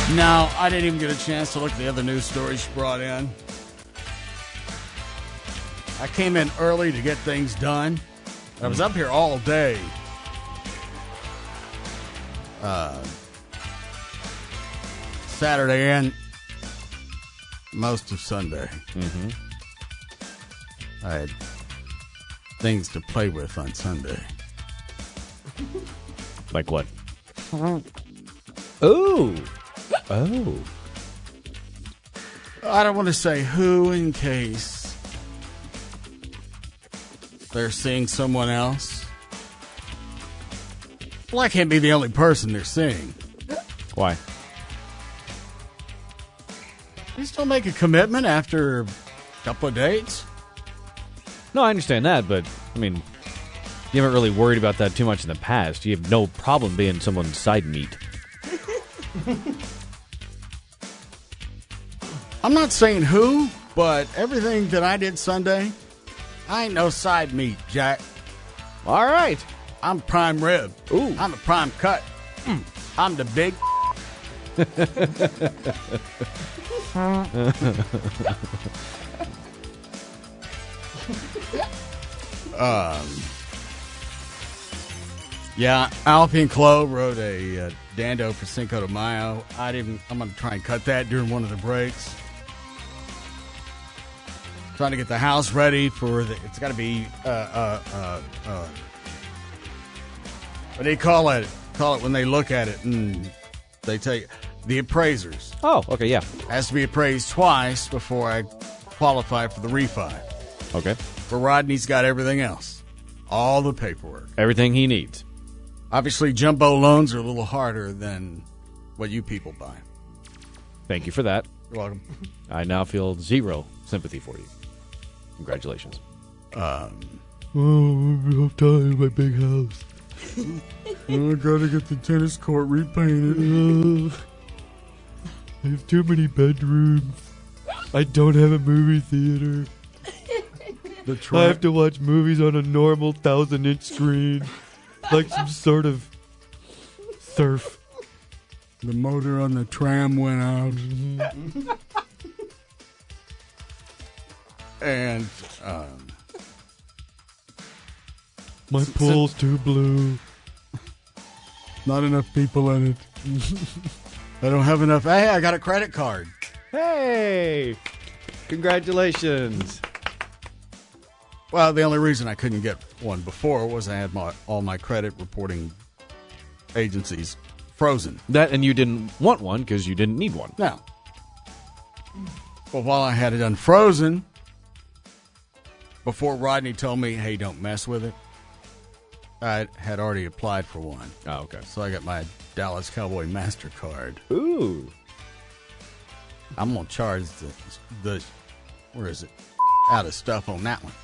No, I didn't even get a chance to look at the other news stories she brought in. I came in early to get things done. I was up here all day. Saturday and most of Sunday. Mm-hmm. I had things to play with on Sunday. Like what? Oh. I don't want to say who in case they're seeing someone else. Well, I can't be the only person they're seeing. Why? Please don't make a commitment after a couple of dates. No, I understand that, but, I mean, you haven't really worried about that too much in the past. You have no problem being someone's side meat. I'm not saying who, but everything that I did Sunday, I ain't no side meat, Jack. All right. I'm prime rib. Ooh. I'm a prime cut. I'm the big. Yeah, Alpine Clo wrote a Dando for Cinco de Mayo. I'm going to try and cut that during one of the breaks. Trying to get the house ready for it's got to be, what do you call it? Call it when they look at it and they tell you, the appraisers. Oh, okay, yeah. Has to be appraised twice before I qualify for the refi. Okay. For Rodney's got everything else. All the paperwork. Everything he needs. Obviously, jumbo loans are a little harder than what you people buy. Thank you for that. You're welcome. I now feel zero sympathy for you. Congratulations. Oh, I'm tired of my big house. I gotta get the tennis court repainted. I have too many bedrooms. I don't have a movie theater. I have to watch movies on a normal 1,000-inch screen. Like some sort of surf. The motor on the tram went out. And my pool's too blue. Not enough people in it. I don't have enough. Hey, I got a credit card. Hey! Congratulations. Well, the only reason I couldn't get one before was I had all my credit reporting agencies frozen. That, and you didn't want one because you didn't need one. No. Well, while I had it unfrozen, before Rodney told me, hey, don't mess with it, I had already applied for one. Oh, okay. So I got my Dallas Cowboy MasterCard. Ooh. I'm going to charge the where is it? Out of stuff on that one.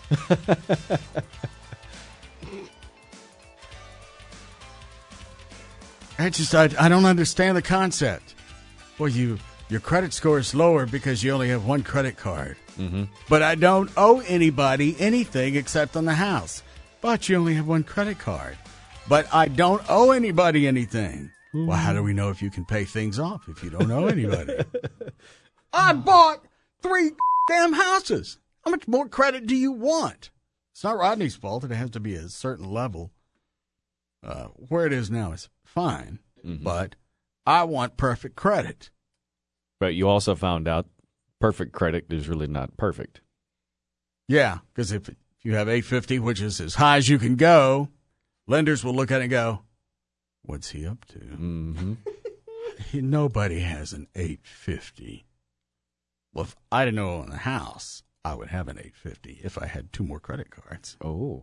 I don't understand the concept. Well, your credit score is lower because you only have one credit card. Mm-hmm. But I don't owe anybody anything except on the house. But you only have one credit card. But I don't owe anybody anything. Mm-hmm. Well, how do we know if you can pay things off if you don't owe anybody? I bought 3 damn houses. How much more credit do you want? It's not Rodney's fault. It has to be a certain level. Where it is now is fine. Mm-hmm. But I want perfect credit. But you also found out perfect credit is really not perfect. Yeah, because if you have 850, which is as high as you can go, lenders will look at it and go, what's he up to? Mm-hmm. Nobody has an 850. Well, if I didn't own a house, I would have an 850 if I had 2 more credit cards. Oh.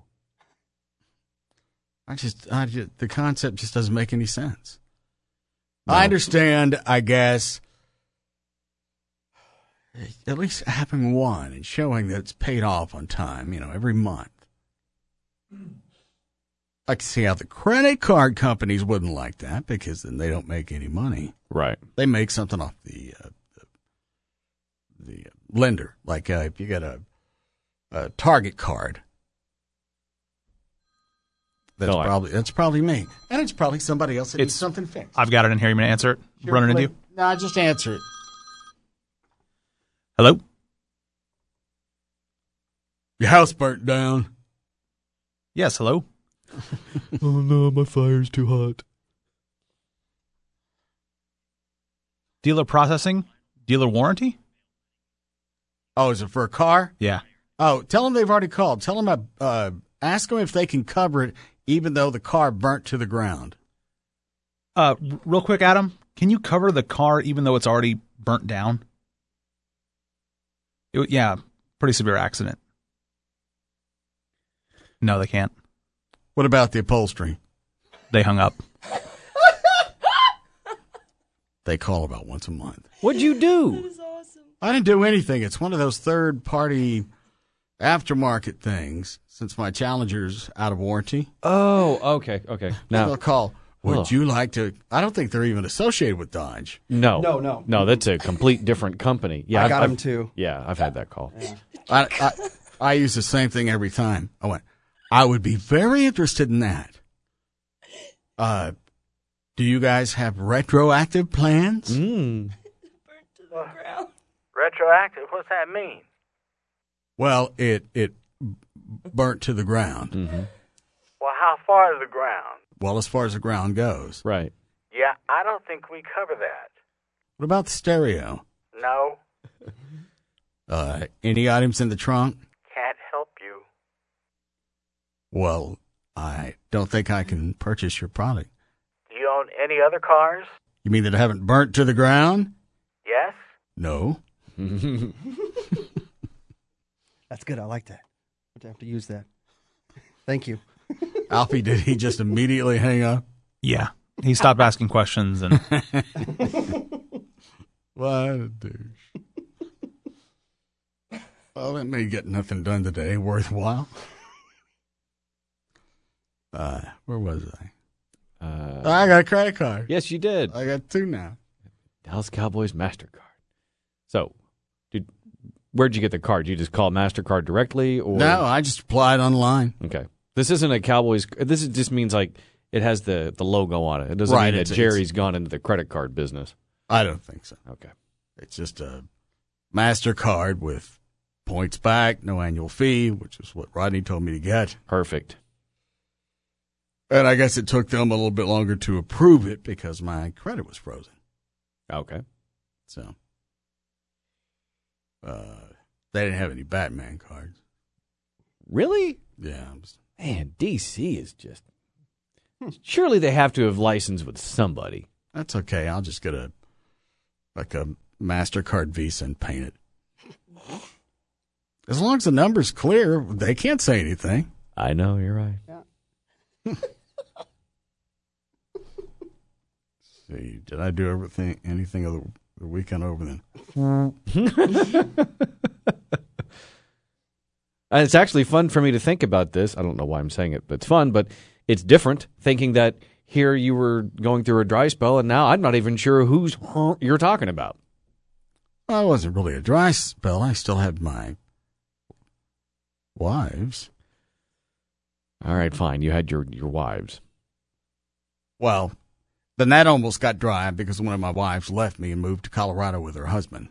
The concept just doesn't make any sense. No. I understand, I guess, at least having one and showing that it's paid off on time, every month. I can see how the credit card companies wouldn't like that because then they don't make any money. Right. They make something off the lender. Like if you get a Target card, that's probably me, and it's probably somebody else that needs something fixed. I've got it in here. You want to answer it? Sure, Running into you. No, just answer it. Hello? Your house burnt down. Yes, hello? Oh no, my fire's too hot. Dealer processing? Dealer warranty? Oh, is it for a car? Yeah. Oh, tell them they've already called. Tell them, ask them if they can cover it even though the car burnt to the ground. Real quick, Adam, can you cover the car even though it's already burnt down? Yeah, pretty severe accident. No, they can't. What about the upholstery? They hung up. They call about once a month. What'd you do? That is awesome. I didn't do anything. It's one of those third-party aftermarket things since my Challenger's out of warranty. Oh, okay. They'll Now, call, would Oh. you like to? I don't think they're even associated with Dodge. no, that's a complete different company. Yeah, I got I've- him too. Yeah, I've had that call. I use the same thing every time. I went, I would be very interested in that. Do you guys have retroactive plans? Mm. Burnt to the ground. Retroactive? What's that mean? Well, it burnt to the ground. Mm-hmm. Well, how far to the ground? Well, as far as the ground goes. Right. Yeah, I don't think we cover that. What about the stereo? No, Any items in the trunk? can't help you. Well, I don't think I can purchase your product. Do you own any other cars? You mean that haven't burnt to the ground? Yes? No. That's good. I like that. I have to use that. Thank you. Alfie, did he just immediately hang up? Yeah. He stopped asking questions and What a douche. Well, that may get nothing done today worthwhile. Where was I? I got a credit card. Yes, you did. I got two now. Dallas Cowboys MasterCard. So, where'd you get the card? You just call MasterCard directly, or No, I just applied online. Okay, this isn't a Cowboys. Just means like it has the logo on it. It doesn't Right, mean that it's- Jerry's gone into the credit card business. I don't think so. Okay. It's just a MasterCard with points back, no annual fee, which is what Rodney told me to get. Perfect. And I guess it took them a little bit longer to approve it because my credit was frozen. Okay. So, they didn't have any Batman cards. Really? Yeah. Man, DC is just. Surely they have to have licensed with somebody. That's okay. I'll just get a MasterCard Visa and paint it. As long as the number's clear, they can't say anything. I know, you're right. See, did I do anything of the weekend over then? And it's actually fun for me to think about this. I don't know why I'm saying it, but it's fun, but it's different thinking that here you were going through a dry spell, and now I'm not even sure who's you're talking about. Well, it wasn't really a dry spell. I still had my wives. All right, fine. You had your wives. Well, then that almost got dry because one of my wives left me and moved to Colorado with her husband.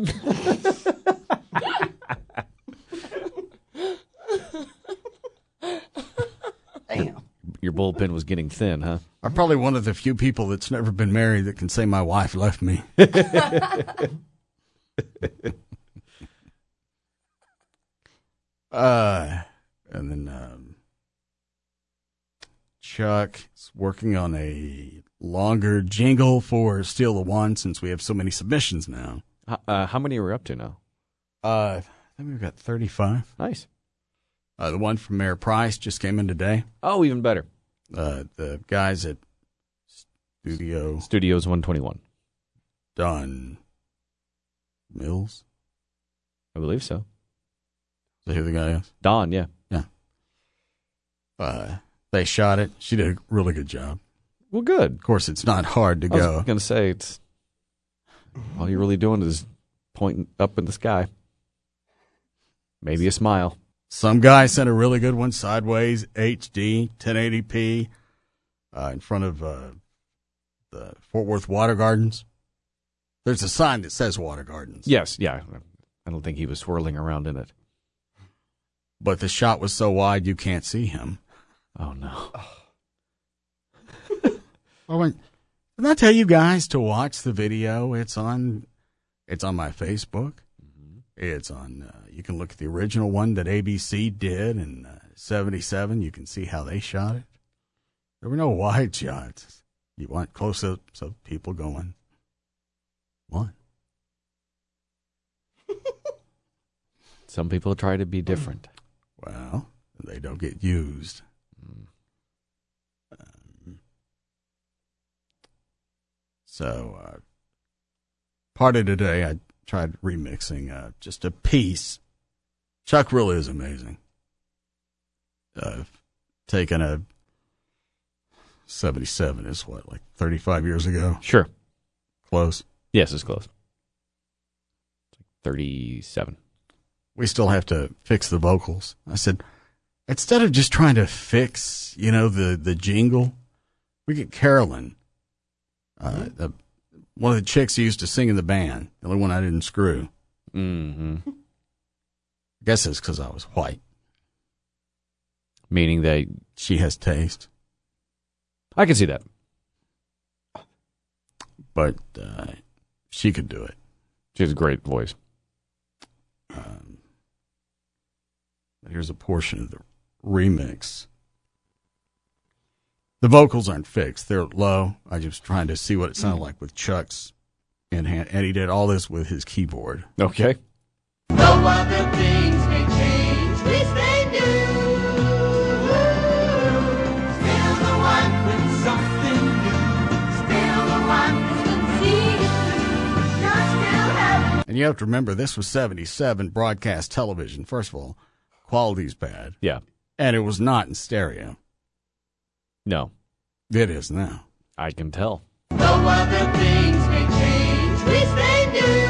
Damn. Your bullpen was getting thin, huh? I'm probably one of the few people that's never been married that can say my wife left me. And then Chuck is working on a longer jingle for Steal the One since we have so many submissions now. How many are we up to now? I think we've got 35. Nice. The one from Mayor Price just came in today. Oh, even better. The guys at Studios 121. Don Mills. I believe so. Is that who the guy is? Don, yeah. They shot it. She did a really good job. Well, good. Of course, it's not hard to I go. was going to say, it's all you're really doing is pointing up in the sky. Maybe a smile. Some guy sent a really good one, sideways, HD, 1080p, in front of the Fort Worth Water Gardens. There's a sign that says Water Gardens. Yes, yeah. I don't think he was swirling around in it. But the shot was so wide you can't see him. Oh, no. Didn't I tell you guys to watch the video? It's on my Facebook. It's on, you can look at the original one that ABC did in 77. You can see how they shot it. There were no wide shots. You want close-ups of people going, what? Some people try to be different. Well, they don't get used. So, part of today, I tried remixing just a piece. Chuck really is amazing. Taking a 77 is what, like 35 years ago? Sure. Close. Yes, it's close. 37. We still have to fix the vocals. I said, instead of just trying to fix, the jingle, we get Carolyn, one of the chicks who used to sing in the band, the only one I didn't screw. Mm-hmm. I guess it's because I was white. Meaning that she has taste. I can see that. But she could do it. She has a great voice. Here's a portion of the remix. The vocals aren't fixed. They're low. I was trying to see what it sounded like with Chuck's in hand. And he did all this with his keyboard. Okay. No other things may change, we stay new. Still the one with something new. Still the one who can see it through. You're still having. And you have to remember, this was 77 broadcast television. First of all, quality's bad. Yeah. And it was not in stereo. No. It is now. I can tell. No other things may change, we stay new.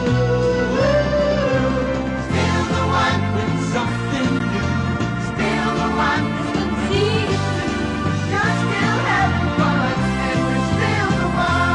Still the one with something new. Still the one who can see it through. You're still having fun, and we're still the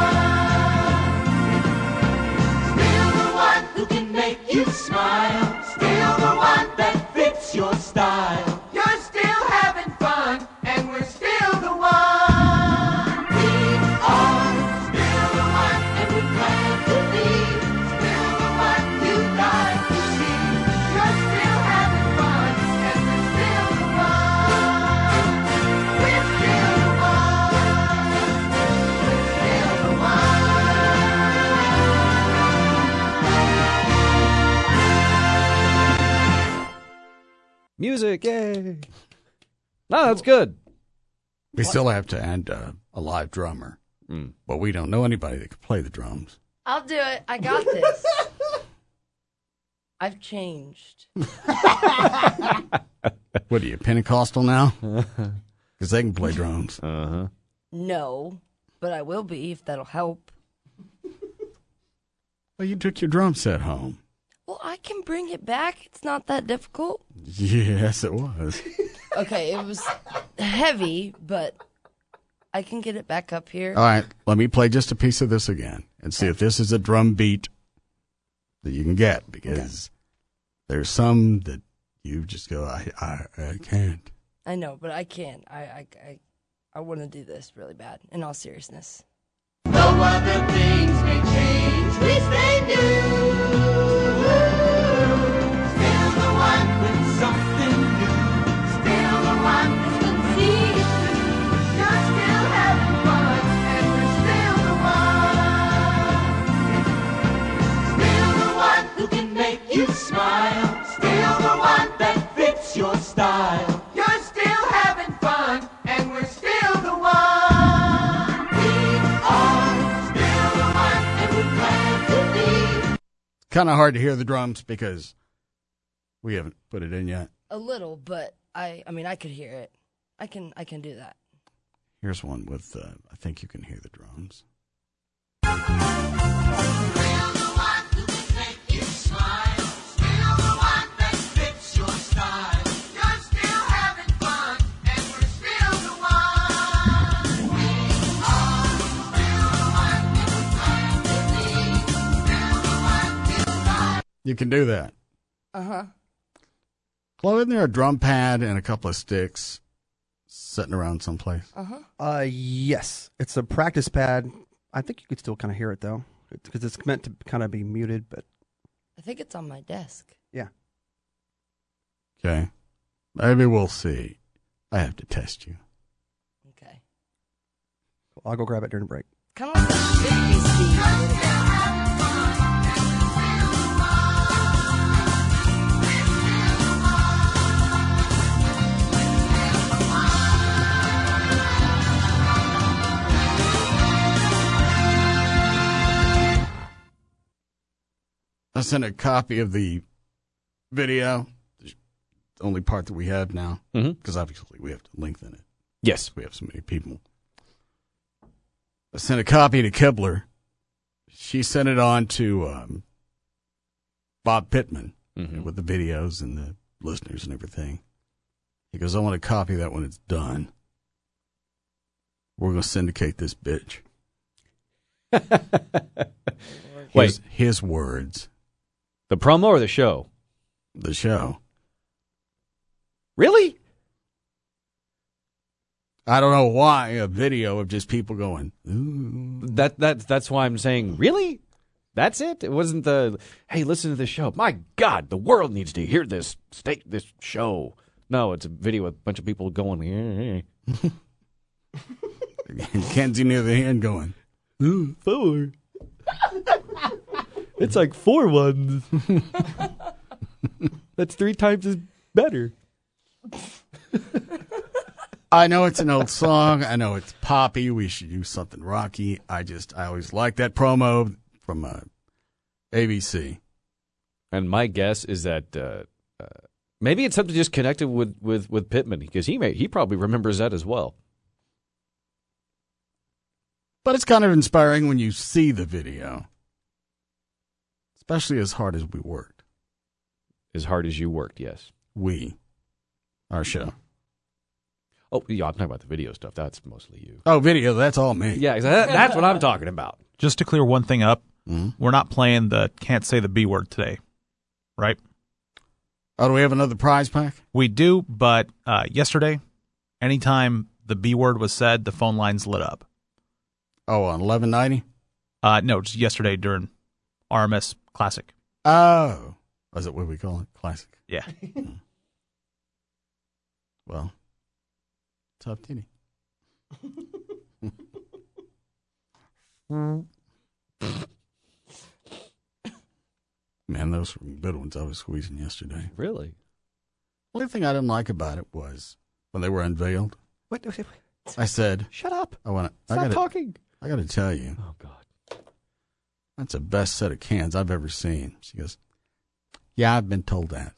one. Still the one who can make you smile. Still the one that fits your style. You're still having fun, and we're still the one. We are still the one, and we're glad to be. Still the one you like to see. You're still having fun, and we're still the one. We're still the one. We're still the one. Music, yay! No, that's good. We still have to add a live drummer. But we don't know anybody that could play the drums. I'll do it. I got this. I've changed. What are you, Pentecostal now? Because they can play drums. Uh-huh. No, but I will be if that'll help. Well, you took your drum set home. Well, I can bring it back. It's not that difficult. Yes, it was. Okay, it was heavy, but I can get it back up here. All right, let me play just a piece of this again and see if this is a drum beat that you can get, because there's some that you just go, I can't. I know, but I can. I want to do this really bad, in all seriousness. No other things may change, we stay new. Still the one with something new. Still the one who can see it through. You're still having fun, and we're still the one. Still the one who can make you smile. Still the one that fits your style. You're still having fun, and we're still the one. We are still the one, and we're glad to be. Kind of hard to hear the drums because we haven't put it in yet. A little, but I mean, I could hear it. I can do that. Here's one with, I think you can hear the drums. You can do that. Uh-huh. Chloe, isn't there a drum pad and a couple of sticks sitting around someplace? Yes. It's a practice pad. I think you could still kind of hear it, though, because it's meant to kind of be muted, but I think it's on my desk. yeah. Okay. Maybe we'll see. I have to test you. Okay. I'll go grab it during the break. Kind of like the 50s Steve, a little bit. I sent a copy of the video, the only part that we have now, because obviously we have to lengthen it. Yes. We have so many people. I sent a copy to Kibler. She sent it on to Bob Pittman with the videos and the listeners and everything. He goes, I want a copy of that when it's done. We're going to syndicate this bitch. Wait. His words. The promo or the show? The show. Really? I don't know why a video of just people going, ooh. That's why I'm saying, really? That's it? It wasn't the, hey, listen to this show. My God, the world needs to hear this show. No, it's a video with a bunch of people going, Kenzie near the hand going, Ooh, 4. It's like 4 ones. That's 3 times as better. I know it's an old song. I know it's poppy. We should do something rocky. I always like that promo from ABC. And my guess is that maybe it's something just connected with Pittman, because he probably remembers that as well. But it's kind of inspiring when you see the video, especially as hard as we worked. As hard as you worked, yes. Our show. Oh, yeah, I'm talking about the video stuff. That's mostly you. Oh, video, that's all me. Yeah, that's what I'm talking about. Just to clear one thing up, we're not playing the Can't Say the B Word today, right? Oh, do we have another prize pack? We do, but yesterday, anytime the B word was said, the phone lines lit up. Oh, on 1190? No, just yesterday during RMS Classic. Oh. Is that what we call it? Classic. Yeah. Well, tough titty. Man, those were good ones I was squeezing yesterday. Really? The only thing I didn't like about it was when they were unveiled. Wait. I said, Shut up. Stop talking. I got to tell you. Oh, God. That's the best set of cans I've ever seen. She goes, yeah, I've been told that.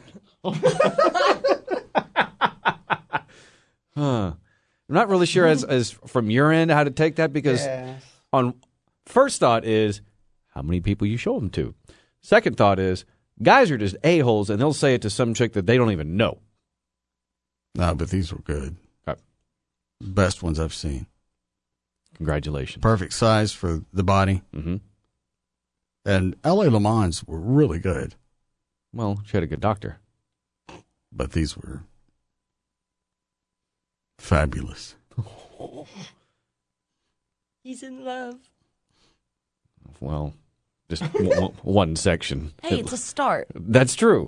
I'm not really sure as from your end how to take that, because on first thought is how many people you show them to. Second thought is guys are just a-holes, and they'll say it to some chick that they don't even know. No, but these were good. Best ones I've seen. Congratulations. Perfect size for the body. Mm-hmm. And L.A. Le Mans were really good. Well, she had a good doctor. But these were fabulous. He's in love. Well, just one section. Hey, it's a start. That's true.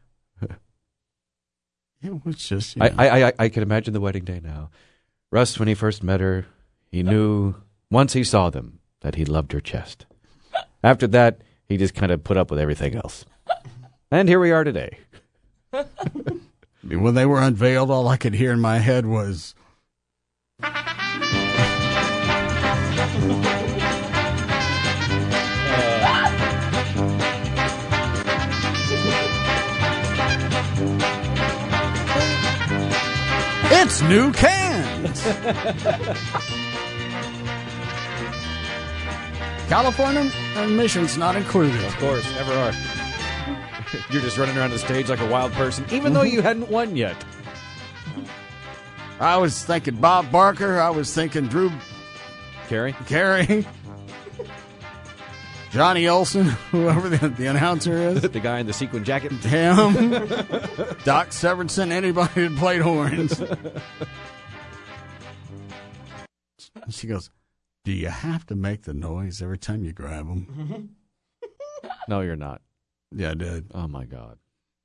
It was just, I can imagine the wedding day now. Russ, when he first met her, he knew once he saw them that he loved her chest. After that, he just kind of put up with everything else. And here we are today. I mean, when they were unveiled, all I could hear in my head was... It's new cans! California admissions not included. Of course, never are. You're just running around the stage like a wild person, even though you hadn't won yet. I was thinking Bob Barker. I was thinking Drew Carey? Carey. Johnny Olson, whoever the announcer is. The guy in the sequin jacket. Him. Doc Severinsen, anybody that played horns. She goes, do you have to make the noise every time you grab them? No, you're not. Yeah, I did. Oh, my God.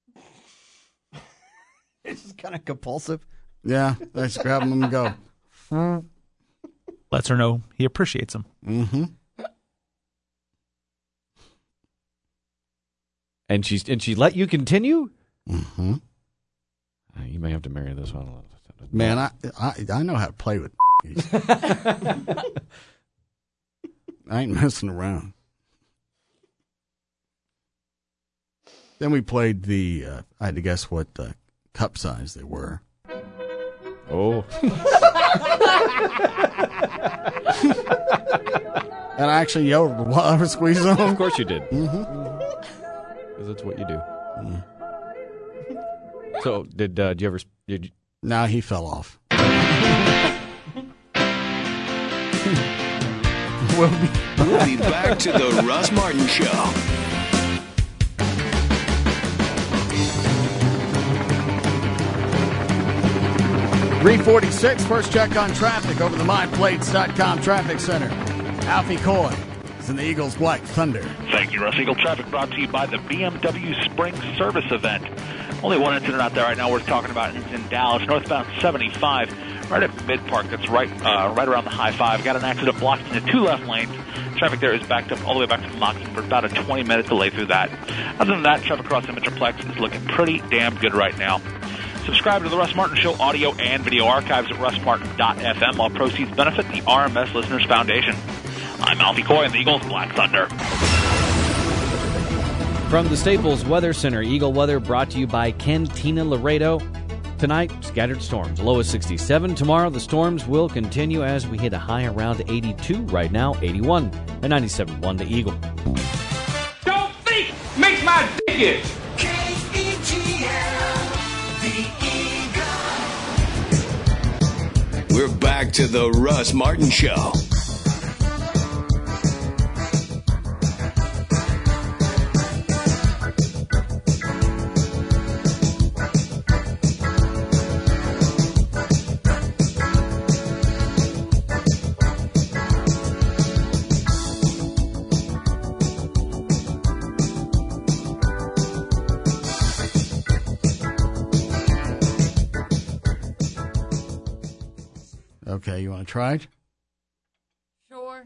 It's just kind of compulsive. Yeah, I just grab them and go. Lets her know he appreciates them. Mm-hmm. And she let you continue? Mm-hmm. You may have to marry this one. Man, I know how to play with I ain't messing around. Then we played I had to guess what cup size they were. Oh. And I actually yelled while I was squeezing them. Of course you did. Mm-hmm. Because that's what you do. So, did you ever... Now he fell off. We'll be back to the Russ Martin Show. .346, first check on traffic over the MyPlates.com traffic center. Alfie Coy is in the Eagles Black Thunder. Thank you, Russ. Eagle traffic brought to you by the BMW Spring Service Event. Only one incident out there right now worth talking about. It's in Dallas, northbound 75, right at Mid Park. That's right around the high five. Got an accident blocked into 2 left lanes. Traffic there is backed up all the way back to Mockingbird, about a 20-minute delay through that. Other than that, traffic across the Metroplex is looking pretty damn good right now. Subscribe to the Russ Martin Show audio and video archives at russmartin.fm. All proceeds benefit the RMS Listeners Foundation. I'm Alfie Coy in the Eagles Black Thunder. From the Staples Weather Center, Eagle Weather brought to you by Cantina Laredo. Tonight, scattered storms, low of 67. Tomorrow, the storms will continue as we hit a high around 82. Right now, 81 and 97.1 the Eagle. Don't think makes my dick itch. K-E-G-L, the Eagle. We're back to the Russ Martin Show. Okay, you want to try it? Sure.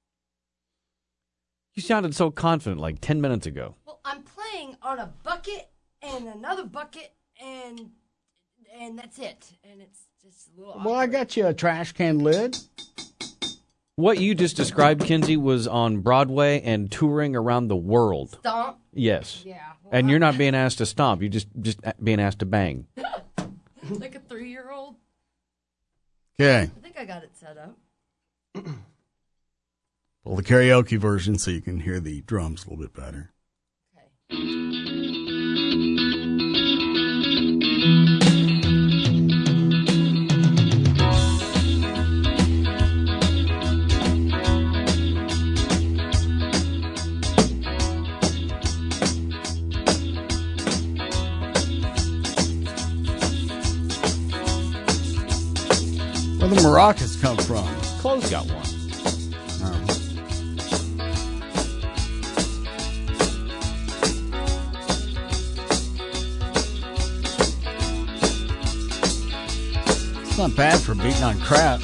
You sounded so confident like 10 minutes ago. Well, I'm playing on a bucket and another bucket, and that's it. And it's just a little Well, I got you a trash can lid. What you just described, Kinsey, was on Broadway and touring around the world. Stomp? Yes. Yeah. Well, And you're not being asked to stomp. You're just being asked to bang. like a 3-year-old. Okay. I think I got it set up. Pull the karaoke version so you can hear the drums a little bit better. Where the maracas come from? Close got one. It's not bad for beating on crap.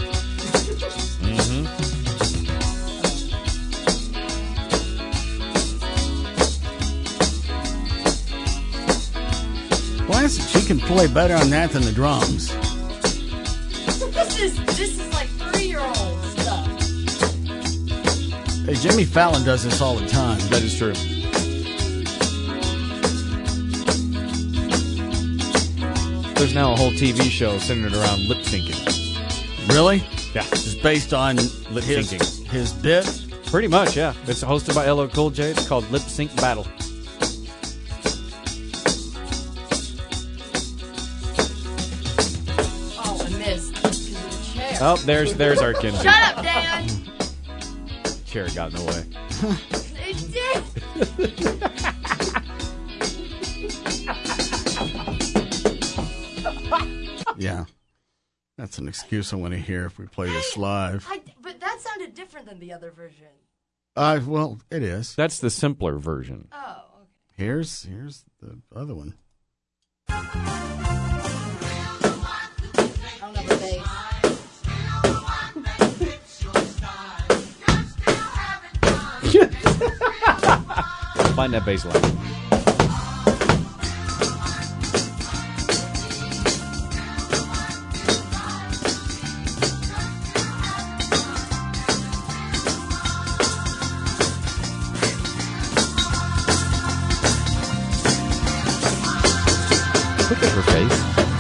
Why is it she can play better on that than the drums? This is like 3-year-old stuff. Hey, Jimmy Fallon does this all the time. That is true. There's now a whole TV show centered around lip syncing. Really? Yeah. It's based on Lip syncing. his bit? Pretty much, yeah. It's hosted by LL Cool J. It's called Lip Sync Battle. Oh, I missed because of the chair. Oh, there's our Kinsey. Shut up, Dan. Chair got in the way. They Yeah. That's an excuse I want to hear if we play this live. But that sounded different than the other version. Well, it is. That's the simpler version. Oh, okay. Here's the other one. I don't know the bass. Find that bass line. Look at her face.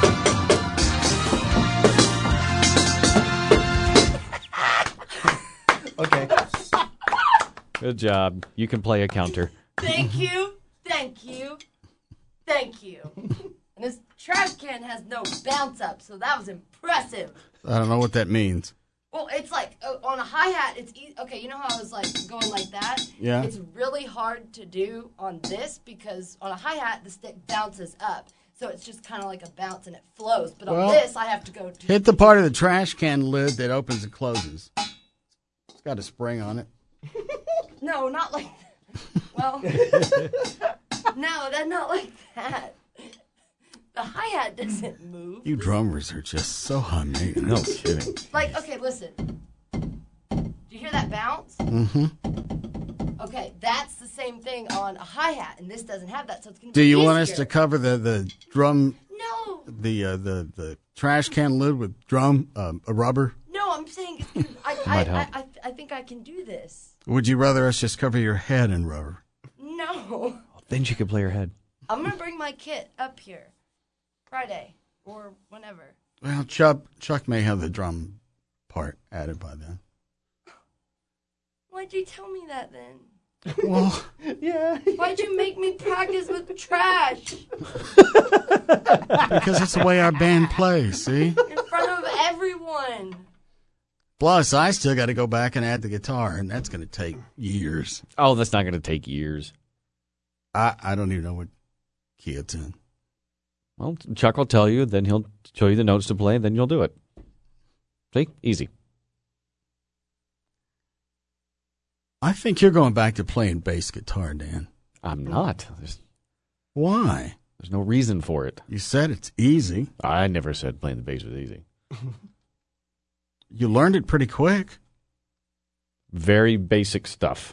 Okay. Good job. You can play a counter. Thank you. Thank you. Thank you. And this trash can has no bounce up, so that was impressive. I don't know what that means. Well, it's like on a hi-hat, it's okay, you know how I was like going like that? Yeah. It's really hard to do on this because on a hi-hat, the stick bounces up. So it's just kind of like a bounce and it flows. But on this, I have to go to... Hit the part of the trash can lid that opens and closes. It's got a spring on it. No, not like that. Well, no, that's not like that. The hi-hat doesn't move. You drummers are just so hummy. No kidding. Like, okay, listen. Do you hear that bounce? Mm-hmm. Okay, that's the same thing on a hi-hat, and this doesn't have that, so it's going to Do be you easier. want us to cover the drum? No. The trash can lid with drum a rubber? No, I'm saying it's I think I can do this. Would you rather us just cover your head in rubber? No. Then she could play her head. I'm going to bring my kit up here Friday or whenever. Well, Chuck may have the drum part added by then. Why'd you tell me that then? Well, yeah. Why'd you make me practice with trash because it's the way our band plays, see? in front of everyone? Plus, I still got to go back and add the guitar, and that's going to take years. Oh, that's not going to take years. I don't even know what key it's in. Well, Chuck will tell you, then he'll show you the notes to play, and then you'll do it. See? Easy. I think you're going back to playing bass guitar, Dan. I'm not. Why? There's no reason for it. You said it's easy. I never said playing the bass was easy. You learned it pretty quick. Very basic stuff.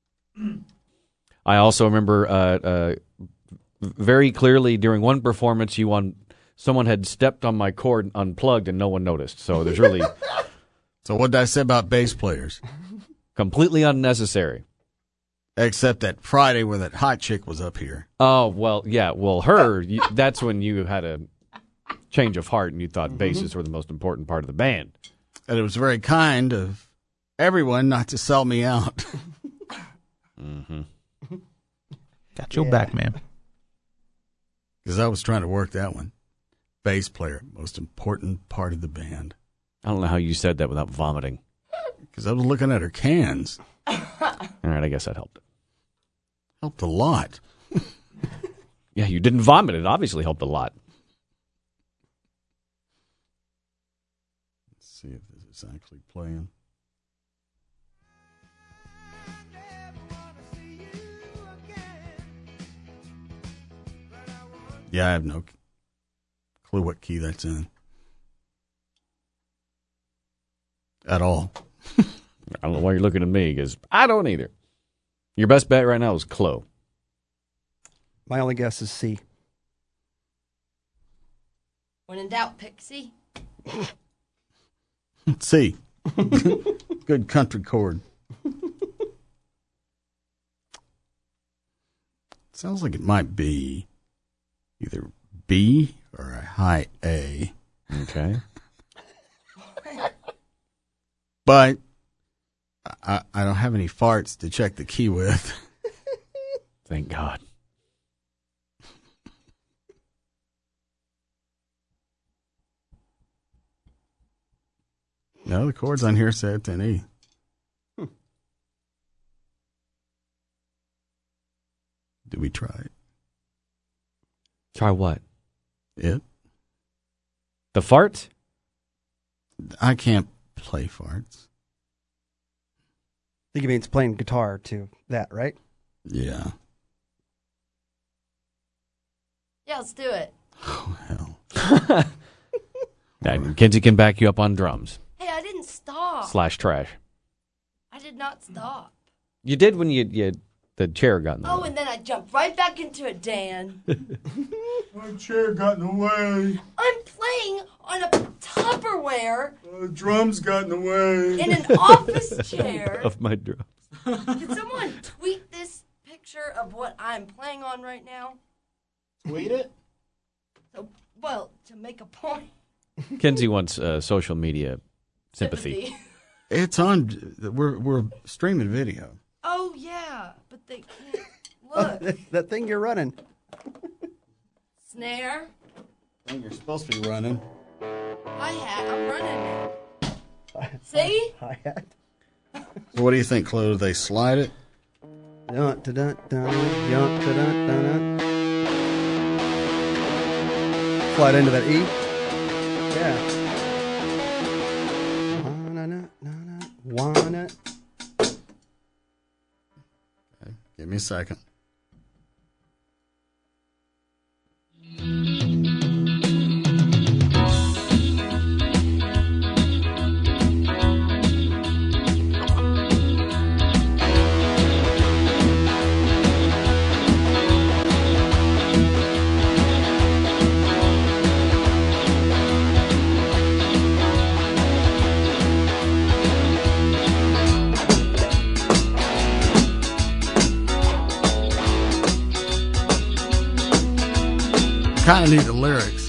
I also remember very clearly during one performance, someone had stepped on my cord unplugged and no one noticed. So there's really... So what did I say about bass players? Completely unnecessary. Except that Friday where that hot chick was up here. Oh, well, yeah. Well, that's when you had a change of heart and you thought basses were the most important part of the band. And it was very kind of everyone not to sell me out. Mm-hmm. Got your back, man. Because I was trying to work that one. Bass player, most important part of the band. I don't know how you said that without vomiting. Because I was looking at her cans. All right, I guess that helped. Helped a lot. Yeah, you didn't vomit. It obviously helped a lot. Let's see if this is actually playing. Yeah, I have no clue what key that's in. At all. I don't know why you're looking at me, because I don't either. Your best bet right now is Clo. My only guess is C. When in doubt, pick C. C. Good country chord. Sounds like it might be either B or a high A. Okay. But I don't have any farts to check the key with. Thank God. No, the chords on here say it's an E. Did we try it? Try what? It? The fart? I can't play farts. I think he means playing guitar to that, right? Yeah. Yeah, let's do it. Oh, hell. And Kenzie can back you up on drums. Hey, I didn't stop. /trash. I did not stop. You did when you the chair got in the Oh, way. and then I jumped right back into it, Dan. My chair got in the way. I'm playing on a Tupperware The drums got in the way. in an office chair. Of my drums. Can someone tweet this picture of what I'm playing on right now? Tweet it? So, well, to make a point. Kenzie wants social media sympathy. It's on. We're streaming video. Oh, yeah, but they can't look. That thing you're running. Snare. And you're supposed to be running. Hi-hat. I'm running it. See? Hi-hat. So what do you think, Chloe? Do they slide it? Dun, dun, dun, dun, dun, dun, dun, dun. Slide into that E. Yeah. Wanna. Okay, give me a second. Kind of need the lyrics.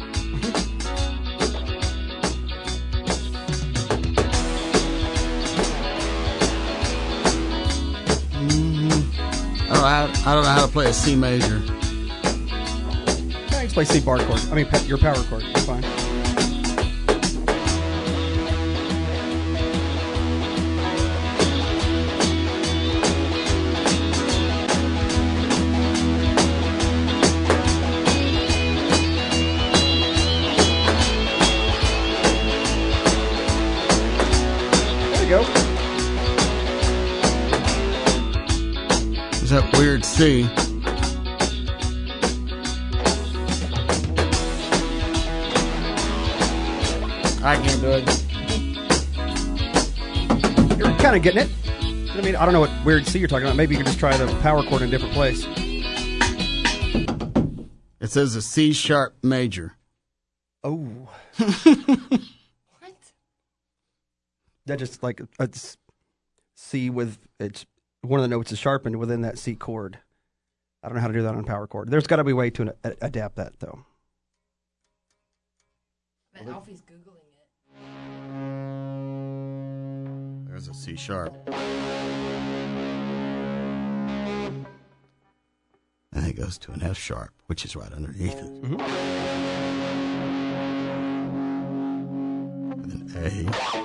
I don't know how to play a C major. Yeah, just play C bar chord. I mean, your power chord. You're fine. There's that weird C. I can't do it. You're kind of getting it. I mean, I don't know what weird C you're talking about. Maybe you could just try the power chord in a different place. It says a C sharp major. Oh. What? That just like a C with it's one of the notes is sharpened within that C chord. I don't know how to do that on power chord. There's got to be a way to adapt that though. I bet Alfie's Googling it. There's a C sharp. And it goes to an F sharp, which is right underneath it. Mm-hmm. With an A.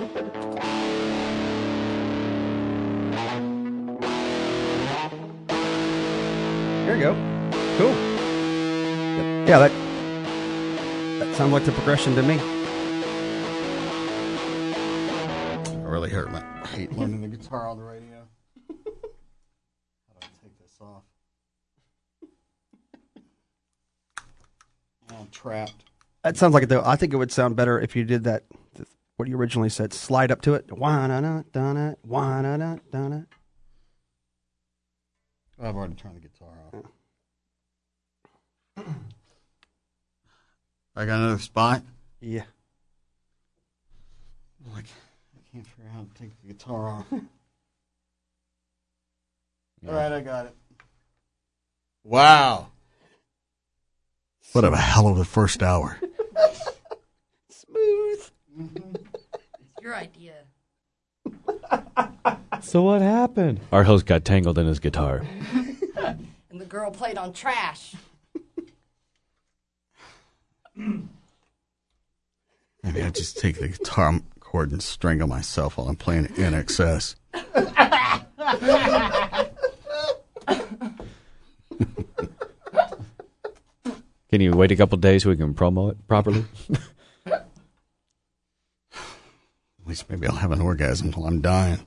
There you go. Cool. Yeah, that sounds like the progression to me. I really I hate learning the guitar on the radio. How do I take this off? I'm trapped. That sounds like it though. I think it would sound better if you did that. What you originally said. Slide up to it. Wah-na-na-da-na, wah-na-na-da-na. I've already turned the guitar off. I got another spot? Yeah. Like, I can't figure out how to take the guitar off. All right, I got it. Wow. What a hell of a first hour. Smooth. It's your idea. So what happened? Our host got tangled in his guitar. And the girl played on trash. Maybe I just take the guitar cord and strangle myself while I'm playing NXS. Can you wait a couple days so we can promo it properly? At least maybe I'll have an orgasm while I'm dying.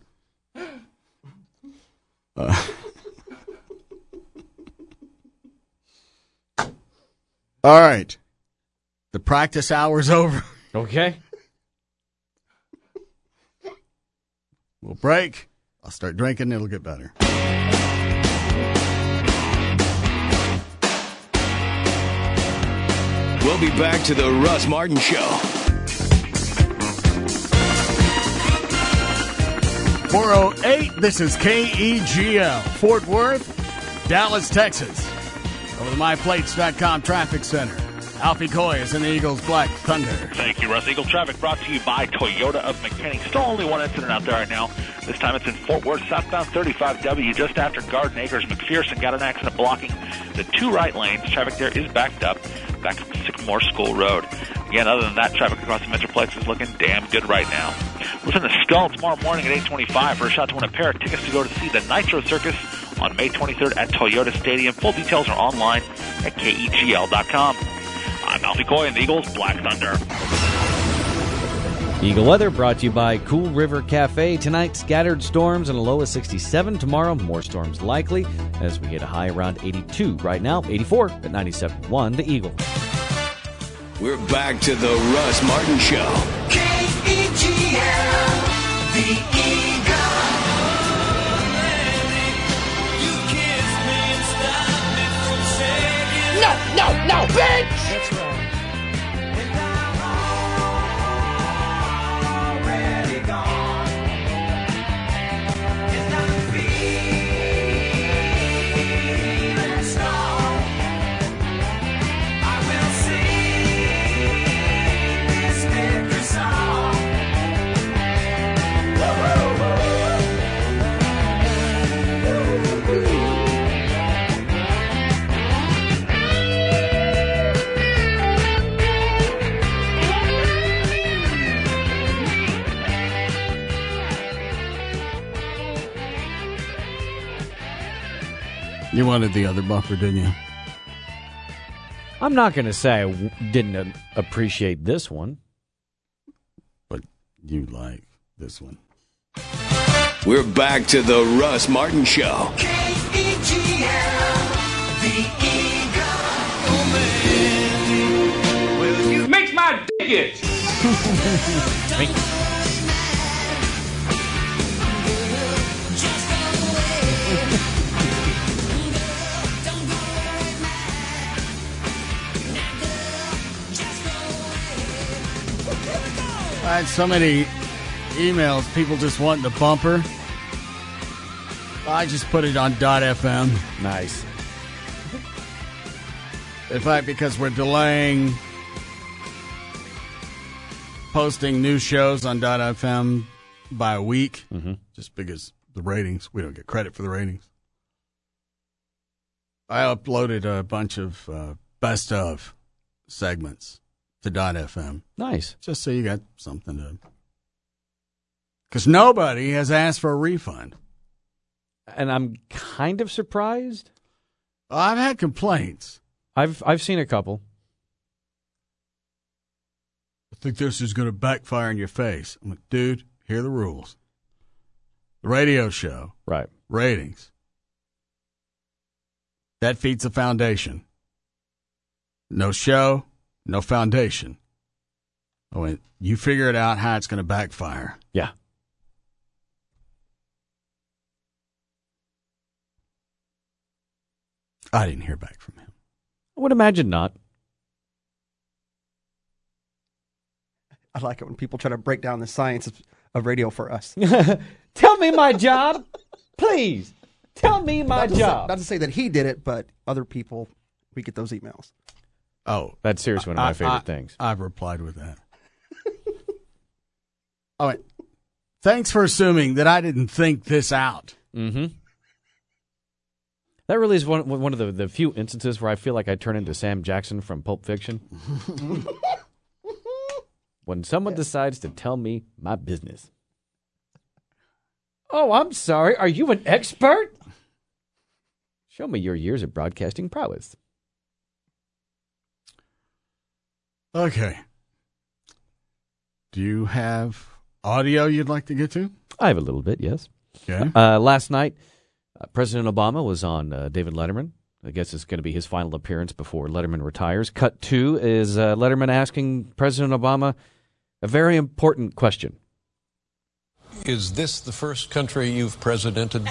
All right. The practice hour's over. Okay. We'll break. I'll start drinking. It'll get better. We'll be back to the Russ Martin Show. 408, this is KEGL, Fort Worth, Dallas, Texas. Over the MyPlates.com traffic center. Alfie Coy is in the Eagles Black Thunder. Thank you, Russ. Eagle traffic brought to you by Toyota of McKinney. Still only one incident out there right now. This time it's in Fort Worth, southbound 35W, just after Garden Acres. McPherson got an accident blocking the two right lanes. Traffic there is backed up from Sycamore School Road. Again, other than that, traffic across the Metroplex is looking damn good right now. Listen to Skull tomorrow morning at 8:25 for a shot to win a pair of tickets to go to see the Nitro Circus on May 23rd at Toyota Stadium. Full details are online at KEGL.com. I'm Alfie Coy in the Eagles Black Thunder. Eagle weather brought to you by Cool River Cafe. Tonight, scattered storms and a low of 67. Tomorrow, more storms likely as we hit a high around 82. Right now, 84 at 97.1, the Eagle. We're back to the Russ Martin Show. KEGL, the Eagle. You kiss me and stop me from shaking. No, bitch! That's right. And I'm already gone. And I'm feeling strong. I will sing this victory song. You wanted the other bumper, didn't you? I'm not going to say I didn't appreciate this one. But you like this one. We're back to the Russ Martin Show. KEGL, the Eagle. Oh, man. Well, you makes my dick itch. I had so many emails, people just wanting the bumper. I just put it on .fm. Nice. In fact, because we're delaying posting new shows on .fm by a week, just because the ratings, we don't get credit for the ratings. I uploaded a bunch of best of segments to .fm. Nice. Just so you got something to... Because nobody has asked for a refund. And I'm kind of surprised. I've had complaints. I've seen a couple. I think this is going to backfire in your face. I'm like, dude, here are the rules. The radio show. Right. Ratings. That feeds the foundation. No show, no foundation. I went, you figure it out how it's going to backfire. Yeah. I didn't hear back from him. I would imagine not. I like it when people try to break down the science of radio for us. Tell me my job, please. Tell me my job. Not to say that he did it, but other people, we get those emails. Oh. That's seriously one of my favorite things. I've replied with that. All right. Thanks for assuming that I didn't think this out. Mm-hmm. That really is one of the few instances where I feel like I turn into Sam Jackson from Pulp Fiction. When someone decides to tell me my business. Oh, I'm sorry. Are you an expert? Show me your years of broadcasting prowess. Okay. Do you have audio you'd like to get to? I have a little bit, yes. Okay. Last night, President Obama was on David Letterman. I guess it's going to be his final appearance before Letterman retires. Cut 2 is Letterman asking President Obama a very important question. Is this the first country you've presidented?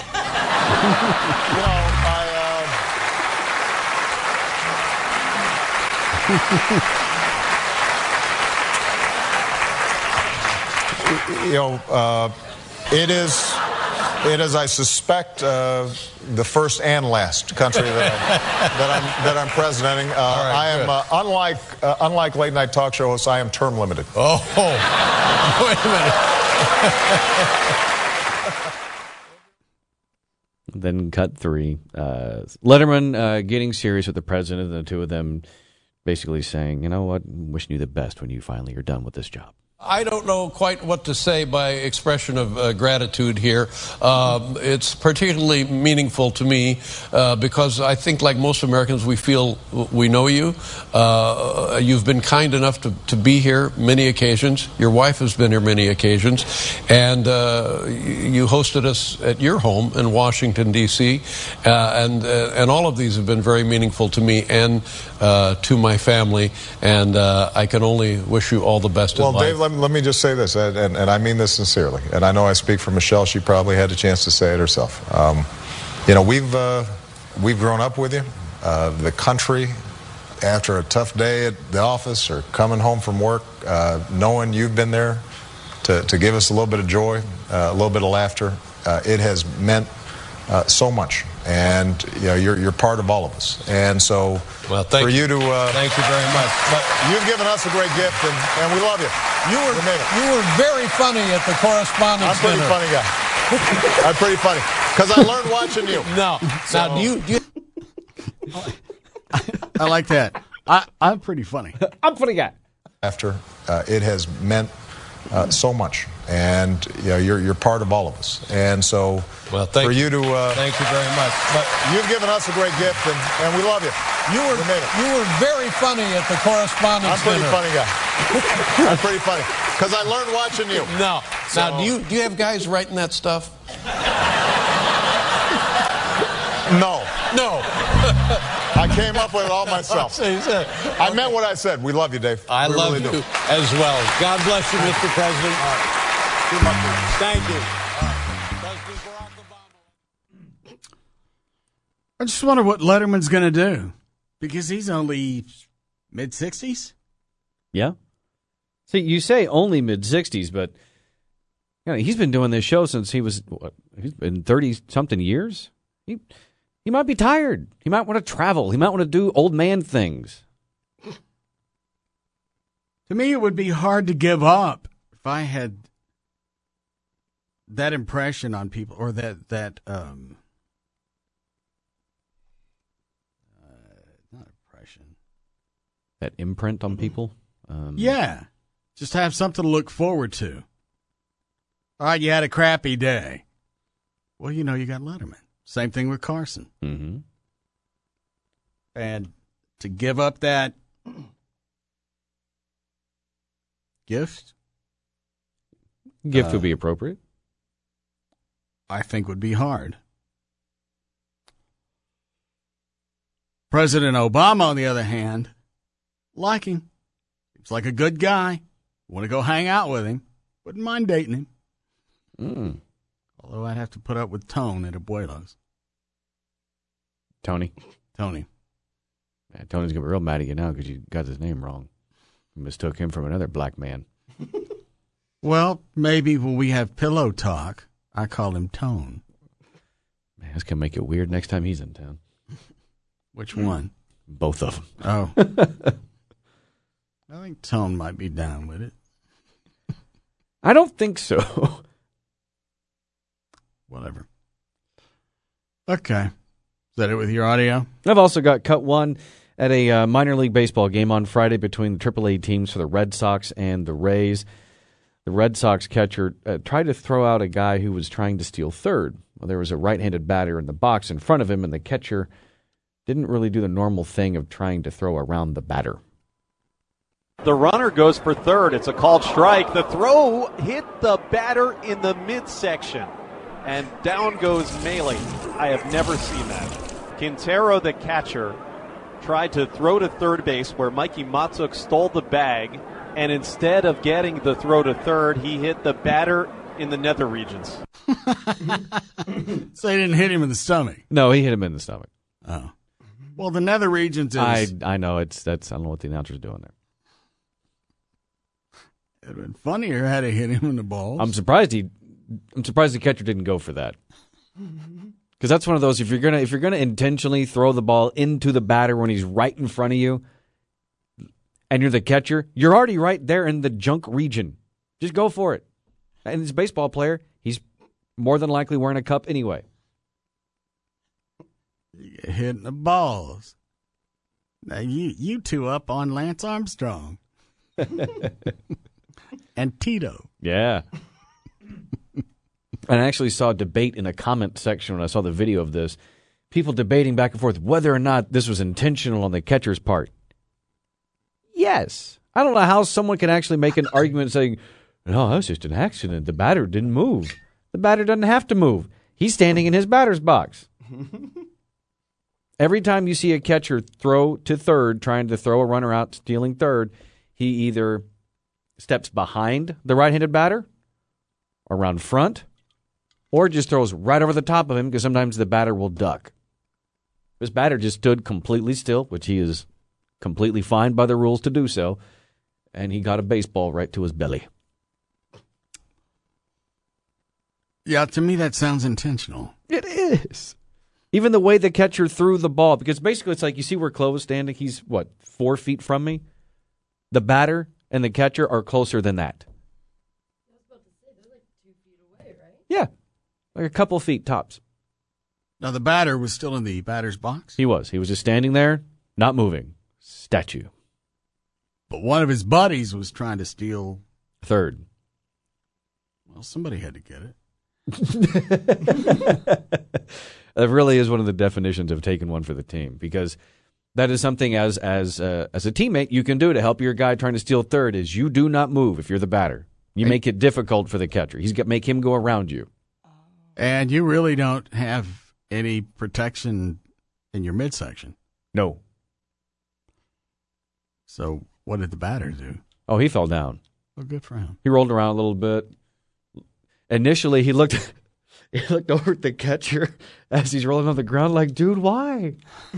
It is, I suspect, the first and last country that I'm presidenting. I am unlike late night talk show hosts. I am term limited. Oh, wait a minute. Then cut 3. Letterman getting serious with the president, and the two of them basically saying, you know what, wishing you the best when you finally are done with this job. I don't know quite what to say by expression of gratitude here. It's particularly meaningful to me because I think, like most Americans, we feel we know you. You've been kind enough to be here many occasions. Your wife has been here many occasions. And you hosted us at your home in Washington, D.C. And all of these have been very meaningful to me and to my family. And I can only wish you all the best in life. Dave, let me just say this, and I mean this sincerely, and I know I speak for Michelle. She probably had a chance to say it herself. We've grown up with you. The country, after a tough day at the office or coming home from work, knowing you've been there to give us a little bit of joy, a little bit of laughter, it has meant so much. And you're part of all of us. And so thank you very much. But you've given us a great gift, and we love you. You were very funny at the correspondence I'm a pretty dinner. funny guy. I'm pretty funny because I learned watching you. No. So, now, do you I like that. I'm pretty funny. I'm a funny guy. After it has meant so much, and you're part of all of us. And so thank you very much. But you've given us a great gift, and we love you. You were very funny at the correspondence I'm a pretty dinner. funny guy. I'm pretty funny because I learned watching you. No. Now, do you have guys writing that stuff? No. I came up with it all myself. I meant what I said. We love you, Dave. I we love really you do. as well. God bless you, Mr. President. Good luck to you. Thank you. I just wonder what Letterman's going to do because he's only mid-60s. Yeah. See, you say only mid-60s, but he's been doing this show since he's been 30-something years. He might be tired. He might want to travel. He might want to do old man things. To me, it would be hard to give up if I had that impression on people, or that not impression. That imprint on people? Yeah. Just have something to look forward to. All right, you had a crappy day. Well, you got Letterman. Same thing with Carson. Mm-hmm. And to give up that gift would be appropriate. I think would be hard. President Obama, on the other hand, like him. Seems like a good guy. Want to go hang out with him. Wouldn't mind dating him. Mm. Although I'd have to put up with Tone at Abuelo's. Tony. Yeah, Tony's going to be real mad at you now because you got his name wrong. You mistook him from another black man. Well, maybe when we have pillow talk, I call him Tone. Man, that's going to make it weird next time he's in town. Which one? Both of them. Oh. I think Tone might be down with it. I don't think so. Whatever. Okay. Is that it with your audio? I've also got cut 1 at a minor league baseball game on Friday between the AAA teams for the Red Sox and the Rays. The Red Sox catcher tried to throw out a guy who was trying to steal third. Well, there was a right-handed batter in the box in front of him, and the catcher didn't really do the normal thing of trying to throw around the batter. The runner goes for third. It's a called strike. The throw hit the batter in the midsection, and down goes Mahle. I have never seen that. Quintero, the catcher, tried to throw to third base where Mikey Matsuk stole the bag, and instead of getting the throw to third, he hit the batter in the nether regions. So he didn't hit him in the stomach. No, he hit him in the stomach. Oh. Well, the nether regions is... I know. I don't know what the announcer's doing there. It would have been funnier had he hit him in the balls. I'm surprised the catcher didn't go for that. Because that's one of those, if you're gonna intentionally throw the ball into the batter when he's right in front of you, and you're the catcher, you're already right there in the junk region. Just go for it. And this baseball player, he's more than likely wearing a cup anyway. You get hit in the balls. Now you two up on Lance Armstrong. And Tito. Yeah. And I actually saw a debate in a comment section when I saw the video of this. People debating back and forth whether or not this was intentional on the catcher's part. Yes. I don't know how someone can actually make an argument saying, no, that was just an accident. The batter didn't move. The batter doesn't have to move. He's standing in his batter's box. Every time you see a catcher throw to third, trying to throw a runner out, stealing third, he either steps behind the right-handed batter, around front, or just throws right over the top of him because sometimes the batter will duck. This batter just stood completely still, which he is completely fine by the rules to do so, and he got a baseball right to his belly. Yeah, to me that sounds intentional. It is. Even the way the catcher threw the ball, because basically it's like you see where Clo was standing, he's, 4 feet from me? The batter and the catcher are closer than that. I was about to say, they're like 2 feet away, right? Yeah, like a couple feet tops. Now, the batter was still in the batter's box? He was. He was just standing there, not moving. Statue. But one of his buddies was trying to steal... third. Well, somebody had to get it. That really is one of the definitions of taking one for the team, because that is something as a teammate you can do to help your guy trying to steal third is you do not move if you're the batter. You make it difficult for the catcher. Make him go around you. And you really don't have any protection in your midsection. No. So what did the batter do? Oh, he fell down. Well, good for him. He rolled around a little bit. Initially, he looked over at the catcher as he's rolling on the ground like, dude, why?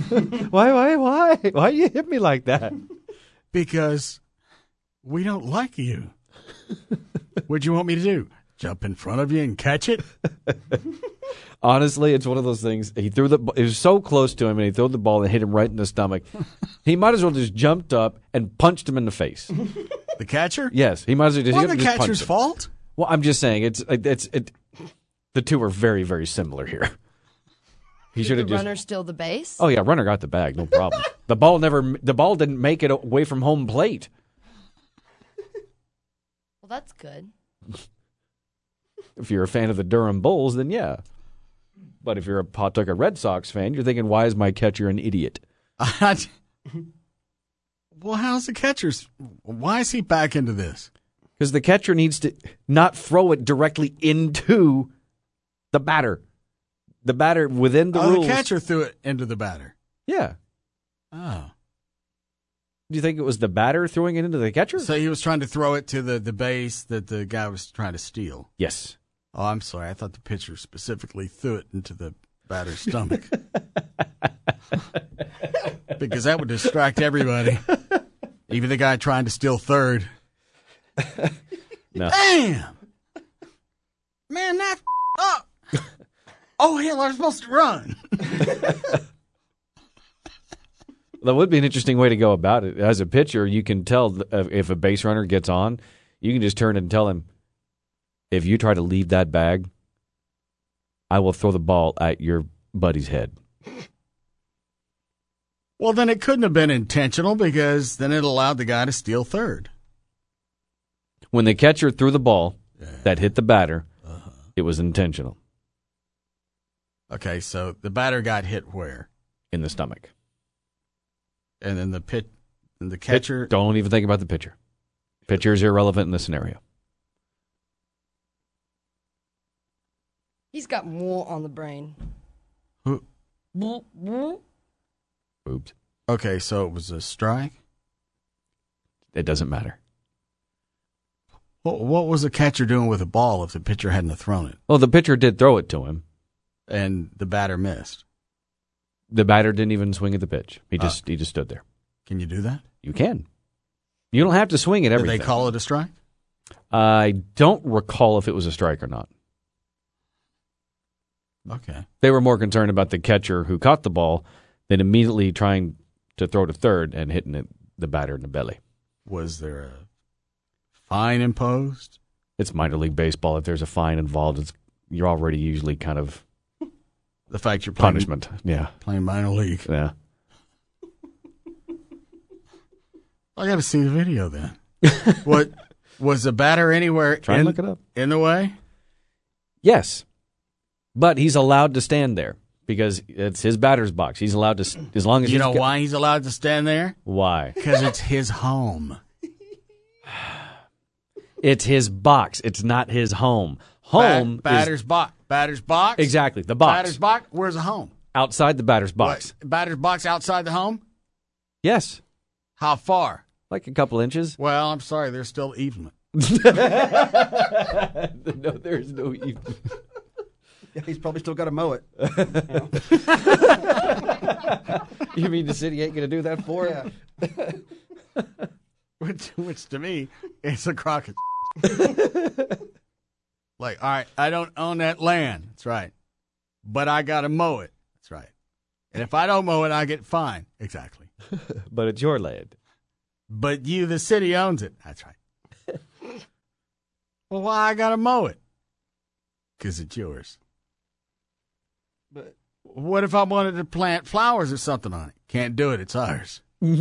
Why you hit me like that? Because we don't like you. What'd you want me to do? Jump in front of you and catch it? Honestly, it's one of those things. It was so close to him, and he threw the ball and hit him right in the stomach. He might as well just jumped up and punched him in the face. The catcher? Yes, he might as well just. Wasn't the catcher's fault? Well, I'm just saying the two are very, very similar here. He should have just runner steal the base. Oh yeah, runner got the bag, no problem. The ball didn't make it away from home plate. Well, that's good. If you're a fan of the Durham Bulls, then yeah. But if you're a Pawtucket Red Sox fan, you're thinking, why is my catcher an idiot? Well, how's the catcher's? Why is he back into this? Because the catcher needs to not throw it directly into the batter. The batter within the rules. The catcher threw it into the batter. Yeah. Oh. Do you think it was the batter throwing it into the catcher? So he was trying to throw it to the base that the guy was trying to steal. Yes. Oh, I'm sorry. I thought the pitcher specifically threw it into the batter's stomach. Because that would distract everybody. Even the guy trying to steal third. No. Damn! Man, that up! Oh, hell, I'm supposed to run. That would be an interesting way to go about it. As a pitcher, you can tell if a base runner gets on, you can just turn and tell him, if you try to leave that bag, I will throw the ball at your buddy's head. Well, then it couldn't have been intentional because then it allowed the guy to steal third. When the catcher threw the ball that hit the batter, it was intentional. Okay, so the batter got hit where? In the stomach. And then the And the catcher... Don't even think about the pitcher. Pitcher is irrelevant in this scenario. He's got more on the brain. Who? Oops. Okay, so it was a strike? It doesn't matter. What was the catcher doing with the ball if the pitcher hadn't have thrown it? Well, the pitcher did throw it to him. And the batter missed. The batter didn't even swing at the pitch. He just stood there. Can you do that? You can. You don't have to swing at everything. Did they call it a strike? I don't recall if it was a strike or not. Okay. They were more concerned about the catcher who caught the ball than immediately trying to throw to third and hitting the batter in the belly. Was there a fine imposed? It's minor league baseball. If there's a fine involved, you're already usually kind of the fact you're playing punishment. Yeah, playing minor league. Yeah. I got to see the video then. What was the batter anywhere? Try and look it up. In the way? Yes, but he's allowed to stand there because it's his batter's box. He's allowed to, as long as you know why he's allowed to stand there? Why? Because it's his home. It's his box. It's not his home. Home batter's is box. Batter's box. Exactly, the box. Batter's box. Where's the home? Outside the batter's box. What? Batter's box outside the home? Yes. How far? Like a couple inches. Well, I'm sorry. There's still easement. No, there's no easement. Yeah, he's probably still got to mow it. You mean the city ain't going to do that for him? Yeah. Which to me is a crock of Like, all right, I don't own that land. That's right. But I got to mow it. That's right. And if I don't mow it, I get fined. Exactly. But it's your land. But the city owns it. That's right. Well, why I got to mow it? Because it's yours. But what if I wanted to plant flowers or something on it? Can't do it. It's ours.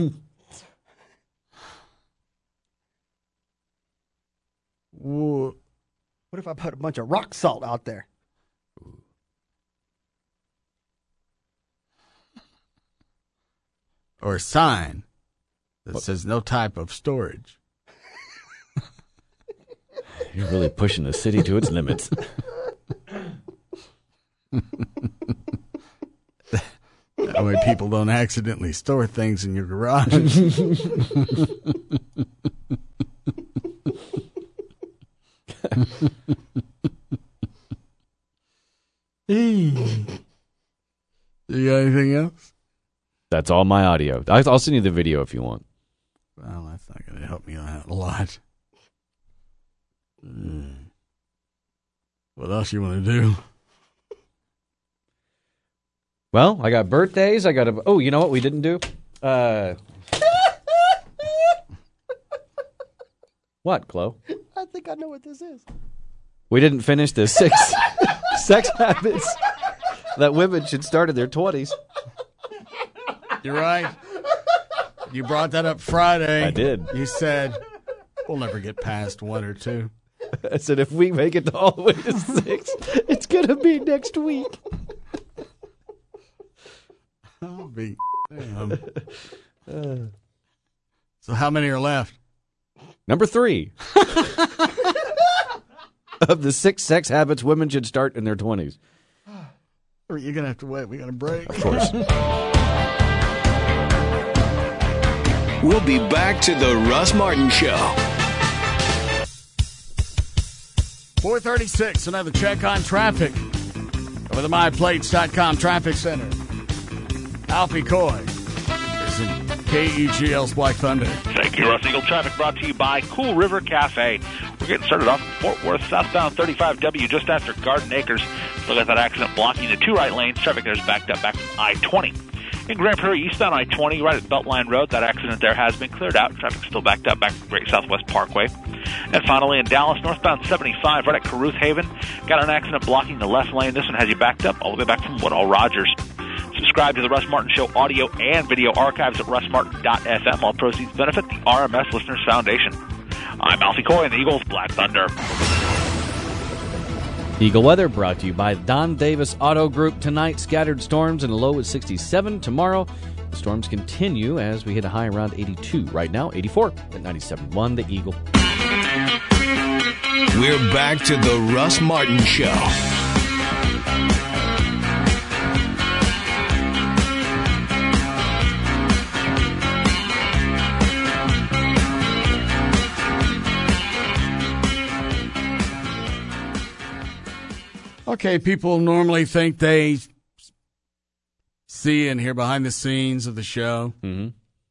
What if I put a bunch of rock salt out there? Or a sign that says no type of storage. You're really pushing the city to its limits. That way people don't accidentally store things in your garage. You got anything else? That's all my audio. I'll send you the video if you want. Well, that's not going to help me out a lot. What else you want to do? Well, I got birthdays. Oh, you know what we didn't do? What, Chloe? I think I know what this is. We didn't finish the 6 sex habits that women should start in their 20s. You're right. You brought that up Friday. I did. You said, we'll never get past 1 or 2. I said, if we make it all the way to 6, it's going to be next week. I'll be damn. So how many are left? Number 3. Of the 6 sex habits women should start in their 20s. You're going to have to wait. We got a break. Of course. We'll be back to the Russ Martin Show. 436, another check on traffic. Over the MyPlates.com traffic center. Alfie Coy is in KEGL's Black Thunder. Thank you, Russ. Eagle traffic brought to you by Cool River Cafe. We're getting started off at Fort Worth, southbound 35W, just after Garden Acres. Look at that accident blocking the 2 right lanes. Traffic there is backed up back from I-20. In Grand Prairie, eastbound I-20, right at Beltline Road, that accident there has been cleared out. Traffic still backed up back from Great Southwest Parkway. And finally, in Dallas, northbound 75, right at Caruth Haven, got an accident blocking the left lane. This one has you backed up all the way back from Woodall Rogers. Subscribe to the Russ Martin Show audio and video archives at russmartin.fm. All proceeds benefit the RMS Listeners Foundation. I'm Alfie Coy in the Eagles Black Thunder. Eagle weather brought to you by Don Davis Auto Group. Tonight, scattered storms and a low at 67. Tomorrow, the storms continue as we hit a high around 82. Right now, 84 at 97.1 The Eagle. We're back to the Russ Martin Show. Okay, people normally think they see and hear behind the scenes of the show. Mm-hmm.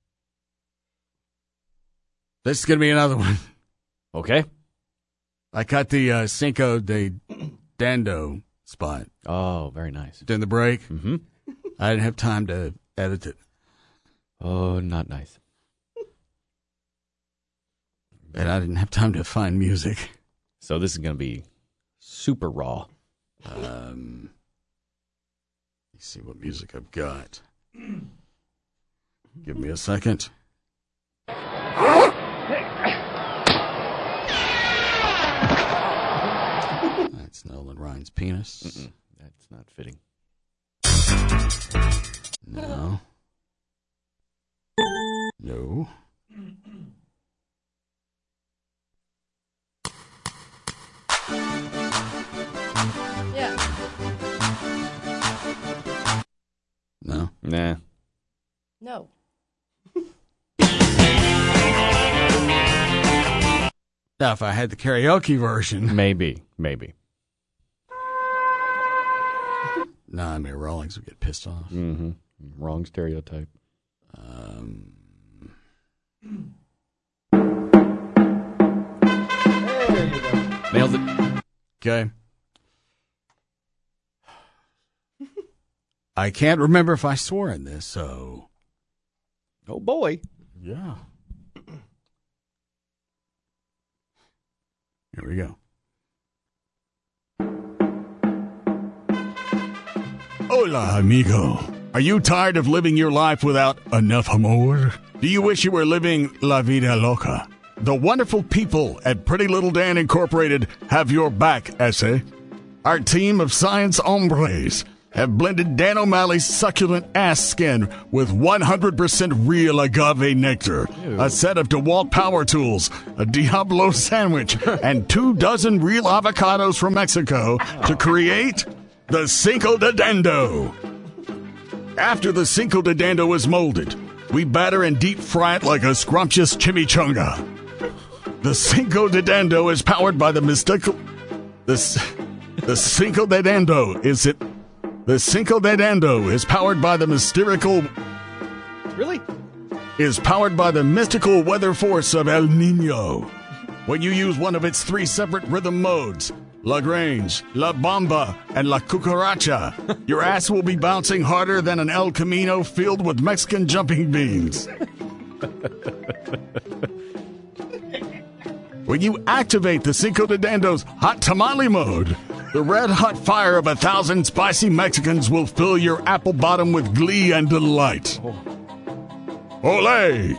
This is going to be another one. Okay. I cut the Cinco de Dando spot. Oh, very nice. During the break. Mm-hmm. I didn't have time to edit it. Oh, not nice. And I didn't have time to find music. So this is going to be super raw. Let's see what music I've got. Give me a second. That's Nolan Ryan's penis. Mm-mm. That's not fitting. No. No. Yeah. No. Nah. No. Now, if I had the karaoke version. Maybe. No, I mean, Rawlings would get pissed off. Mm-hmm. Wrong stereotype. Nailed it. Okay. I can't remember if I swore in this, so. Oh, boy. Yeah. Here we go. Hola, amigo. Are you tired of living your life without enough amor? Do you wish you were living la vida loca? The wonderful people at Pretty Little Dan Incorporated have your back, ese. Our team of science hombres have blended Dan O'Malley's succulent ass skin with 100% real agave nectar, a set of DeWalt power tools, a Diablo sandwich, and 24 real avocados from Mexico to create the Cinco de Dando. After the Cinco de Dando is molded, we batter and deep fry it like a scrumptious chimichanga. The Cinco de Dando is powered by the mystical... The Cinco de Dando is it... The Cinco de Dando is powered by the mystical... Really? Is powered by the mystical weather force of El Nino. When you use one of its 3 separate rhythm modes, La Grange, La Bamba, and La Cucaracha, your ass will be bouncing harder than an El Camino filled with Mexican jumping beans. When you activate the Cinco de Dando's hot tamale mode, the red-hot fire of 1,000 spicy Mexicans will fill your apple bottom with glee and delight. Olé!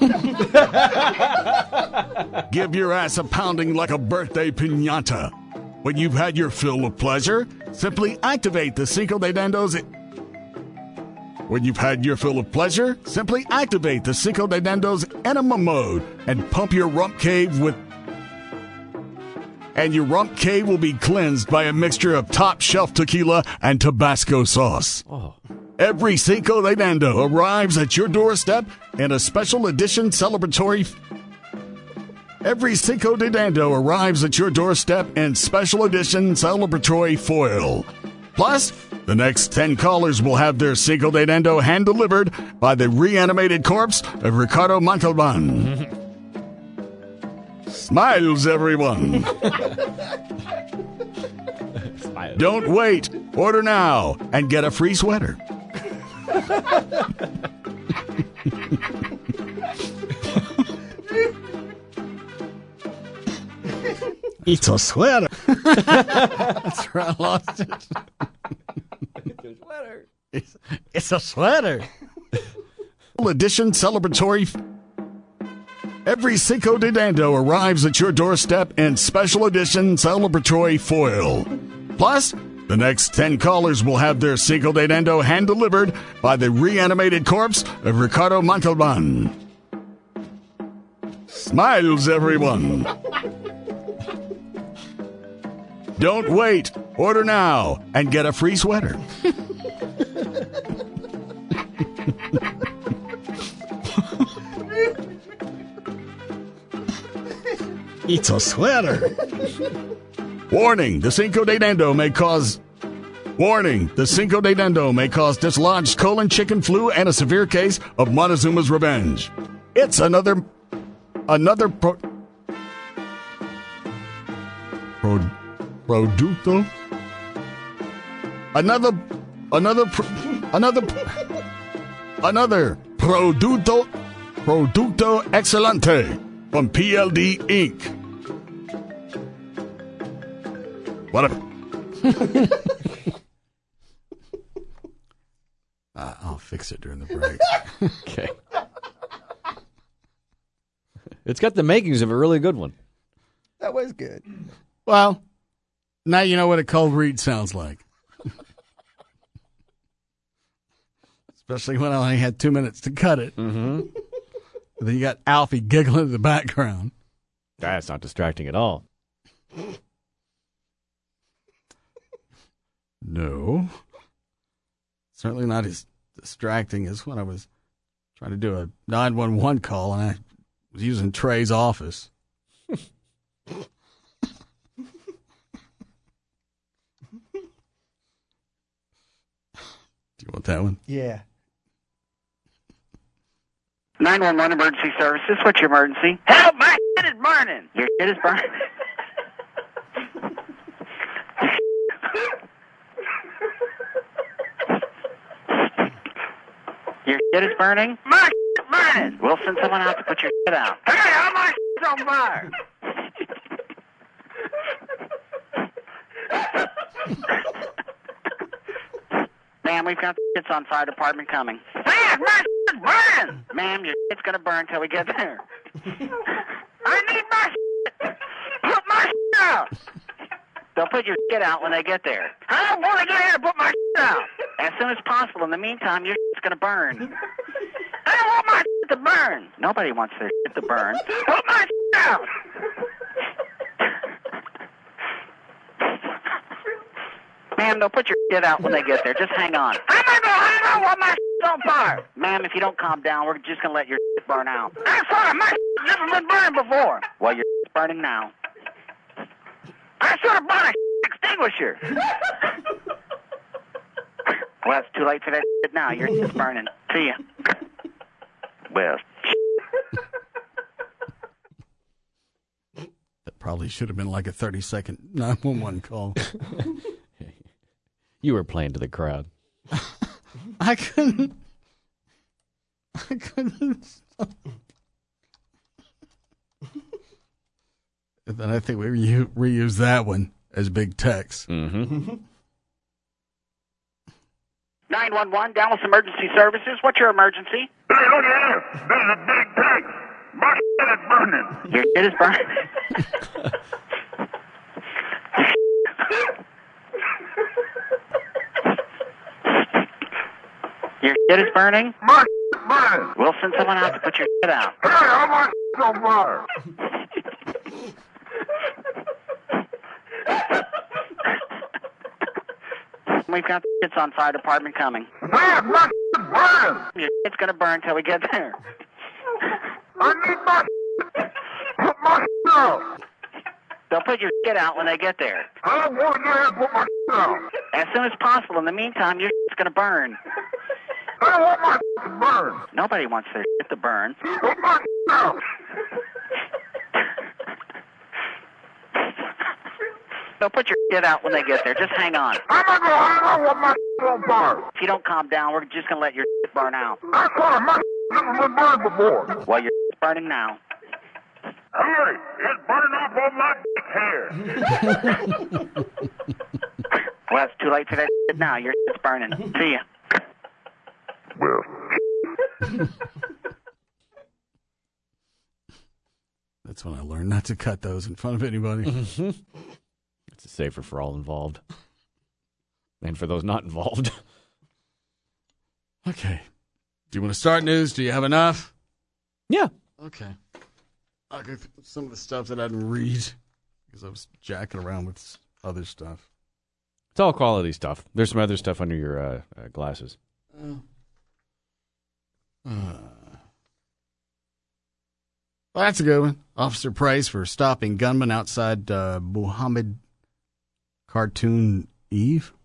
Give your ass a pounding like a birthday piñata. When you've had your fill of pleasure, simply activate the Cinco de Dando's... When you've had your fill of pleasure, simply activate the Cinco de Dando's enema mode and pump your rump cave with... And your rump cave will be cleansed by a mixture of top-shelf tequila and Tabasco sauce. Oh. Every Cinco de Dando arrives at your doorstep in a special edition celebratory... Every Cinco de Dando arrives at your doorstep in special edition celebratory foil. Plus, the next 10 callers will have their Cinco de Dando hand-delivered by the reanimated corpse of Ricardo Montalban. Smiles, everyone. Don't wait. Order now and get a free sweater. It's a sweater. That's where I lost it. It's a sweater. It's a sweater. Edition celebratory... Every Cinco de Dando arrives at your doorstep in special edition celebratory foil. Plus, the next 10 callers will have their Cinco de Nendo hand-delivered by the reanimated corpse of Ricardo Montalban. Smiles, everyone. Don't wait. Order now and get a free sweater. It's a sweater. Warning, the Cinco de Nendo may cause dislodged colon, chicken flu, and a severe case of Montezuma's revenge. It's another producto. Another producto excelente from PLD Inc. Whatever. I'll fix it during the break. Okay. It's got the makings of a really good one. That was good. Well, now you know what a cold read sounds like. Especially when I only had 2 minutes to cut it. Mm-hmm. Then you got Alfie giggling in the background. That's not distracting at all. No. Certainly not as distracting as when I was trying to do a 911 call and I was using Trey's office. Do you want that one? Yeah. 911 emergency services. What's your emergency? Help! My shit is burning. Your shit is burning. Your shit is burning? My shit is burning. We'll send someone out to put your shit out. Hey, all my shit's on fire. Ma'am, we've got the shit's on fire department coming. Ma'am, my shit's burning! Ma'am, your shit's gonna burn till we get there. I need my shit! Put my shit out! They'll put your shit out when they get there. I don't want to get here to put my shit out! As soon as possible. In the meantime, your shit's gonna burn. I don't want my shit to burn! Nobody wants their shit to burn. Put my shit out! Ma'am, they'll put your shit out when they get there. Just hang on. I'm not gonna hang on while my shit's on fire. Ma'am, if you don't calm down, we're just gonna let your shit burn out. I'm sorry, my shit's never been burned before. Well, your shit's burning now. I should have bought a extinguisher. Well, it's too late for that shit now. Your shit's burning. See ya. Well, That probably should have been like a 30-second 911 call. You were playing to the crowd. I couldn't. And then I think we reuse that one as big text. Mm-hmm. 911, Dallas Emergency Services. What's your emergency? Hey, look here. There's a big tank. My shit is burning. Your shit is burning. Your shit is burning? My shit is burning. We'll send someone out to put your shit out. Hey, all my shit's on fire. We've got the shit's on fire department coming. Man, my shit's burning. Your shit's gonna burn till we get there. I need my shit. Put my shit out. They'll put your shit out when they get there. I don't want to get here and put my shit out. As soon as possible. In the meantime, your shit's gonna burn. I don't want my shit to burn. Nobody wants their shit to burn. Put my shit out. They'll put your shit out when they get there. Just hang on. I'm not gonna hang on while my shit's on fire. If you don't calm down, we're just gonna let your shit burn out. I'm sorry, my shit's never been burned before. Well, your shit's burning now. Hurry, it's burning off all my dick hair. Well, it's too late for that shit now. Your shit's burning. See ya. Well, That's when I learned not to cut those in front of anybody. It's safer for all involved. and for those not involved. Okay. Do you want to start news? Do you have enough? Yeah. Okay. I'll go through some of the stuff that I didn't read because I was jacking around with other stuff. It's all quality stuff. There's some other stuff under your glasses. Well, that's a good one. Officer praised for stopping gunman outside Muhammad Cartoon Eve.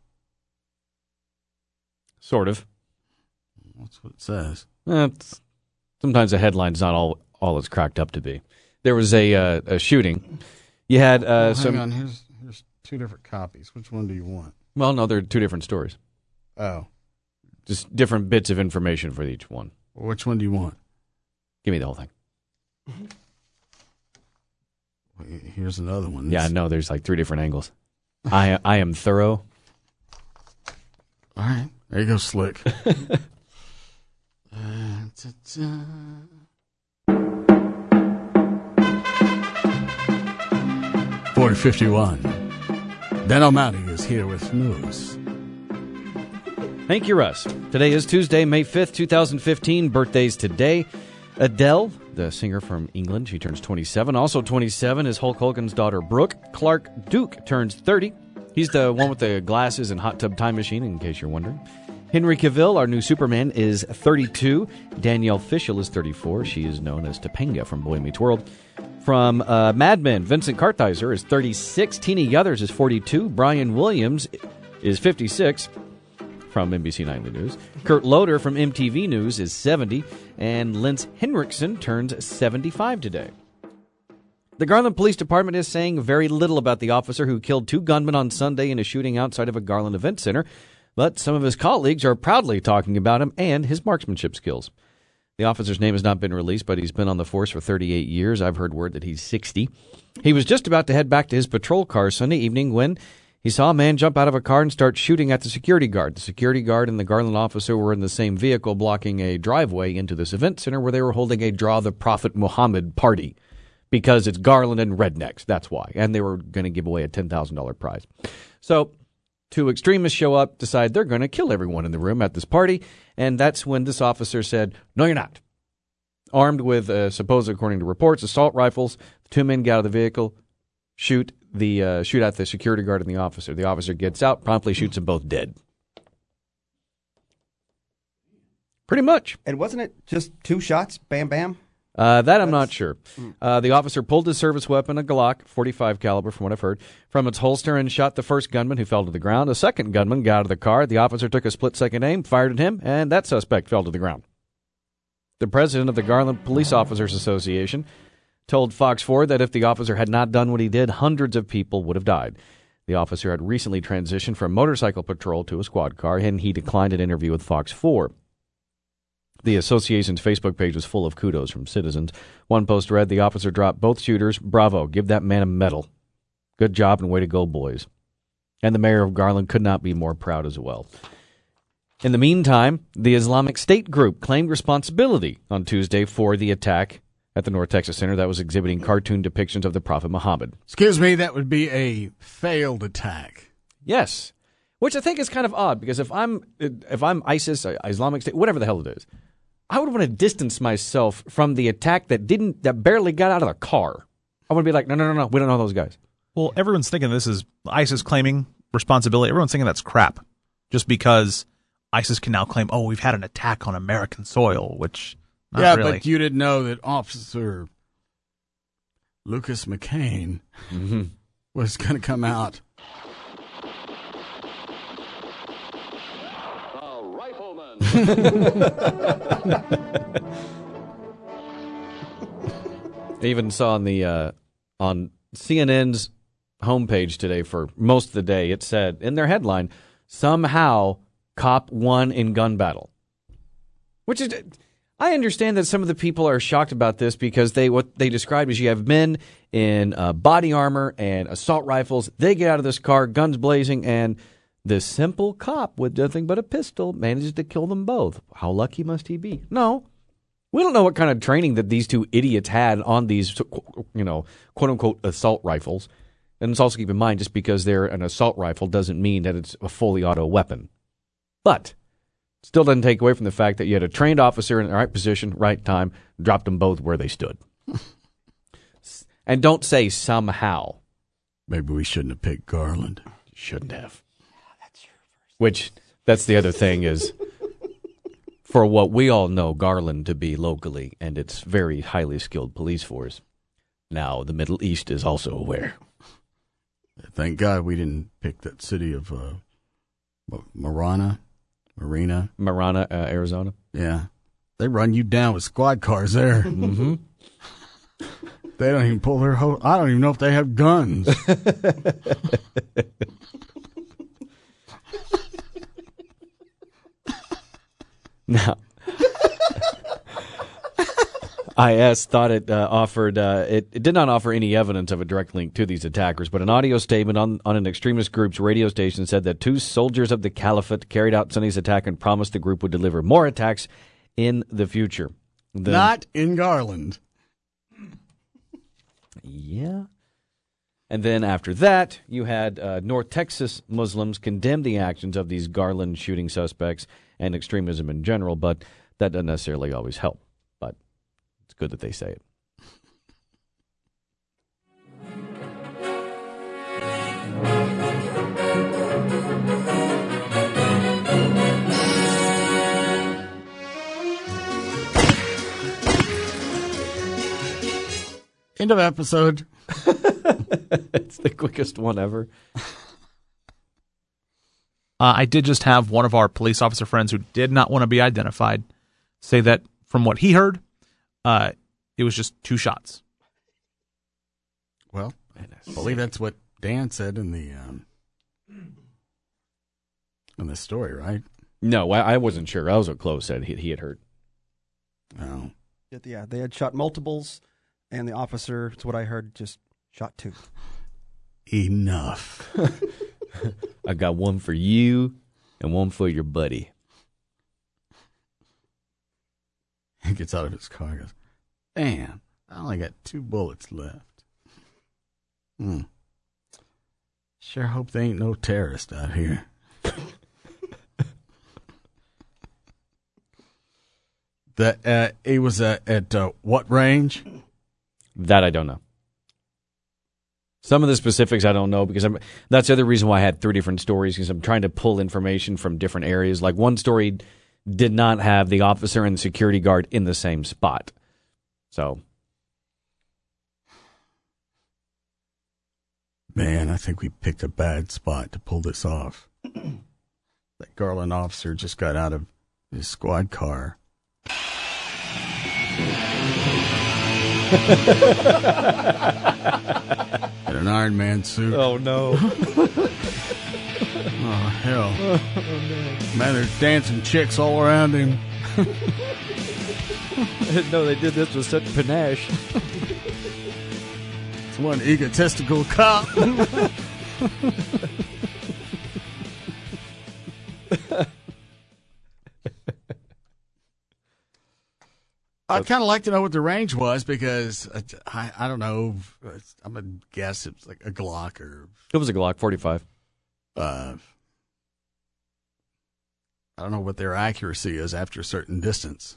Sort of. That's what it says. Sometimes a headline's not all it's cracked up to be. There was a shooting. You had some. Hang on. Here's two different copies. Which one do you want? Well, no, they're two different stories. Oh. Just different bits of information for each one. Which one do you want? Give me the whole thing. Here's another one. Yeah, no, there's like three different angles. I am thorough. All right. There you go, Slick. 451. Dan O'Malley is here with news. Thank you, Russ. Today is Tuesday, May 5th, 2015. Birthdays today. Adele, the singer from England, she turns 27. Also 27 is Hulk Hogan's daughter, Brooke. Clark Duke turns 30. He's the one with the glasses and hot tub time machine, in case you're wondering. Henry Cavill, our new Superman, is 32. Danielle Fishel is 34. She is known as Topanga from Boy Meets World. From Mad Men, Vincent Kartheiser is 36. Tina Yothers is 42. Brian Williams is 56 from NBC Nightly News. Kurt Loder from MTV News is 70. And Lance Henriksen turns 75 today. The Garland Police Department is saying very little about the officer who killed two gunmen on Sunday in a shooting outside of a Garland event center, but some of his colleagues are proudly talking about him and his marksmanship skills. The officer's name has not been released, but he's been on the force for 38 years. I've heard word that he's 60. He was just about to head back to his patrol car Sunday evening when he saw a man jump out of a car and start shooting at the security guard. The security guard and the Garland officer were in the same vehicle blocking a driveway into this event center where they were holding a Draw the Prophet Muhammad party. Because it's Garland and rednecks, that's why. And they were going to give away a $10,000 prize. So two extremists show up, decide they're going to kill everyone in the room at this party, and that's when this officer said, "No, you're not." Armed with, supposedly according to reports, assault rifles, the two men get out of the vehicle, shoot at the security guard and the officer. The officer gets out, promptly shoots them both dead. Pretty much. And wasn't it just two shots? Bam, bam? That I'm not sure. The officer pulled his service weapon, a Glock 45 caliber, from what I've heard, from its holster and shot the first gunman, who fell to the ground. A second gunman got out of the car. The officer took a split-second aim, fired at him, and that suspect fell to the ground. The president of the Garland Police Officers Association told Fox 4 that if the officer had not done what he did, hundreds of people would have died. The officer had recently transitioned from motorcycle patrol to a squad car, and he declined an interview with Fox 4. The association's Facebook page was full of kudos from citizens. One post read, "The officer dropped both shooters. Bravo. Give that man a medal. Good job and way to go, boys." And the mayor of Garland could not be more proud as well. In the meantime, the Islamic State group claimed responsibility on Tuesday for the attack at the North Texas Center that was exhibiting cartoon depictions of the Prophet Muhammad. Excuse me, that would be a failed attack. Yes. Which I think is kind of odd, because if I'm ISIS, Islamic State, whatever the hell it is, I would want to distance myself from the attack that barely got out of the car. I want to be like, no, we don't know those guys. Well, everyone's thinking this is ISIS claiming responsibility. Everyone's thinking that's crap, just because ISIS can now claim, "Oh, we've had an attack on American soil," which not really. But you didn't know that Officer Lucas McCain was going to come out. I even saw on CNN's homepage today for most of the day, it said in their headline, "Somehow cop won in gun battle." Which is, I understand that some of the people are shocked about this because what they described is you have men in body armor and assault rifles. They get out of this car, guns blazing, and this simple cop with nothing but a pistol manages to kill them both. How lucky must he be? No. We don't know what kind of training that these two idiots had on these, quote-unquote assault rifles. And let's also keep in mind, just because they're an assault rifle doesn't mean that it's a fully auto weapon. But still doesn't take away from the fact that you had a trained officer in the right position, right time, dropped them both where they stood. And don't say somehow. Maybe we shouldn't have picked Garland. Shouldn't have. Which, that's the other thing is, for what we all know Garland to be locally, and its very highly skilled police force, now the Middle East is also aware. Thank God we didn't pick that city of Marana, Arizona. Yeah. They run you down with squad cars there. Mm-hmm. They don't even pull their I don't even know if they have guns. Now, IS thought it offered, it did not offer any evidence of a direct link to these attackers, but an audio statement on an extremist group's radio station said that 2 soldiers of the Caliphate carried out Sunday's attack and promised the group would deliver more attacks in the future. Not in Garland. Yeah. And then after that, you had North Texas Muslims condemn the actions of these Garland shooting suspects and extremism in general, but that doesn't necessarily always help. But it's good that they say it. End of episode. It's the quickest one ever. I did just have one of our police officer friends who did not want to be identified say that from what he heard, it was just 2 shots. Well, I believe that's what Dan said in the story, right? No, I wasn't sure. I was what Chloe said he had heard. Oh. Yeah, they had shot multiples, and the officer, it's what I heard, just shot 2. Enough. I got one for you and one for your buddy. He gets out of his car and goes, damn, I only got 2 bullets left. Sure hope they ain't no terrorist out here. That he was at what range? That I don't know. Some of the specifics I don't know because that's the other reason why I had 3 different stories, because I'm trying to pull information from different areas. Like one story did not have the officer and the security guard in the same spot. So, man, I think we picked a bad spot to pull this off. That Garland officer just got out of his squad car. In an Iron Man suit. Oh, no. Oh, hell. Man, there's dancing chicks all around him. I didn't know they did this with such panache. It's one egotistical cop. I'd kind of like to know what the range was because I don't know. I'm going to guess it was like a Glock or... It was a Glock 45. I don't know what their accuracy is after a certain distance.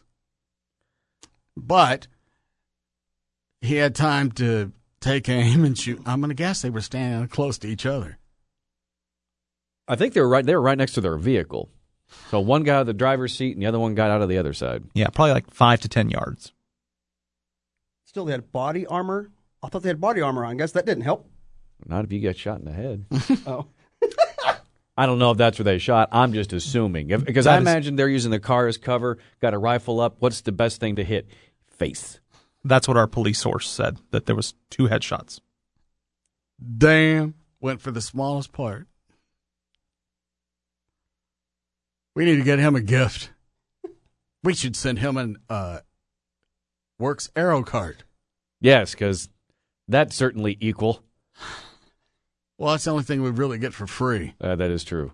But he had time to take aim and shoot. I'm going to guess they were standing close to each other. I think they were right next to their vehicle. So one got out of the driver's seat and the other one got out of the other side. Yeah, probably like 5 to 10 yards. Still, they had body armor. I thought they had body armor on. I guess that didn't help. Not if you get shot in the head. Oh. I don't know if that's where they shot. I'm just assuming. Because I imagine they're using the car as cover, got a rifle up. What's the best thing to hit? Face. That's what our police source said, that there was 2 headshots. Damn. Went for the smallest part. We need to get him a gift. We should send him an Works Arrow cart. Yes, because that's certainly equal. Well, that's the only thing we really get for free. That is true.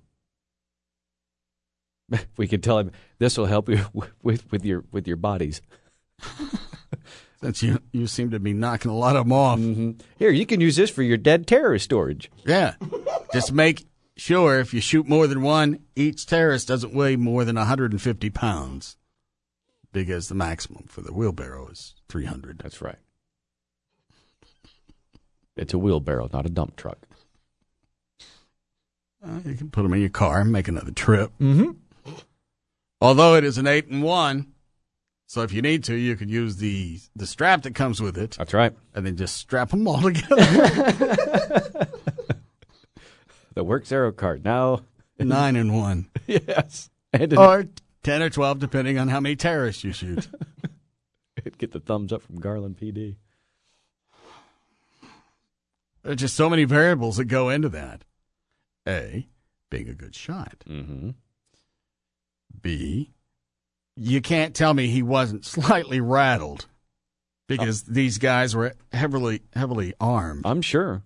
We could tell him this will help you with your bodies. Since you seem to be knocking a lot of them off. Here, you can use this for your dead terrorist storage. Yeah. Just make sure if you shoot more than one, each terrorist doesn't weigh more than 150 pounds. Big as the maximum for the wheelbarrow is 300. That's right. It's a wheelbarrow, not a dump truck. You can put them in your car and make another trip. Although it is an 8-in-1, so if you need to, you could use the strap that comes with it. That's right. And then just strap them all together. The Works Aero card now 9-in-1. Yes. Or 10 or 12, depending on how many terrorists you shoot. Get the thumbs up from Garland PD. There are just so many variables that go into that. A, being a good shot. B, you can't tell me he wasn't slightly rattled because these guys were heavily armed. I'm sure.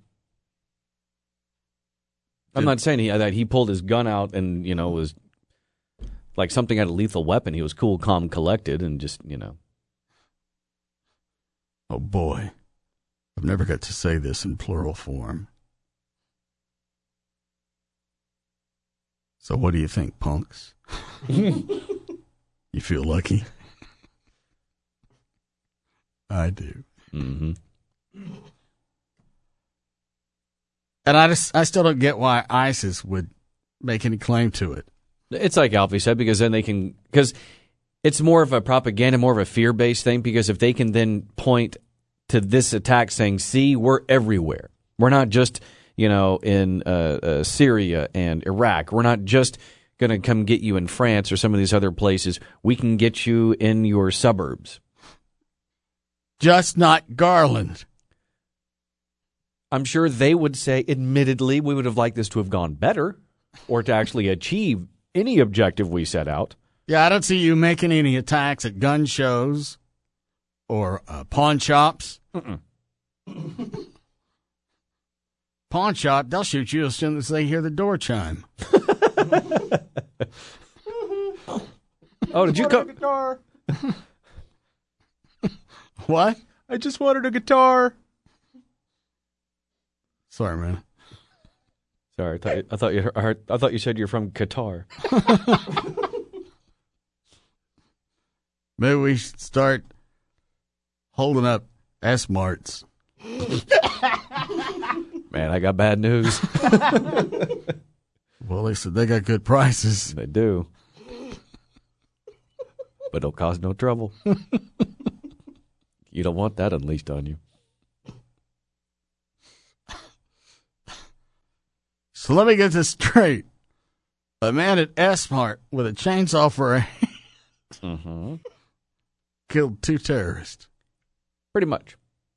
I'm not saying that he pulled his gun out and, was like something had a lethal weapon. He was cool, calm, collected, and just, Oh, boy. I've never got to say this in plural form. So what do you think, punks? You feel lucky? I do. Mm-hmm. And I still don't get why ISIS would make any claim to it. It's like Alfie said, because then they can, because it's more of a propaganda, more of a fear-based thing, because if they can then point to this attack saying, see, we're everywhere. We're not just, in Syria and Iraq. We're not just going to come get you in France or some of these other places. We can get you in your suburbs. Just not Garland. I'm sure they would say, admittedly, we would have liked this to have gone better or to actually achieve any objective we set out. Yeah, I don't see you making any attacks at gun shows or pawn shops. Pawn shop, they'll shoot you as soon as they hear the door chime. Oh, did you come? Guitar. What? I just wanted a guitar. Sorry, man. Sorry, I thought you said you're from Qatar. Maybe we should start holding up S-Marts. Man, I got bad news. Well, they said they got good prices. They do. But it'll cause no trouble. You don't want that unleashed on you. So let me get this straight. A man at S-Mart with a chainsaw for a hand killed 2 terrorists. Pretty much.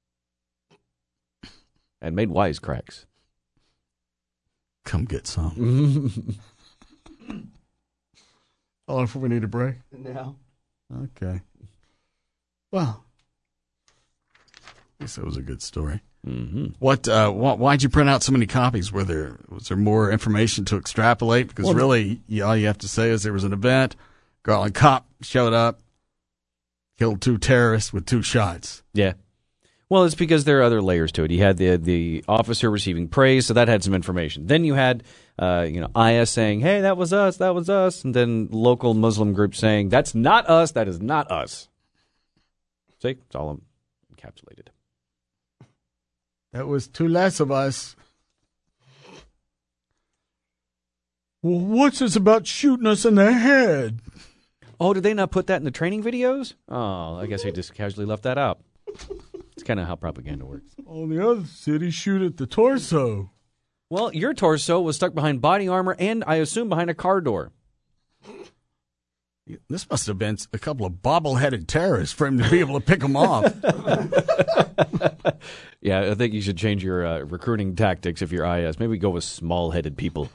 And made wisecracks. Come get some. How long before we need a break? No. Okay. Well, I guess that was a good story. Why'd you print out so many copies? Was there more information to extrapolate? Because really, all you have to say is there was an event, Garland cop showed up, killed 2 terrorists with 2 shots. Yeah. Well, it's because there are other layers to it. You had the officer receiving praise, so that had some information. Then you had, IS saying, hey, that was us. And then local Muslim groups saying, that's not us, that is not us. See, it's all encapsulated. That was 2 less of us. Well, what's this about shooting us in the head? Oh, did they not put that in the training videos? Oh, I guess they just casually left that out. It's kind of how propaganda works. Oh, the other city shoot at the torso. Well, your torso was stuck behind body armor and, I assume, behind a car door. This must have been a couple of bobble-headed terrorists for him to be able to pick them off. Yeah, I think you should change your recruiting tactics if you're IS. Maybe go with small-headed people.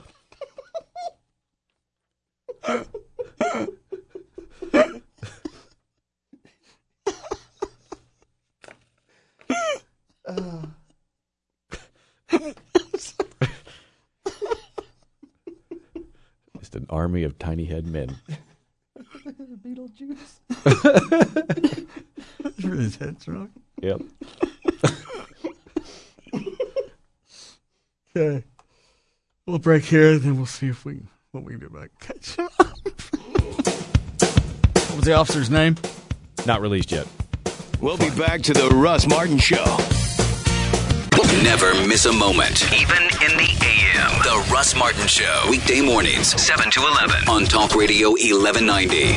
Just an army of tiny head men. Beetlejuice. His head's wrong. Yep. Okay. We'll break here, then we'll see what we can do about catch up. What was the officer's name? Not released yet. We'll be back to the Russ Martin Show. Never miss a moment, even in the AM. The Russ Martin Show. Weekday mornings, 7 to 11. On Talk Radio 1190.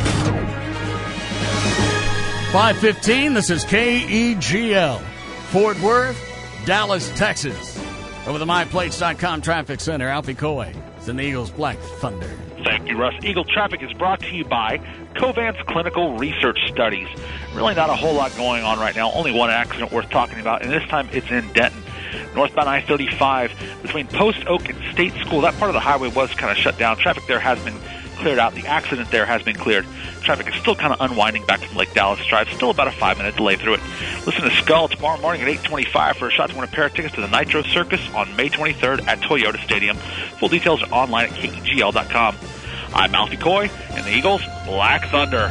5:15, this is KEGL. Fort Worth, Dallas, Texas. Over the MyPlates.com Traffic Center, Alfie Coy is in the Eagles Black Thunder. Thank you, Russ. Eagle Traffic is brought to you by Covance Clinical Research Studies. Really not a whole lot going on right now. Only one accident worth talking about, and this time it's in Denton. Northbound I-35 between Post Oak and State School. That part of the highway was kind of shut down. Traffic there has been cleared out. The accident there has been cleared. Traffic is still kind of unwinding back from Lake Dallas Drive. Still about a 5-minute delay through it. Listen to Skull tomorrow morning at 8:25 for a shot to win a pair of tickets to the Nitro Circus on May 23rd at Toyota Stadium. Full details are online at KEGL.com. I'm Alfie Coy, and the Eagles Black Thunder.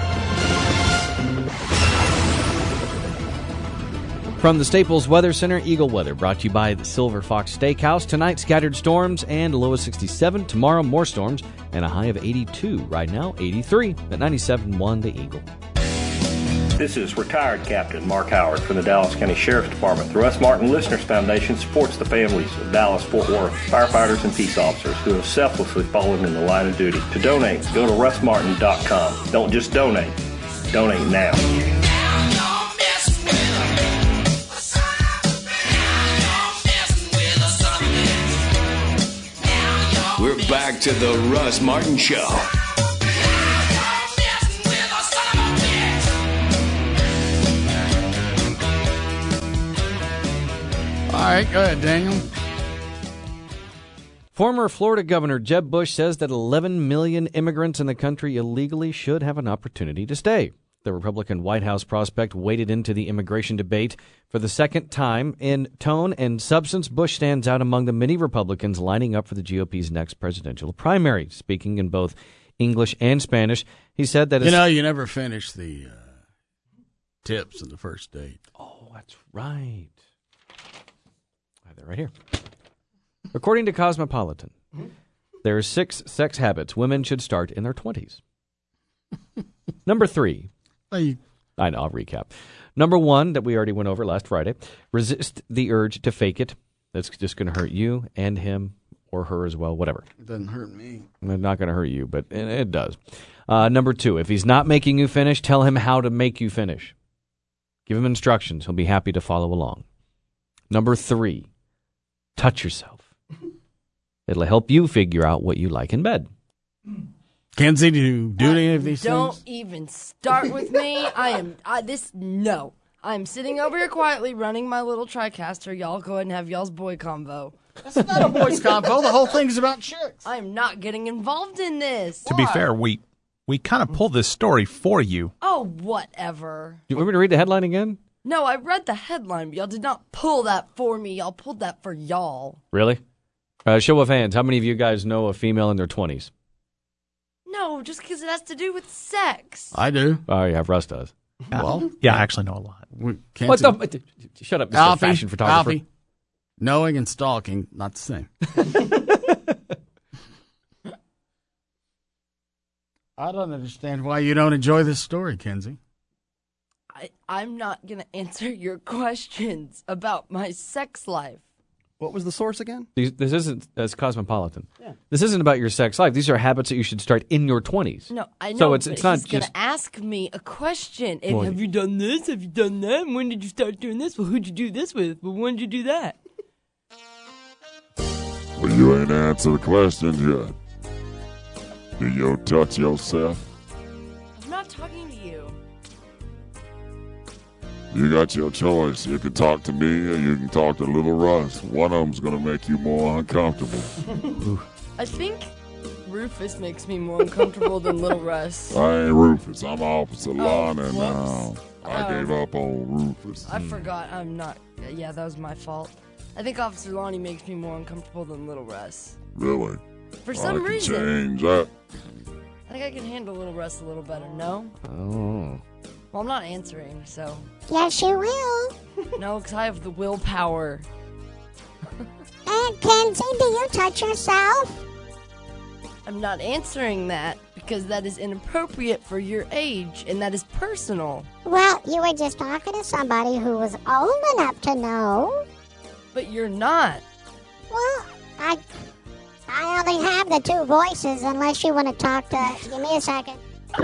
From the Staples Weather Center, Eagle Weather, brought to you by the Silver Fox Steakhouse. Tonight, scattered storms and a low of 67. Tomorrow, more storms and a high of 82. Right now, 83 at 97.1 The Eagle. This is retired Captain Mark Howard from the Dallas County Sheriff's Department. The Russ Martin Listeners Foundation supports the families of Dallas-Fort Worth firefighters and peace officers who have selflessly fallen in the line of duty. To donate, go to russmartin.com. Don't just donate. Donate now. We're back to the Russ Martin Show. All right, go ahead, Daniel. Former Florida Governor Jeb Bush says that 11 million immigrants in the country illegally should have an opportunity to stay. The Republican White House prospect waded into the immigration debate for the second time. In tone and substance, Bush stands out among the many Republicans lining up for the GOP's next presidential primary. Speaking in both English and Spanish, he said that... you never finish the tips in the first date. Oh, that's right. I have that right here. According to Cosmopolitan, there are 6 sex habits women should start in their 20s. Number 3. I know, I'll recap. Number 1, that we already went over last Friday, resist the urge to fake it. That's just going to hurt you and him or her as well, whatever. It doesn't hurt me. It's not going to hurt you, but it does. Number 2, if he's not making you finish, tell him how to make you finish. Give him instructions. He'll be happy to follow along. Number 3, touch yourself. It'll help you figure out what you like in bed. Kenzie, do you do any of these Don't things? even start with me. No. I'm sitting over here quietly running my little TriCaster. Y'all go ahead and have y'all's boy convo. That's not a boys combo. The whole thing's about chicks. I am not getting involved in this. To be fair, we kind of pulled this story for you. Oh, whatever. Do you want me to read the headline again? No, I read the headline, but y'all did not pull that for me. Y'all pulled that for y'all. Really? Show of hands. How many of you guys know a female in their 20s? No, just because it has to do with sex. I do. Oh, yeah, Russ does. Well, yeah, I actually know a lot. What the? Shut up, Mr. Fashion Photographer. Alfie, knowing and stalking, not the same. I don't understand why you don't enjoy this story, Kenzie. I'm not going to answer your questions about my sex life. What was the source again? This isn't as Cosmopolitan. Yeah. This isn't about your sex life. These are habits that you should start in your 20s. No, I know. So it's not he's going just to ask me a question. Well, have you done this? Have you done that? When did you start doing this? Well, who'd you do this with? Well, when did you do that? Well, you ain't answered the questions yet. Do you touch yourself? I'm not talking to you. You got your choice. You can talk to me or you can talk to Little Russ. One of them's going to make you more uncomfortable. I think Rufus makes me more uncomfortable than Little Russ. I ain't Rufus. I'm Officer Lana now. I gave up on Rufus. I forgot. I'm not. Yeah, that was my fault. I think Officer Lonnie makes me more uncomfortable than Little Russ. Really? For some I can reason. change that. I think I can handle Little Russ a little better, no? Oh. Well, I'm not answering, so. Yes, you will. No, because I have the willpower. And Kenzie, do you touch yourself? I'm not answering that because that is inappropriate for your age, and that is personal. Well, you were just talking to somebody who was old enough to know. But you're not. Well, I only have the two voices unless you want to talk to... Give me a second.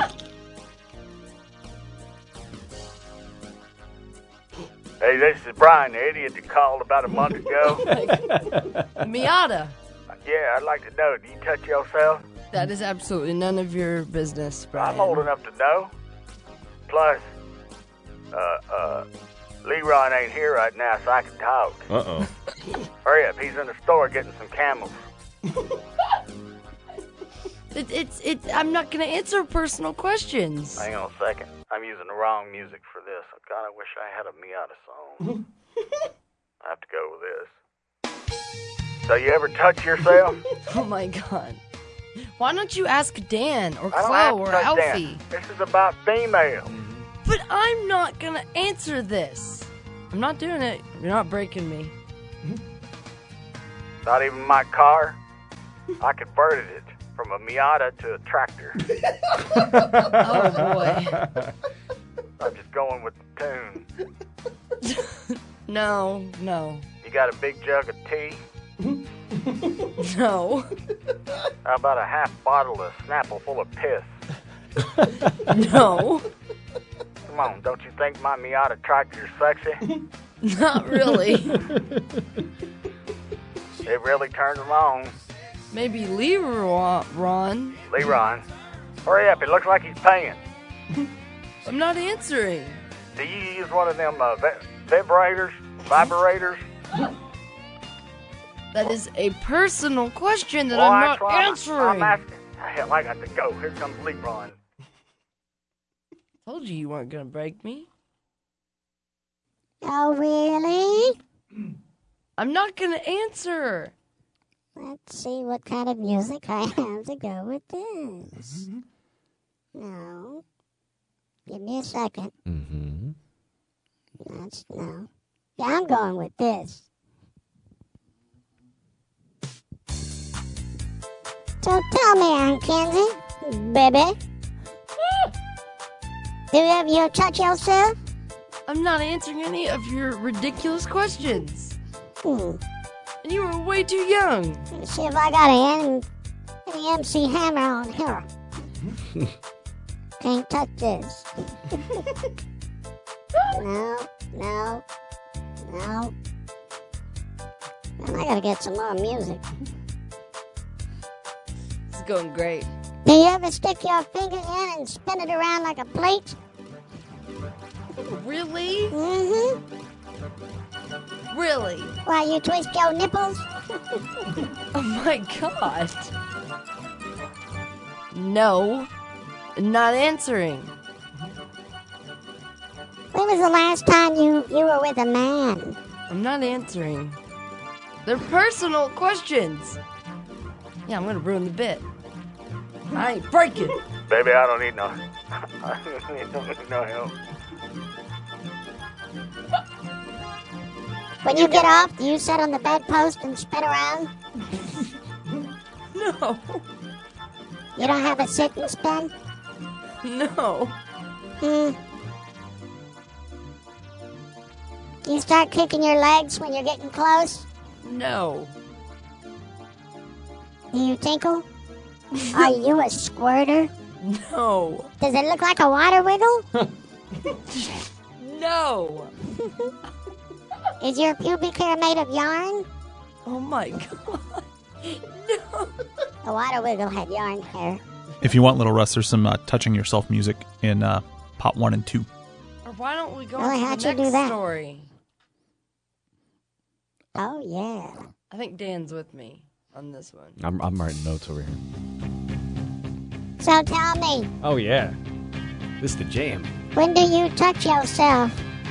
Hey, this is Brian, the idiot that called about a month ago. Miata. Yeah, I'd like to know, do you touch yourself? That is absolutely none of your business, Brian. I'm old enough to know. Plus, Leron ain't here right now, so I can talk. Uh-oh. Hurry up, he's in the store getting some camels. I'm not going to answer personal questions. Hang on a second. I'm using the wrong music for this. God, I wish I had a Miata song. I have to go with this. So you ever touch yourself? Oh, my God. Why don't you ask Dan or I don't Chloe have to or touch Alfie? Dan. This is about females. But I'm not going to answer this. I'm not doing it. You're not breaking me. Not even my car. I converted it from a Miata to a tractor. Oh, boy. I'm just going with the tune. No. You got a big jug of tea? No. How about a half bottle of Snapple full of piss? No. Come on, don't you think my Miata tractor's sexy? Not really. It really turns them on. Maybe Leron. Leron, hurry up, it looks like he's paying. I'm not answering. Do you use one of them vibrators? That is a personal question that Well, I'm that's not why answering. I'm asking. Hell, I got to go. Here comes Leron. Told you weren't going to break me. Oh, really? I'm not going to answer. Let's see what kind of music I have to go with this. No. Give me a second. Mm-hmm. No. Yeah, I'm going with this. So tell me, Aunt Kenzie, baby. Do you touch yourself? I'm not answering any of your ridiculous questions. And you were way too young. Let's see if I got an MC Hammer on here. Can't touch this. No. And I gotta get some more music. It's going great. Do you ever stick your finger in and spin it around like a plate? Really? Mm-hmm. Really? While you twist your nipples? Oh my God. No. Not answering. When was the last time you were with a man? I'm not answering. They're personal questions. Yeah, I'm gonna ruin the bit. I ain't breaking. Baby, I don't need no help. When you get off, do you sit on the bedpost and spin around? No. You don't have a sit and spin? No. You start kicking your legs when you're getting close? No. Do you tinkle? Are you a squirter? No. Does it look like a water wiggle? No. Is your pubic hair made of yarn? Oh my God. No. The water wiggle had yarn hair. If you want, Little Russ, there's some touching yourself music in Pot 1 and 2. Or why don't we go Really, to how'd the you do next that? story? Oh, yeah. I think Dan's with me on this one. I'm writing notes over here. So tell me, Oh, yeah. This is the jam. when do you touch yourself?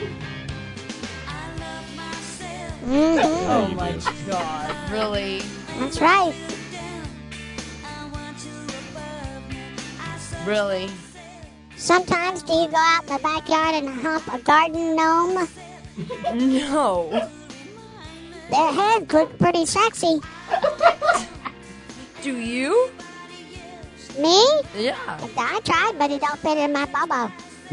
Mm-hmm. Oh my God. Really? That's right. Really? Sometimes do you go out in the backyard and hump a garden gnome? No. Their heads look pretty sexy. Do you? Me? Yeah. I tried, but it don't fit in my bubble.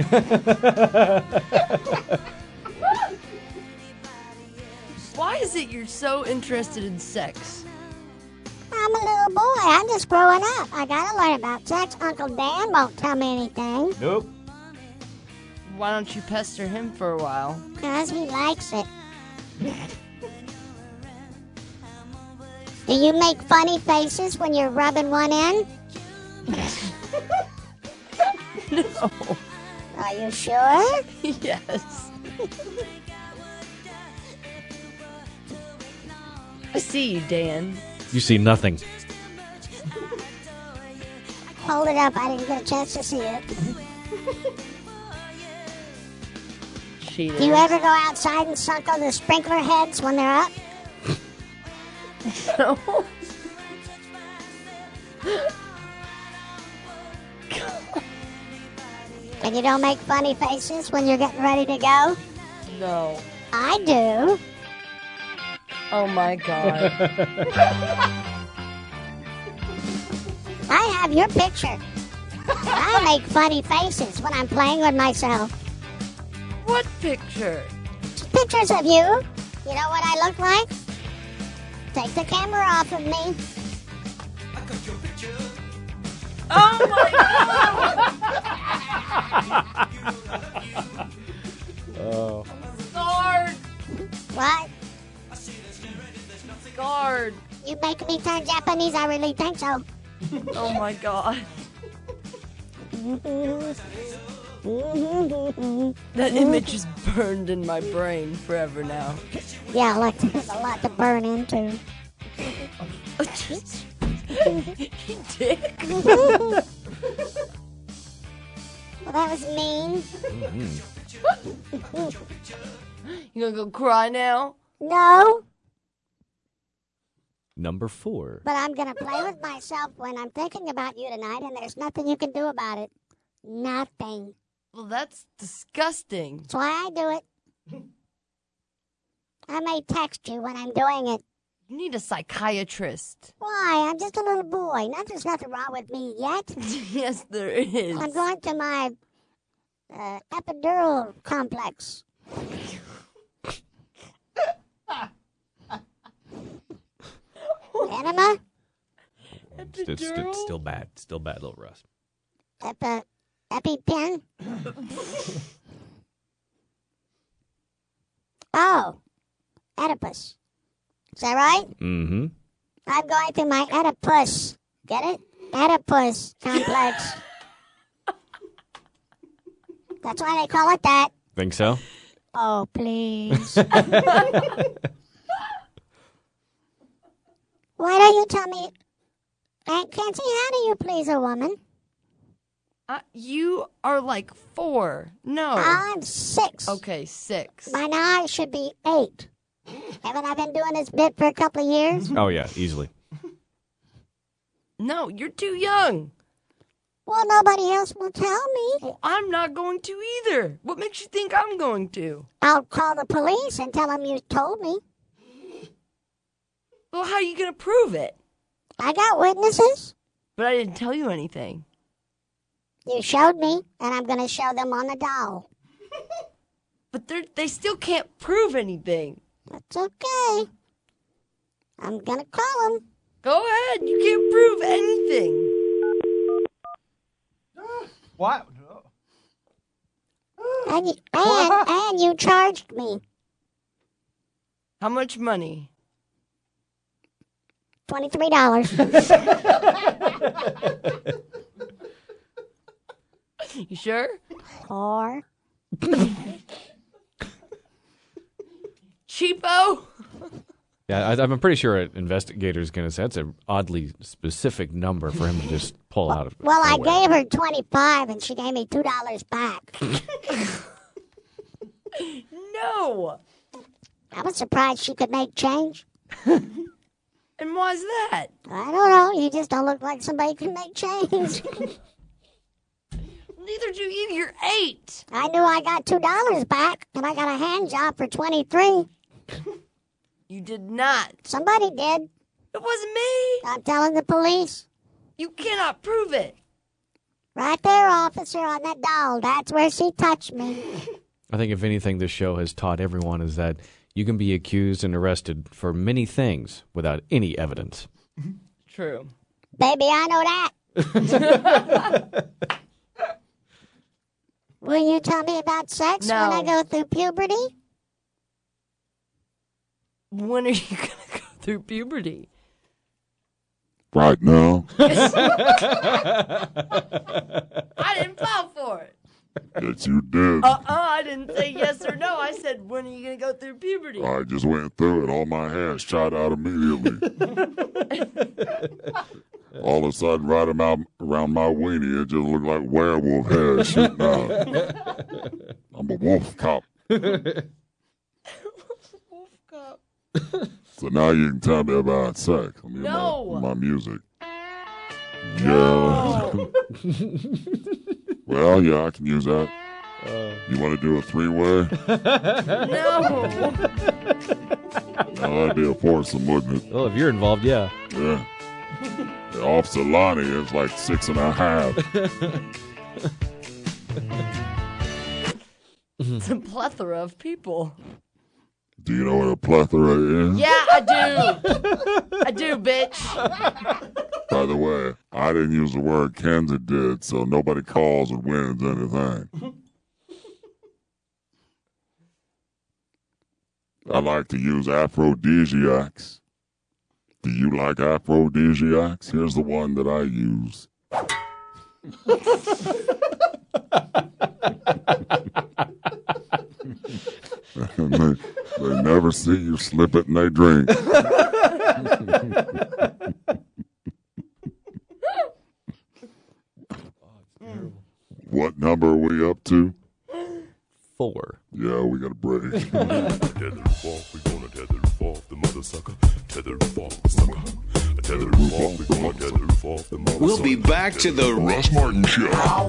Why is it you're so interested in sex? I'm a little boy. I'm just growing up. I gotta learn about sex. Uncle Dan won't tell me anything. Nope. Why don't you pester him for a while? Because he likes it. Do you make funny faces when you're rubbing one in? No. Are you sure? Yes. I see you, Dan. You see nothing. Hold it up. I didn't get a chance to see it. Cheater. Do you ever go outside and suckle the sprinkler heads when they're up? No. And you don't make funny faces when you're getting ready to go? No. I do. Oh my God. I have your picture. I make funny faces when I'm playing with myself. What picture? Pictures of you. You know what I look like? Take the camera off of me. Oh my God! Oh. Scarred! What? Scarred! You make me turn Japanese? I really think so. Oh my God. That image is burned in my brain forever now. Yeah, like there's a lot to burn into. You dick. Well, that was mean. You gonna go cry now? No, Number 4. but I'm going to play with myself when I'm thinking about you tonight, and there's nothing you can do about it. Nothing. Well, that's disgusting. That's why I do it. I may text you when I'm doing it. You need a psychiatrist. Why? I'm just a little boy. There's nothing wrong with me yet. Yes, there is. I'm going to my epidural complex. Enema? Still bad. Still bad, little Russ. EpiPen? Oh, Oedipus. Is that right? Mm-hmm. I'm going to my Oedipus. Get it? Oedipus complex. That's why they call it that. Think so? Oh, please. Why don't you tell me, Aunt Kenzie, how do you please a woman? You are like 4. No. I'm 6. Okay, 6. By now I should be 8. Haven't I been doing this bit for a couple of years? Oh, yeah, easily. No, you're too young. Well, nobody else will tell me. Well, I'm not going to either. What makes you think I'm going to? I'll call the police and tell them you told me. Well, how are you going to prove it? I got witnesses. But I didn't tell you anything. You showed me, and I'm going to show them on the doll. But they still can't prove anything. That's okay. I'm going to call them. Go ahead. You can't prove anything. What? And you charged me. How much money? $23. You sure? Or cheapo. Yeah, I'm pretty sure an investigator's going to say that's an oddly specific number for him to just pull out of. Well, I nowhere. gave her 25 and she gave me $2 back. No. I was surprised she could make change. And why's that? I don't know. You just don't look like somebody can make change. Neither do you. You're 8. I knew I got $2 back, and I got a hand job for 23. You did not. Somebody did. It wasn't me. I'm telling the police. You cannot prove it. Right there, officer, on that doll. That's where she touched me. I think if anything this show has taught everyone is that you can be accused and arrested for many things without any evidence. True. Baby, I know that. Will you tell me about sex No. when I go through puberty? When are you going to go through puberty? Right now. I didn't fall for it. Yes, you did. I didn't say yes or no. I said, when are you going to go through puberty? I just went through it. All my hair shot out immediately. All of a sudden, right around my weenie, it just looked like werewolf hair shooting out. I'm a wolf cop. Wolf cop. So now you can tell me about sex. I mean, No. my music. No. Yeah. Well, yeah, I can use that. You want to do a 3-way? No. Now, that'd be a foursome, wouldn't it? Well, if you're involved, yeah. Yeah. The Officer Lonnie is like 6.5. It's a plethora of people. Do you know what a plethora is? Yeah, I do. I do, bitch. By the way, I didn't use the word Kenzie did, so nobody calls or wins anything. I like to use aphrodisiacs. Do you like aphrodisiacs? Here's the one that I use. They never see you slip it in their drink. What number are we up to? 4. Yeah, we got a break. Tether off, we gonna tether off the mother sucker. Tether off the sucker. Tether off, we gonna tether off the mother We'll be back to the Russ Martin Show.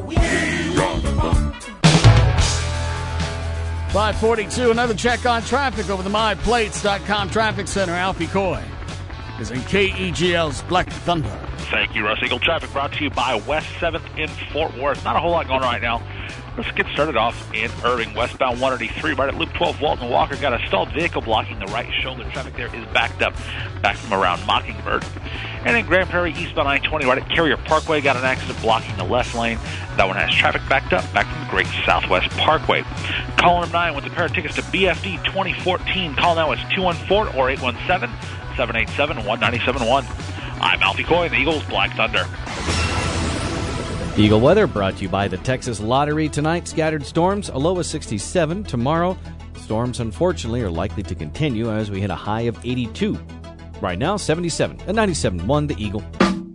542, another check on traffic over the MyPlates.com traffic center. Alfie Coy is in KEGL's Black Thunder. Thank you, Russ. Eagle traffic brought to you by West 7th in Fort Worth. Not a whole lot going on right now. Let's get started off in Irving, westbound 183, right at Loop 12. Walton Walker got a stalled vehicle blocking the right shoulder. Traffic there is backed up, back from around Mockingbird. And in Grand Prairie, eastbound I-20, right at Carrier Parkway, got an accident blocking the left lane. That one has traffic backed up, back from the Great Southwest Parkway. Call number 9 with a pair of tickets to BFD 2014. Call now is 214 or 817-787-1971. I'm Alfie Coy, the Eagles Black Thunder. Eagle weather brought to you by the Texas Lottery tonight. Scattered storms, a low of 67. Tomorrow, storms unfortunately are likely to continue as we hit a high of 82. Right now, 77 and 97.1 the Eagle.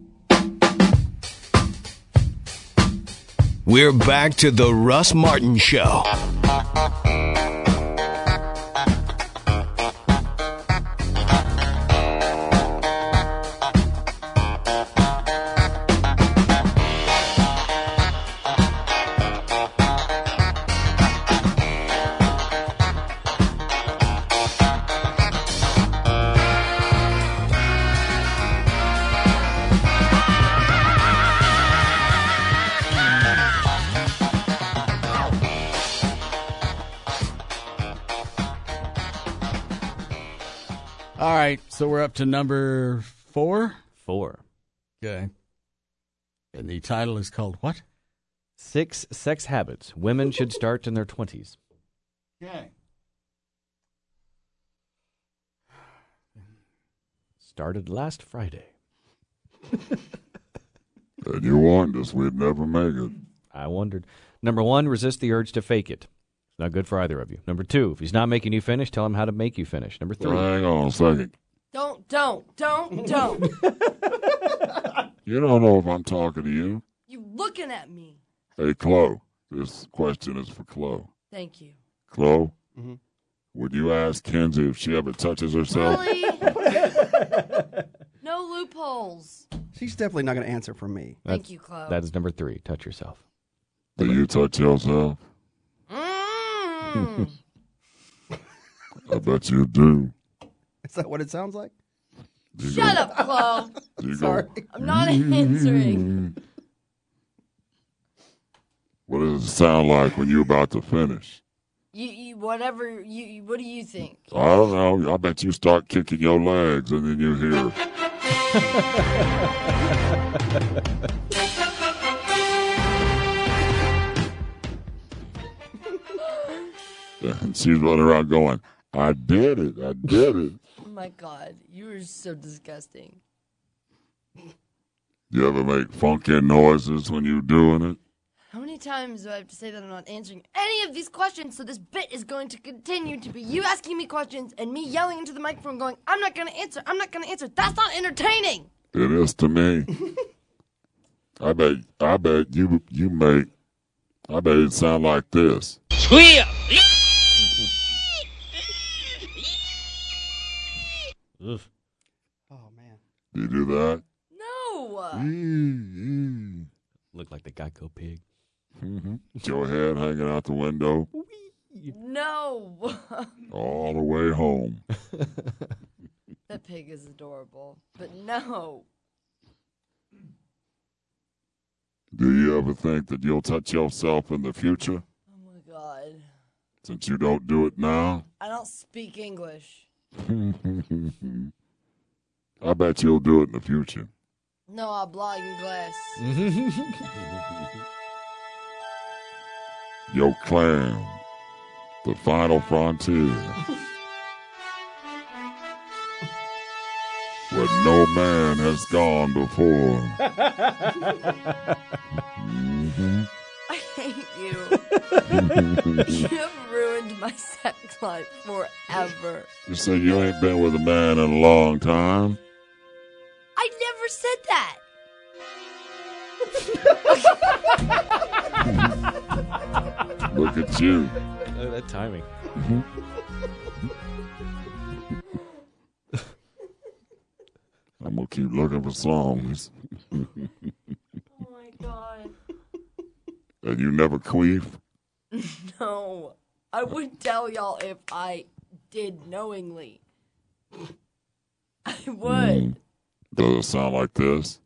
We're back to the Russ Martin Show. All right, so we're up to number 4? 4. Okay. And the title is called what? 6 sex habits women should start in their 20s. Okay. Started last Friday. And you warned us we'd never make it. I wondered. Number 1, resist the urge to fake it. It's not good for either of you. Number 2, if he's not making you finish, tell him how to make you finish. Number 3. Hang on a second. Don't. You don't know if I'm talking to you. You looking at me. Hey, Chloe. This question is for Chloe. Thank you. Chloe, would you ask Kenzie if she ever touches herself? Really? No loopholes. She's definitely not going to answer for me. Thank you, Chloe. That is number 3. Touch yourself. Do you touch yourself? Mm. I bet you do. Is that what it sounds like? Shut up, Chloe. Sorry. I'm not answering. What does it sound like when you're about to finish? What do you think? I don't know. I bet you start kicking your legs and then you hear. And she's running around going, I did it. I did it. Oh my God, you are so disgusting. You ever make funky noises when you're doing it? How many times do I have to say that I'm not answering any of these questions? So this bit is going to continue to be you asking me questions and me yelling into the microphone going, I'm not going to answer. I'm not going to answer. That's not entertaining. It is to me. I bet you make, I bet it sound like this. Squeal! Oh, man. You do that? No. Look like the Geico pig. With your head hanging out the window No. all the way home. That pig is adorable. But no. Do you ever think that you'll touch yourself in the future? Oh my God. Since you don't do it now? I don't speak English. I bet you'll do it in the future. No habla inglés. Your clan, the final frontier, where no man has gone before. I hate you. You have ruined my sex life forever. You say you ain't been with a man in a long time? I never said that. Look at you. That timing. I'm going to keep looking for songs. Oh my God. And you never queef? No. I would tell y'all if I did knowingly. I would. Does it sound like this?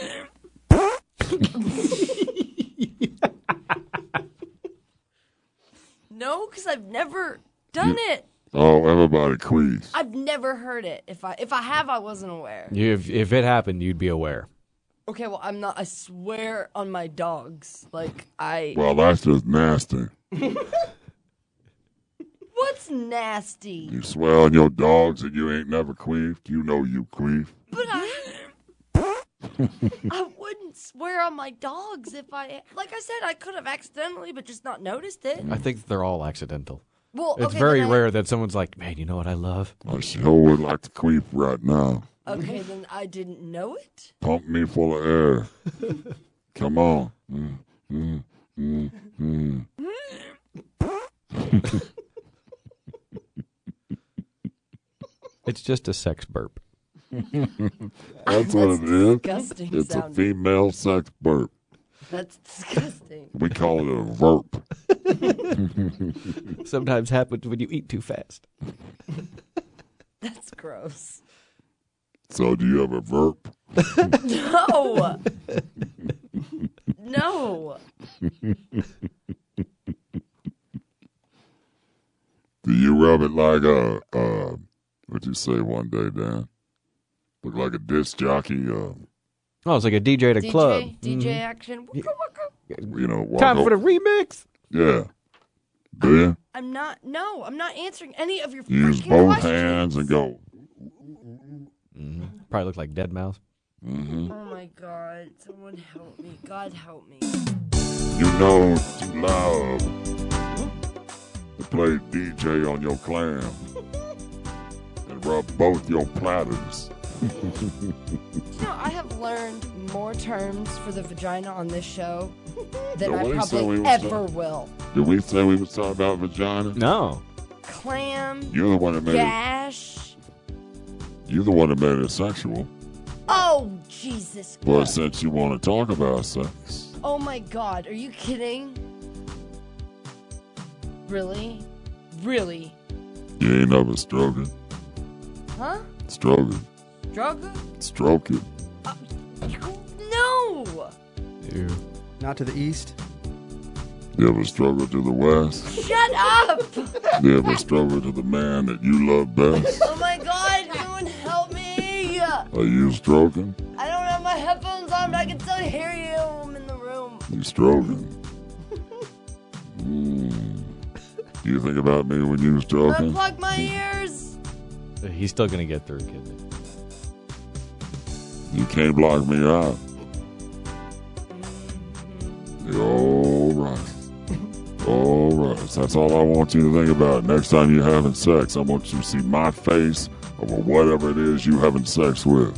No, because I've never done it. Oh, everybody queefs. I've never heard it. If I have, I wasn't aware. If it happened, you'd be aware. Okay, well, I'm not. I swear on my dogs. Like, Well, that's just nasty. What's nasty? You swear on your dogs and you ain't never queefed? You know you queef. But I wouldn't swear on my dogs if I... Like I said, I could have accidentally, but just not noticed it. I think they're all accidental. Well, it's okay, very then rare that someone's like, man, you know what I love? I sure would like to queef right now. Okay, then I didn't know it. Pump me full of air. Come on. It's just a sex burp. That's what it is. Disgusting It's sounding. a female sex burp. That's disgusting. We call it a verp. Sometimes happens when you eat too fast. That's gross. So do you ever verp? No. No. Do you rub it like what'd you say one day, Dan? Look like a disc jockey. Oh, it's like a DJ at a club. DJ action. You know, walk Time for the over- remix. Yeah. Do you? I'm not answering any of your Use freaking both questions. hands and go. Probably look like Dead Mouse. Oh my God. Someone help me. God help me. You know you love to play DJ on your clam and rub both your platters. You know, I have learned more terms for the vagina on this show than I Nobody said we probably was ever talking- will. Did we say we was talking about vagina? No. Clam. You're the one that made it. Gash. You're the one that made it sexual. Oh, Jesus But Christ. since you want to talk about sex, Oh my God, are you kidding? Really? Really? You ain't never stroked it. Huh? Stroke it. Drug? Stroke it. No! Ew. Not to the east. You ever struggle to the west? Shut up! You ever struggle to the man that you love best? Oh my God, everyone help me! Are you stroking? I don't have my headphones on, but I can still hear you. I'm in the room. You stroking? You think about me when you stroking? Unplug my ears. He's still going to get through, kid. You can't block me out. You're all right. All right. That's all I want you to think about. Next time you're having sex, I want you to see my face over whatever it is you having sex with.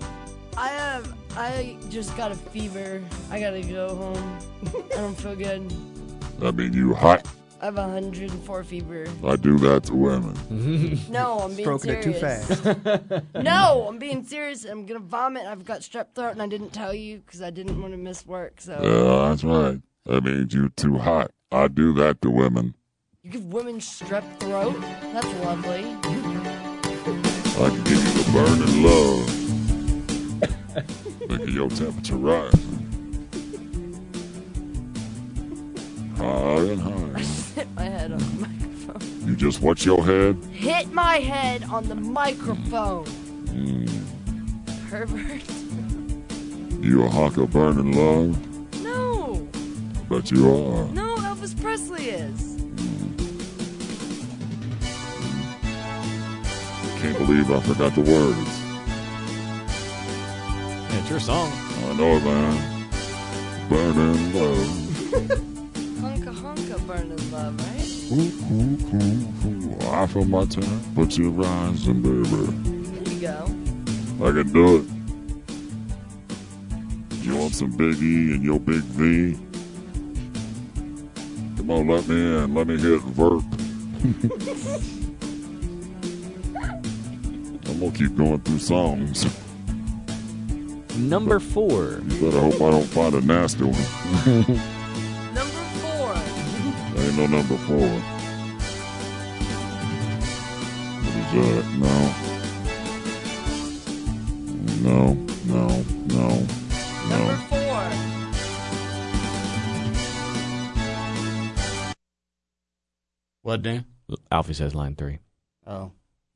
I just got a fever. I gotta go home. I don't feel good. I mean, you hot. I have 104 fever. I do that to women. No, I'm being Stroking it too serious. fast. No, I'm being serious. I'm gonna vomit. I've got strep throat, and I didn't tell you because I didn't want to miss work. So Yeah, that's right. That means you too hot. I do that to women. you give women strep throat. That's lovely. I can give you the burning love. Making your temperature rise. Higher and higher. Hit my head on the microphone. You just watch your head? Hit my head on the microphone. Pervert. You a hawk of burning love? No. Bet you are. No, Elvis Presley is. Can't believe I forgot the words. Yeah, it's your song. I know it, man. Burning love. Hunka hunka burning love, right? Ooh, ooh, ooh, ooh. I feel my time. Put your rising, baby. There you go. I can do it. You want some Big E and your Big V? Come on, let me in. Let me hit Verp. I'm gonna keep going through songs. Number 4. You better hope I don't find a nasty one. Number 4. Ain't no number 4. What is that? No. No. Number 4. What, Dan? Alfie says line 3. Oh.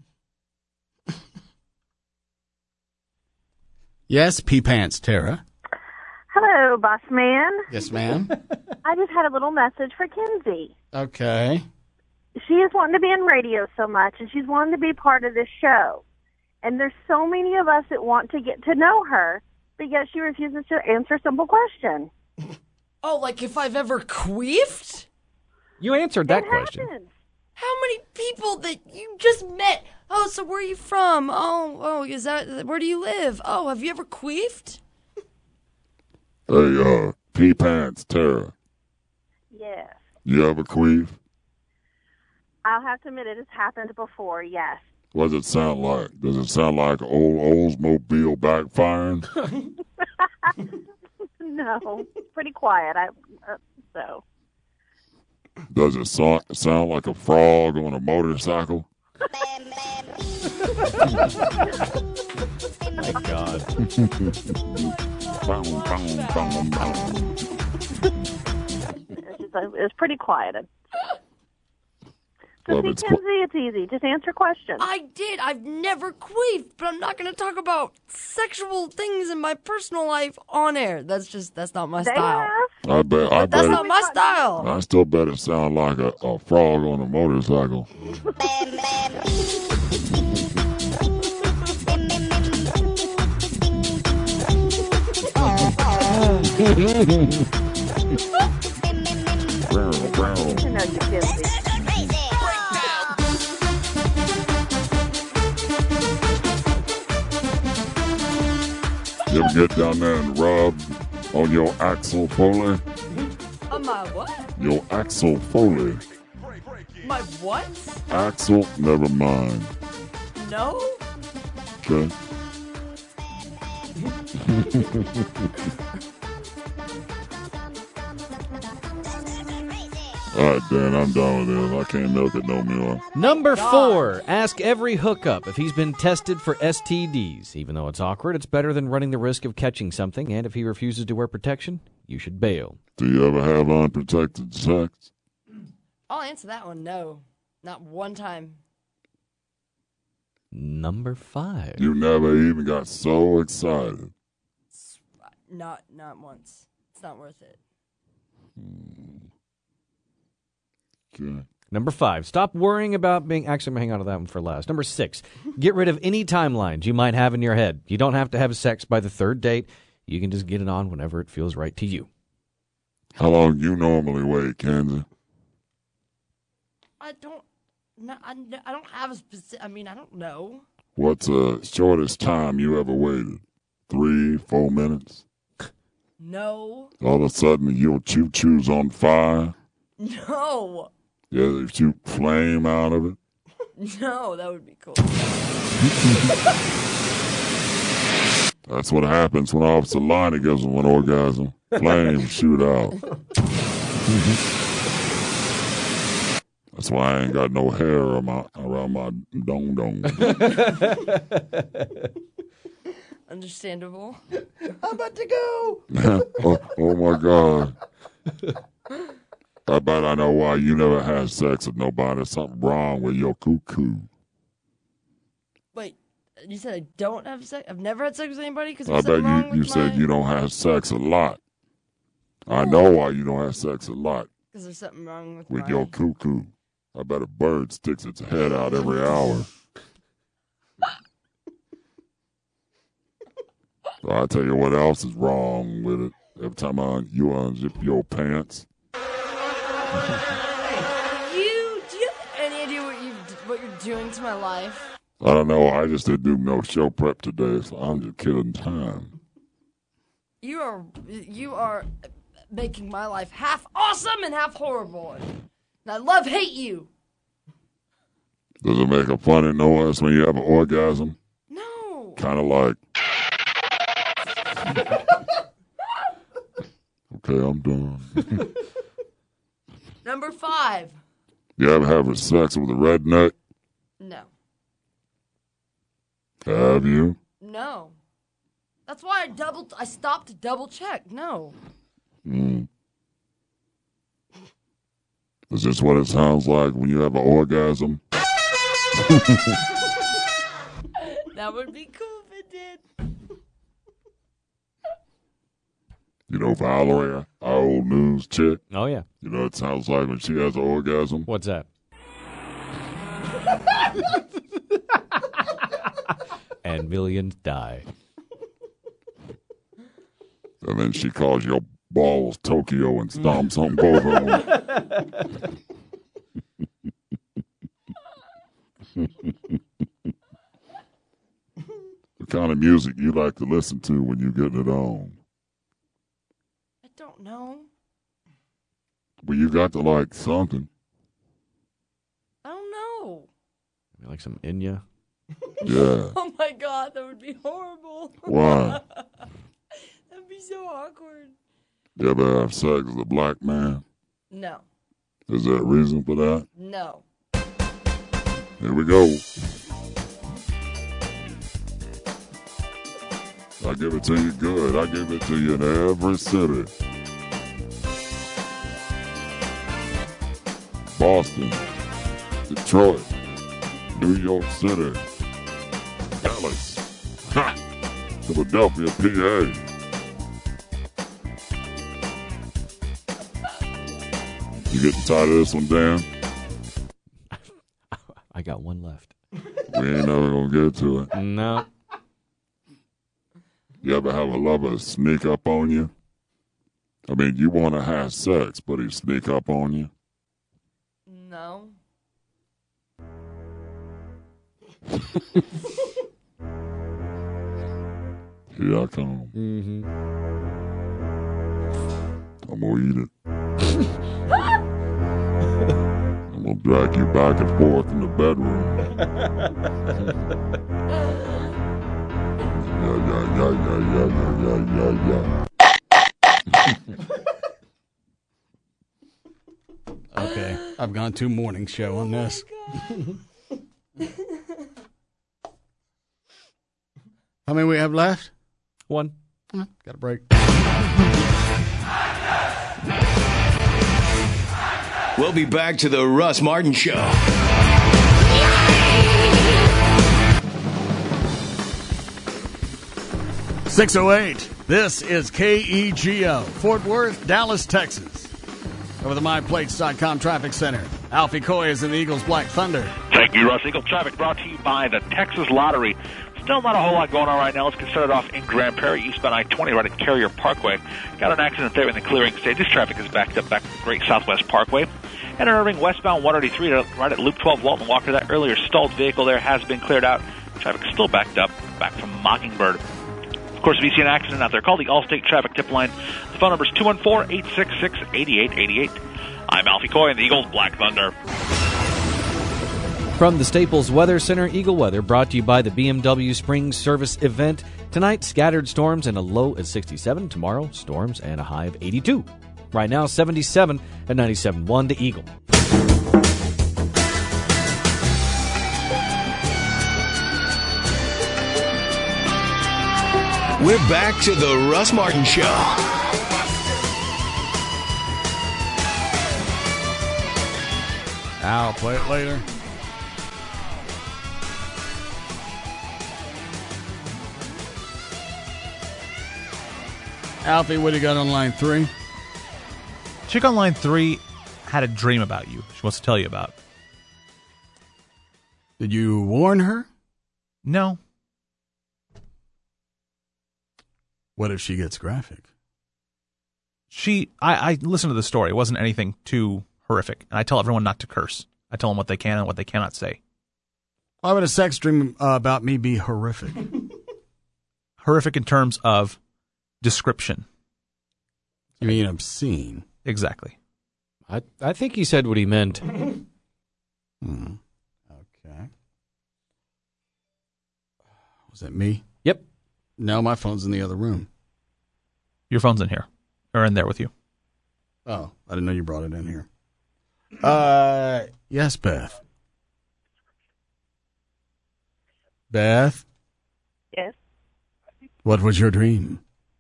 Yes, P-Pants, Tara. Hello, boss man. Yes, ma'am. I just had a little message for Kinsey. Okay. She is wanting to be in radio so much, and she's wanting to be part of this show. And there's so many of us that want to get to know her, but yet she refuses to answer a simple question. Oh, like if I've ever queefed? You answered that question. How many people that you just met? Oh, so where are you from? Oh, is that, where do you live? Oh, have you ever queefed? Hey, P-Pants, Tara. Yes. You ever queef? I'll have to admit it has happened before, yes. What does it sound like? Does it sound like old Oldsmobile backfiring? No, pretty quiet. So. Does it sound like a frog on a motorcycle? Oh my God. It's pretty quiet. So see, Kenzie, it's easy. Just answer questions. I did. I've never queefed, but I'm not going to talk about sexual things in my personal life on air. That's not my style. I bet That's not my style. I still bet it sound like a frog on a motorcycle. You ever get down there and rub on your Axel Foley? On my what? Your Axel Foley. My what? Axel, never mind. No? Okay. All right, Dan, I'm done with this. I can't milk it no more. Number 4, ask every hookup if he's been tested for STDs. Even though it's awkward, it's better than running the risk of catching something, and if he refuses to wear protection, you should bail. Do you ever have unprotected sex? I'll answer that one. No. Not one time. Number 5. You never even got so excited. Not once. It's not worth it. Okay. Number 5, stop worrying about being... Actually, I'm going to hang on to that one for last. Number 6, get rid of any timelines you might have in your head. You don't have to have sex by the 3rd date. You can just get it on whenever it feels right to you. How long do you normally wait, Kenzie? I don't have a specific... I mean, I don't know. What's the shortest time you ever waited? 3-4 minutes? No. All of a sudden, your choo-choo's on fire? No. Yeah, they shoot flame out of it? No, that would be cool. That's what happens when Officer Lonnie gives them an orgasm. Flames shoot out. That's why I ain't got no hair around my dong-dong. Understandable. I'm about to go. oh my God. I bet I know why you never had sex with nobody. There's something wrong with your cuckoo. Wait, you said I don't have sex? I've never had sex with anybody? Because I bet you said you don't have sex a lot. I know why you don't have sex a lot. Because there's something wrong with your cuckoo. I bet a bird sticks its head out every hour. So I'll tell you what else is wrong with it. Every time you unzip your pants. Do you have any idea what you're doing to my life? I don't know. I just didn't do no show prep today, so I'm just killing time. You are making my life half awesome and half horrible. And I hate you. Does it make a funny noise when you have an orgasm? No. Kind of like... Okay, I'm done. Number 5. You ever have sex with a redneck? No. Have you? No. That's why I stopped to double check. No. Is this what it sounds like when you have an orgasm? That would be cool if it did. You know Valerie, our old news chick? Oh, yeah. You know what it sounds like when she has an orgasm? What's that? And millions die. And then she calls your balls Tokyo and stomps on both of them. What kind of music you like to listen to when you get it on? I don't know. Well, you got to like something. I don't know. You like some Enya? Yeah. Oh my God, that would be horrible. Why? That'd be so awkward. You ever have sex with a black man? No. Is there a reason for that? No. Here we go. I give it to you good. I give it to you in every city. Boston, Detroit, New York City, Dallas, Philadelphia, PA. You getting tired of this one, Dan? I got one left. We ain't never gonna get to it. No. You ever have a lover sneak up on you? I mean, you want to have sex, but he sneak up on you? No. Here I come. Mm-hmm. I'm gonna eat it. I'm gonna drag you back and forth in the bedroom. I've gone to morning show on this. How many we have left? One. Got a break. We'll be back to the Russ Martin Show. .608. This is KEGO, Fort Worth, Dallas, Texas. Over the MyPlates.com traffic center. Alfie Coy is in the Eagles Black Thunder. Thank you, Russ. Eagle Traffic brought to you by the Texas Lottery. Still not a whole lot going on right now. Let's get started off in Grand Prairie, eastbound I-20, right at Carrier Parkway. Got an accident there in the clearing stages. Traffic is backed up back to the Great Southwest Parkway. And in Irving, westbound 183, right at Loop 12 Walton Walker. That earlier stalled vehicle there has been cleared out. Traffic is still backed up back from Mockingbird. Of course, if you see an accident out there, call the Allstate Traffic Tip Line. The phone number is 214-866-8888. I'm Alfie Coy in the Eagles Black Thunder. From the Staples Weather Center, Eagle Weather, brought to you by the BMW Spring Service event. Tonight, scattered storms and a low at 67. Tomorrow, storms and a high of 82. Right now, 77 at 97.1 The Eagle. We're back to the Russ Martin Show. I'll play it later. Alfie, what do you got on line 3? Chick on line 3 had a dream about you. She wants to tell you about. Did you warn her? No. What if she gets graphic? I listened to the story. It wasn't anything too horrific. And I tell everyone not to curse. I tell them what they can and what they cannot say. Why would a sex dream about me be horrific? Horrific in terms of description. You mean obscene? Exactly. I think he said what he meant. Okay. Was that me? Yep. No, my phone's in the other room. Your phone's in here. Or in there with you. Oh, I didn't know you brought it in here. Yes, Beth. Beth? Yes. What was your dream?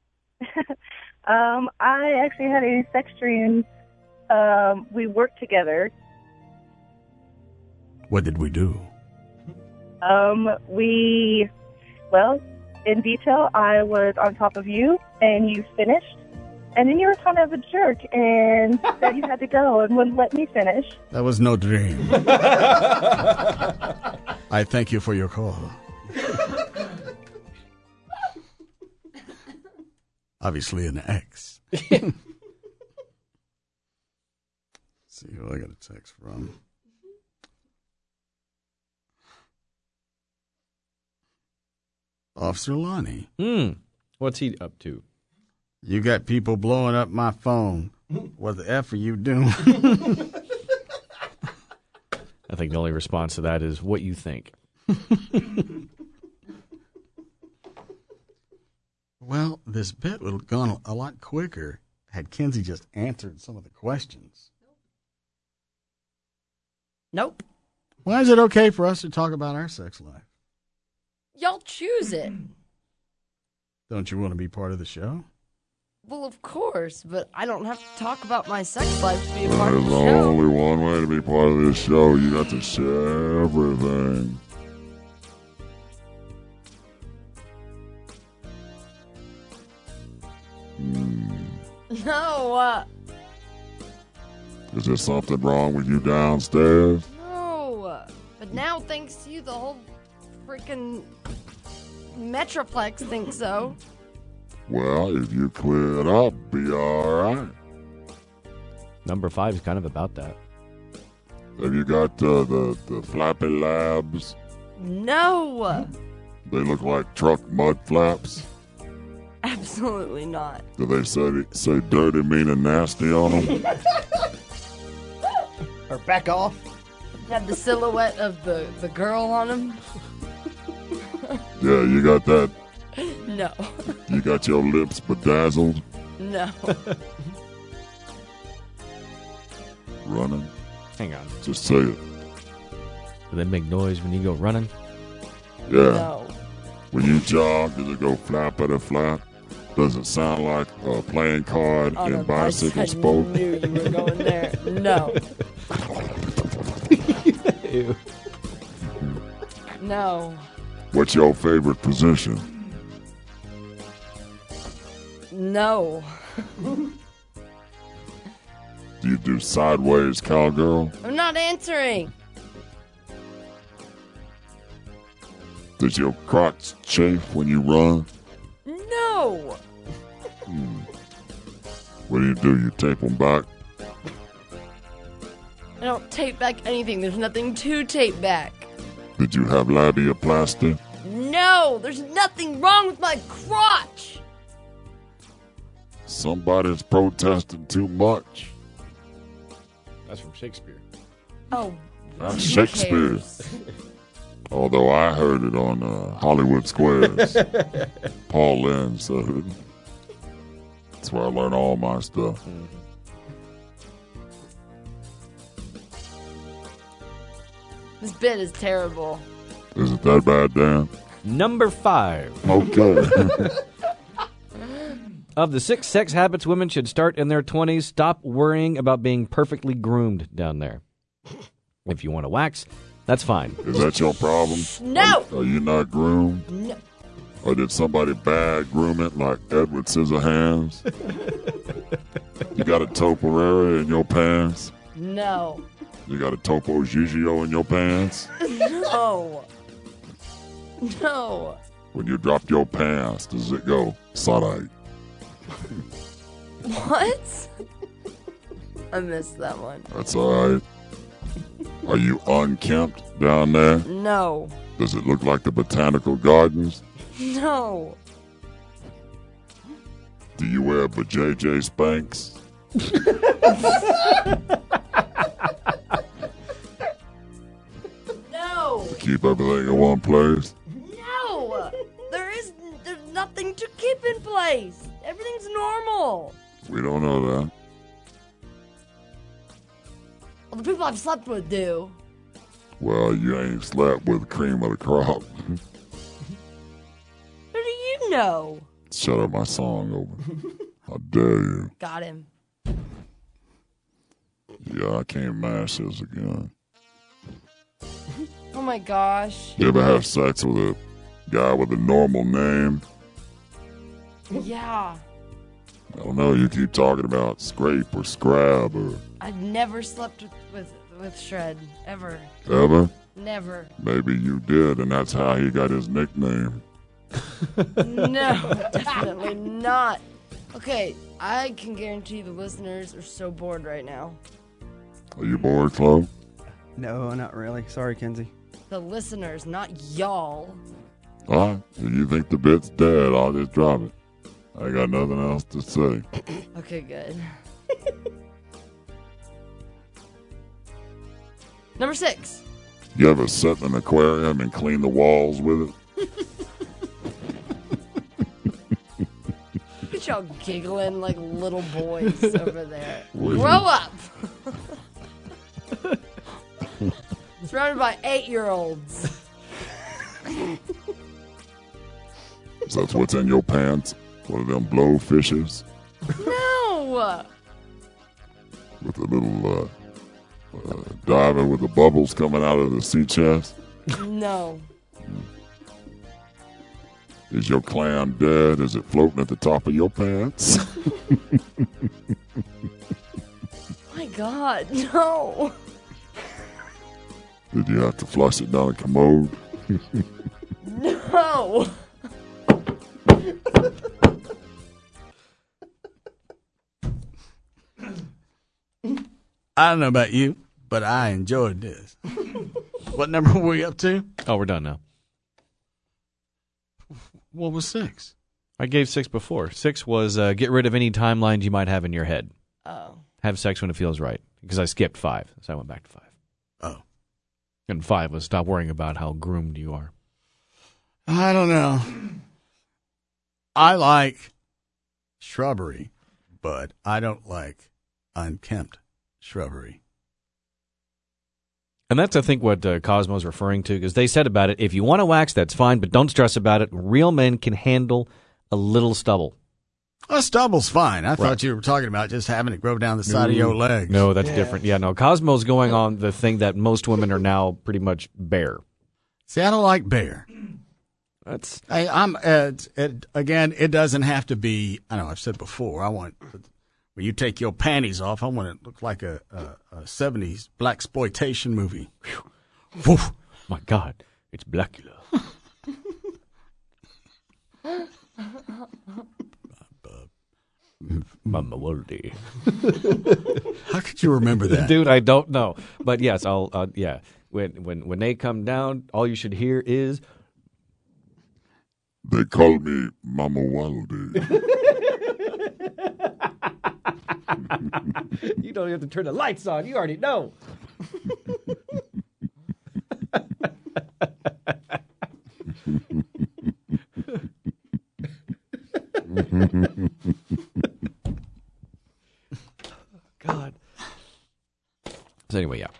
I actually had a sex dream. We worked together. What did we do? Well, in detail, I was on top of you, and you finished. And then you were kind of a jerk and said you had to go and wouldn't let me finish. That was no dream. I thank you for your call. Obviously an ex. See who I got a text from. Officer Lonnie. What's he up to? You got people blowing up my phone. What the F are you doing? I think the only response to that is what you think. Well, this bit would have gone a lot quicker had Kenzie just answered some of the questions. Nope. Why is it okay for us to talk about our sex life? Y'all choose it. Don't you want to be part of the show? Well, of course, but I don't have to talk about my sex life to be a part of There's the show. only one way to be part of this show. You got to share everything. No, Is there something wrong with you downstairs? no. But now, thanks to you, the whole freaking Metroplex thinks so. Well, if you clear it up, be all right. Number 5 is kind of about that. Have you got the Flappy Labs? No, They look like truck mud flaps. absolutely not. Do they say dirty, mean, and nasty on them? Or back off. Had the silhouette of the girl on him. Yeah, you got that. No, You got your lips bedazzled, no. running. Hang on. Just say it. Do they make noise when you go running? Yeah. No. When you jog, does it go flappity-flap? Does it sound like a playing card On in a bicycle I sport? knew you were going there. No. Ew. No. What's your favorite position? No. Do you do sideways cowgirl? I'm not answering. Does your crotch chafe when you run? No. What do? You tape them back? I don't tape back anything. There's nothing to tape back. Did you have labiaplasty? No, there's nothing wrong with my crotch. Somebody's protesting too much. That's from Shakespeare. Oh, That's who Shakespeare. cares? Although I heard it on Hollywood Squares. Paul Lynn said it. That's where I learn all my stuff. This bit is terrible. Is it that bad, Dan? Number 5. Okay. Of the 6 sex habits women should start in their 20s, stop worrying about being perfectly groomed down there. If you want to wax, that's fine. Is that your problem? No. Are you not groomed? No. Or did somebody bad groom it like Edward Scissorhands? You got a Toporera in your pants? No. You got a Topo Gigio in your pants? No. No. When you drop your pants, does it go side-eye? What? I missed that one. That's all right. Are you unkempt down there? No. Does it look like the botanical gardens? No. Do you wear vajayjay Spanx? No. Keep everything in one place? No. There's nothing to keep in place. Everything's normal. We don't know that. Well, the people I've slept with do. Well, you ain't slept with the cream of the crop. How do you know? Shut up my song over. How dare you? Got him. Yeah, I can't mash this again. Oh my gosh. You ever have sex with a guy with a normal name? Yeah. I don't know, you keep talking about Scrape or Scrab or... I've never slept with Shred. Ever. Ever? Never. Maybe you did, and that's how he got his nickname. No, definitely not. Okay, I can guarantee the listeners are so bored right now. Are you bored, Flo? No, not really. Sorry, Kenzie. The listeners, not y'all. All right, if you think the bit's dead, I'll just drop it. I got nothing else to say. Okay, good. Number 6. You ever sit in an aquarium and clean the walls with it? Look at y'all giggling like little boys over there. Wait. Grow up! Surrounded by 8-year-olds. So that's what's in your pants? One of them blowfishes No! with a little diver with the bubbles coming out of the sea chest? No. Is your clam dead? Is it floating at the top of your pants? My God, no. Did you have to flush it down a commode? No. I don't know about you, but I enjoyed this. What number were we up to? Oh, we're done now. What was 6? I gave 6 before. 6 was get rid of any timelines you might have in your head. Oh. Have sex when it feels right. Because I skipped 5, so I went back to 5. Oh. And 5 was stop worrying about how groomed you are. I don't know. I like shrubbery, but I don't like unkempt shrubbery. And that's, I think, what Cosmo's referring to, because they said about it, if you want to wax, that's fine, but don't stress about it. Real men can handle a little stubble. Well, stubble's fine. I thought you were talking about just having it grow down the side of your legs. No, that's different. Yeah, no, Cosmo's going on the thing that most women are now pretty much bare. See, I don't like bare. That's again, it doesn't have to be, I know I've said before, I want, when you take your panties off, I want it to look like a 70s blaxploitation movie. Whew. My God, it's Blackula. Mama Waldy. How could you remember that? Dude, I don't know. But yes, I'll yeah. When they come down, all you should hear is They call me Mama Waldy. You don't have to turn the lights on. You already know. God. So anyway, yeah.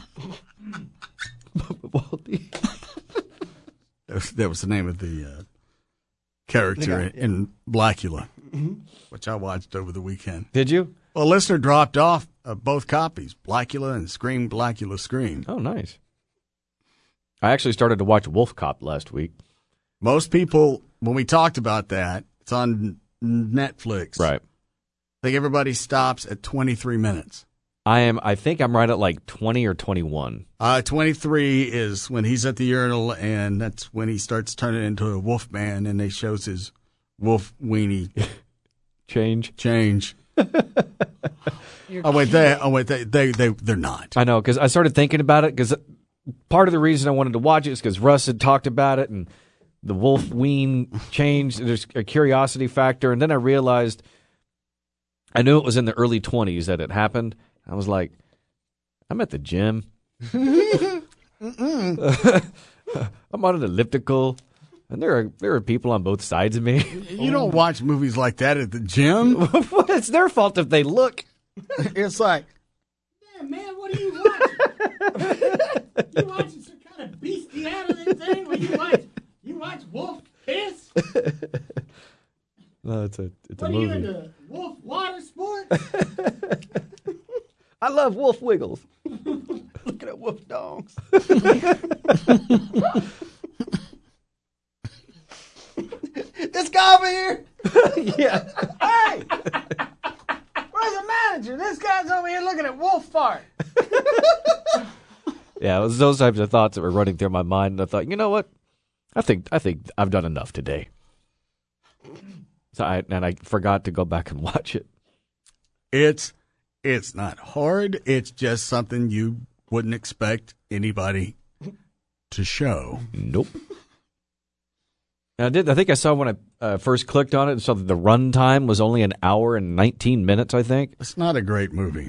That was the name of the character in Blackula, which I watched over the weekend. Did you? Well, a listener dropped off both copies, Blackula and Scream, Blackula, Scream. Oh, nice. I actually started to watch Wolf Cop last week. Most people, when we talked about that, it's on Netflix. Right. I think everybody stops at 23 minutes. I think I'm right at like 20 or 21. 23 is when he's at the urinal, and that's when he starts turning into a wolf man, and they shows his wolf weenie change. They're not. I know, because I started thinking about it, because part of the reason I wanted to watch it is because Russ had talked about it, and the wolf ween change. There's a curiosity factor, and then I realized I knew it was in the early 20s that it happened. I was like, I'm at the gym. I'm on an elliptical, and there are people on both sides of me. You don't watch movies like that at the gym. It's their fault if they look. It's like, yeah, man, what are you watching? You watching some kind of bestiality thing where you watch wolf piss? No, it's a what movie. What are you into, wolf water sports? I love wolf wiggles. Looking at wolf dogs. This guy over here. Yeah. Hey! Where's the manager? This guy's over here looking at wolf fart. Yeah, it was those types of thoughts that were running through my mind, and I thought, you know what? I think I've done enough today. So I forgot to go back and watch it. It's not hard. It's just something you wouldn't expect anybody to show. Nope. I think I saw when I first clicked on it and saw that the run time was only an hour and 19 minutes, I think. It's not a great movie.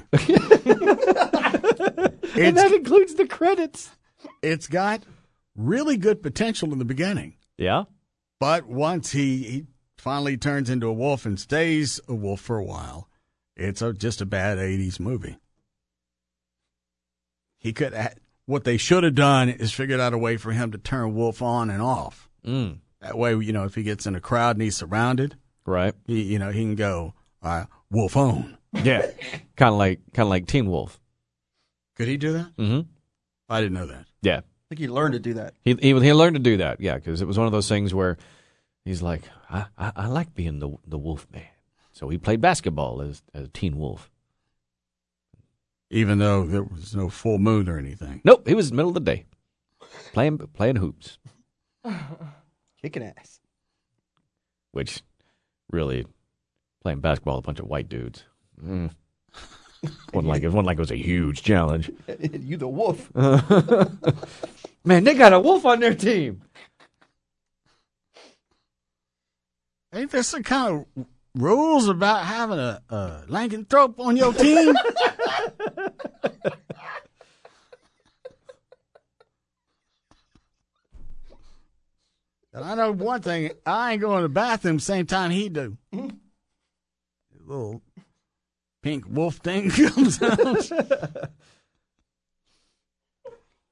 And that includes the credits. It's got really good potential in the beginning. Yeah? But once he finally turns into a wolf and stays a wolf for a while, it's just a bad 80s movie. What they should have done is figured out a way for him to turn Wolf on and off. Mm. That way, if he gets in a crowd and he's surrounded, right? He can go Wolf on. Yeah, kind of like Teen Wolf. Could he do that? Mm-hmm. I didn't know that. Yeah, I think he learned to do that. He learned to do that. Yeah, because it was one of those things where he's like, I like being the Wolf Man. So he played basketball as a Teen Wolf. Even though there was no full moon or anything. Nope, he was middle of the day, playing hoops, kicking ass. Which, really, playing basketball with a bunch of white dudes. Wasn't like it was a huge challenge. You the wolf. Man, they got a wolf on their team. Ain't there some kind of rules about having a lycanthrope on your team? And I know one thing, I ain't going to the bathroom same time he do. Little pink wolf thing comes out.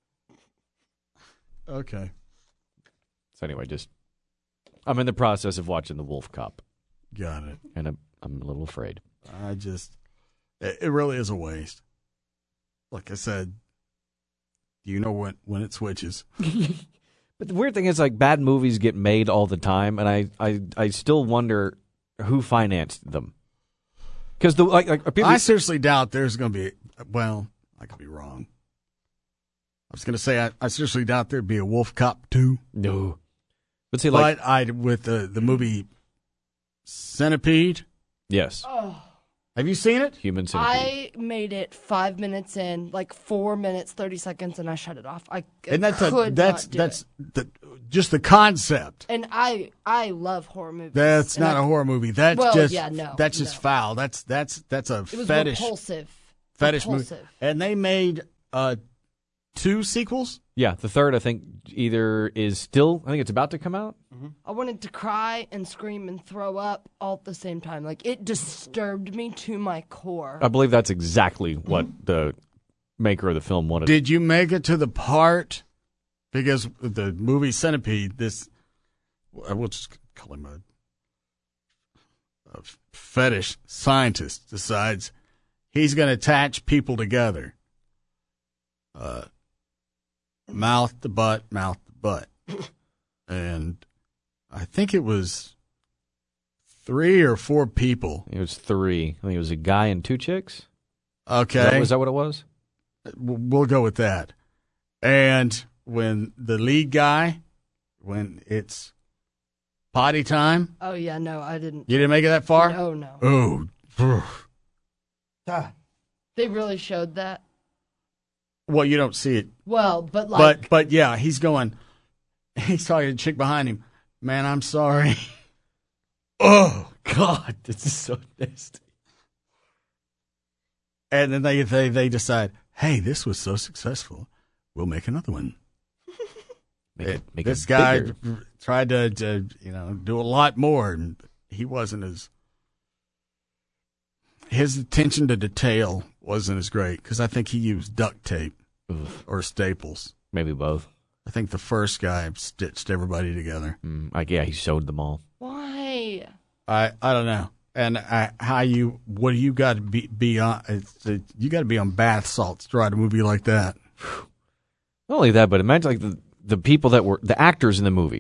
Okay. So anyway, I'm in the process of watching The Wolf Cop. Got it. And I'm a little afraid. It really is a waste. Like I said, you know when it switches. But the weird thing is, like, bad movies get made all the time, and I still wonder who financed them. Because I seriously doubt there's going to be. Well, I could be wrong. I was going to say I seriously doubt there'd be a Wolf Cop 2. No, but see, with the movie Centipede. Yes. Oh. Have you seen it? Human Centipede. I made it 5 minutes in, like 4 minutes 30 seconds, and I shut it off. That's just the concept. And I love horror movies. That's not a horror movie. That's just foul. That's a it was fetish. Repulsive. Movie. And they made 2 sequels. Yeah, the third I think it's about to come out. Mm-hmm. I wanted to cry and scream and throw up all at the same time. Like, it disturbed me to my core. I believe that's exactly what the maker of the film wanted. Did you make it to the part? Because the movie Centipede, we'll just call him a fetish scientist, decides he's going to attach people together. Mouth to butt. And I think it was 3 or 4 people. It was 3. I think it was a guy and 2 chicks. Okay. Is that what it was? We'll go with that. And when the lead guy, when it's potty time. Oh, yeah, no, I didn't. You didn't make it that far? No. Oh. They really showed that. Well, you don't see it. Well, but like. But yeah, he's talking to the chick behind him. Man, I'm sorry. Oh, God, this is so nasty. And then they decide, hey, this was so successful, we'll make another one. This guy tried to do a lot more, and he wasn't his attention to detail wasn't as great, because I think he used duct tape or staples. Maybe both. I think the first guy stitched everybody together. He sewed them all. Why? I don't know. And what do you got to be on? You got to be on bath salts to write a movie like that. Not only that, but imagine like the people that were the actors in the movie.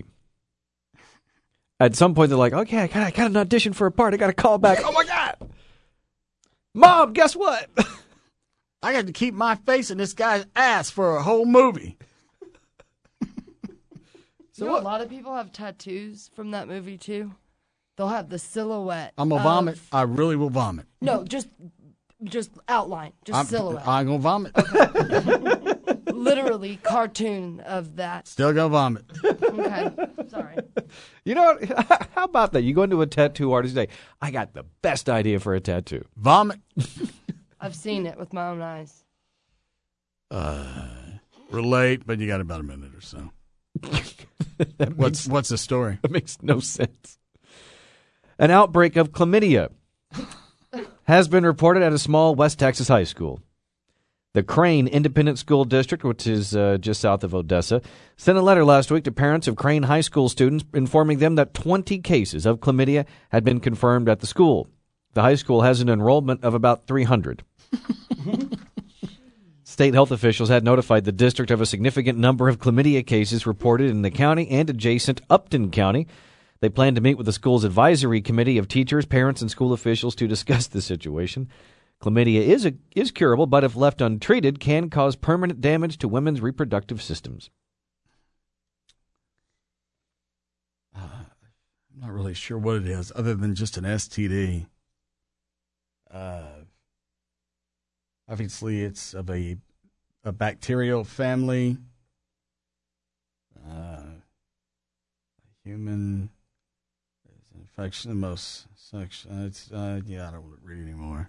At some point, they're like, okay, I got an audition for a part. I got to call back. Oh, my God. Mom, guess what? I got to keep my face in this guy's ass for a whole movie. So a lot of people have tattoos from that movie, too. They'll have the silhouette. I'm going to vomit. I really will vomit. No, just outline. Silhouette. I'm going to vomit. Okay. Literally cartoon of that. Still going to vomit. Okay. Sorry. You know what? How about that? You go into a tattoo artist and say, I got the best idea for a tattoo. Vomit. I've seen it with my own eyes. Relate, but you got about a minute or so. What's the story? That makes no sense. An outbreak of chlamydia has been reported at a small West Texas high school. The Crane Independent School District, which is just south of Odessa, sent a letter last week to parents of Crane High School students informing them that 20 cases of chlamydia had been confirmed at the school. The high school has an enrollment of about 300. State health officials had notified the district of a significant number of chlamydia cases reported in the county and adjacent Upton County. They plan to meet with the school's advisory committee of teachers, parents, and school officials to discuss the situation. Chlamydia is curable, but if left untreated, can cause permanent damage to women's reproductive systems. I'm not really sure what it is, other than just an STD. Obviously, it's of a bacterial family. Human infection, the most section. It's I don't want to read anymore.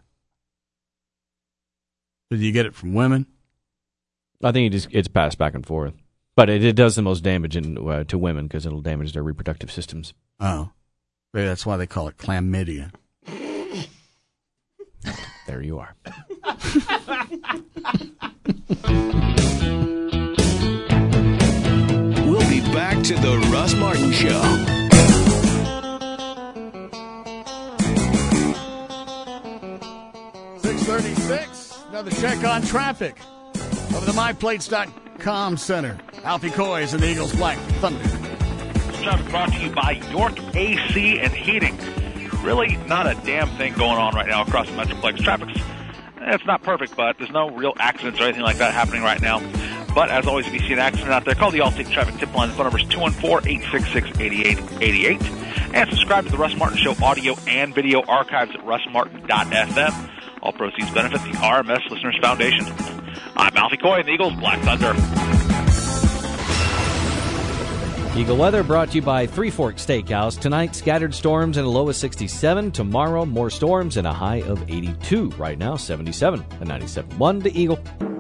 Did you get it from women? I think it's passed back and forth, but it does the most damage to women because it'll damage their reproductive systems. Oh, maybe that's why they call it chlamydia. There you are. Show. Another check on traffic over the MyPlates.com Center. Alfie Coy is in the Eagles Black Thunder. This traffic brought to you by York AC and Heating. Really not a damn thing going on right now across the Metroplex. Traffic's, it's not perfect, but there's no real accidents or anything like that happening right now. But as always, if you see an accident out there, call the Allstate Traffic Tip Line. The phone number is 214-866-8888. And subscribe to the Russ Martin Show audio and video archives at russmartin.fm. All proceeds benefit the RMS Listeners Foundation. I'm Alfie Coy in the Eagles Black Thunder. Eagle weather brought to you by Three Forks Steakhouse. Tonight, scattered storms and a low of 67. Tomorrow, more storms and a high of 82. Right now, 77 and 97.1 to Eagle.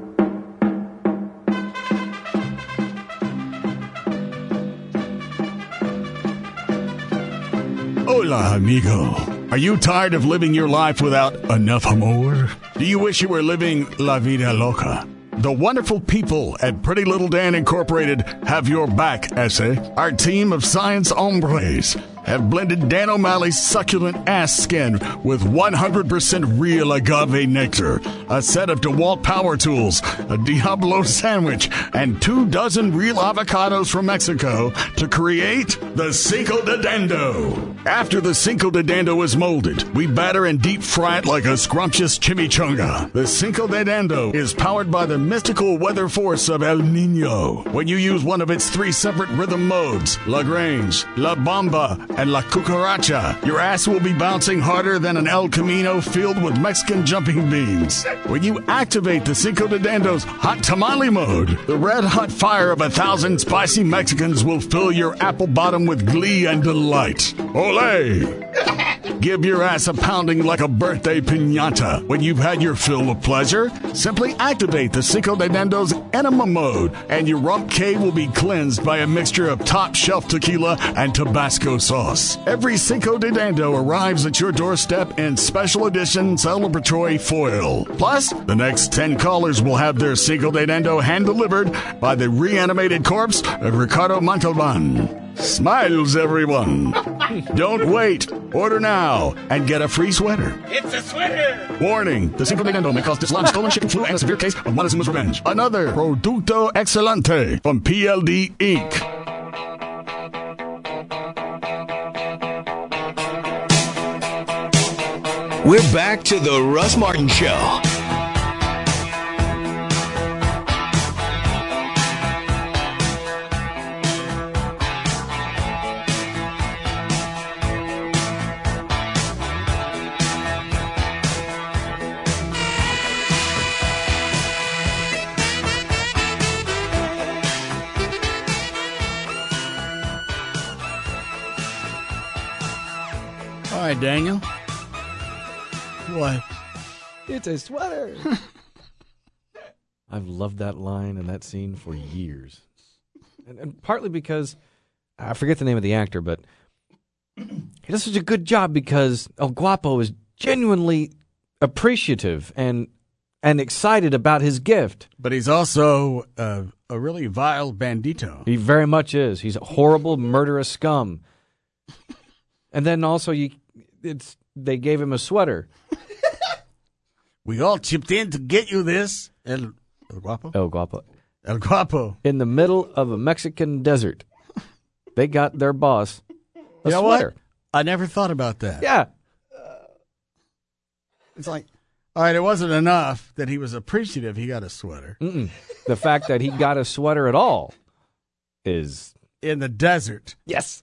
Hola, amigo. Are you tired of living your life without enough amor? Do you wish you were living La Vida Loca? The wonderful people at Pretty Little Dan Incorporated have your back, Ese. Our team of science hombres have blended Dan O'Malley's succulent ass skin with 100% real agave nectar, a set of DeWalt power tools, a Diablo sandwich, and 24 real avocados from Mexico to create the Cinco de Dando. After the Cinco de Dando is molded, we batter and deep fry it like a scrumptious chimichanga. The Cinco de Dando is powered by the mystical weather force of El Nino. When you use one of its 3 separate rhythm modes, La Grange, La Bamba, and La Cucaracha, your ass will be bouncing harder than an El Camino filled with Mexican jumping beans. When you activate the Cinco de Dando's hot tamale mode, the red-hot fire of 1,000 spicy Mexicans will fill your apple bottom with glee and delight. Olé! Give your ass a pounding like a birthday piñata. When you've had your fill of pleasure, simply activate the Cinco de Dando's enema mode, and your rump cave will be cleansed by a mixture of top-shelf tequila and Tabasco sauce. Every Cinco de Dando arrives at your doorstep in special edition celebratory foil. Plus, the next 10 callers will have their Cinco de Dando hand-delivered by the reanimated corpse of Ricardo Montalban. Smiles, everyone. Don't wait. Order now and get a free sweater. It's a sweater! Warning, the Cinco de Dando may cause dislodged, stolen chicken flu and a severe case of Montezuma's revenge. Another Producto Excelente from PLD Inc. We're back to the Russ Martin Show. All right, Daniel. What? It's a sweater. I've loved that line and that scene for years. And partly because, I forget the name of the actor, but he does such a good job because El Guapo is genuinely appreciative and excited about his gift. But he's also a really vile bandito. He very much is. He's a horrible, murderous scum. And then also, they gave him a sweater. We all chipped in to get you this. El Guapo? El Guapo. El Guapo. In the middle of a Mexican desert. They got their boss a sweater. What? I never thought about that. Yeah. It's like, all right, it wasn't enough that he was appreciative he got a sweater. The fact that he got a sweater at all is... In the desert. Yes.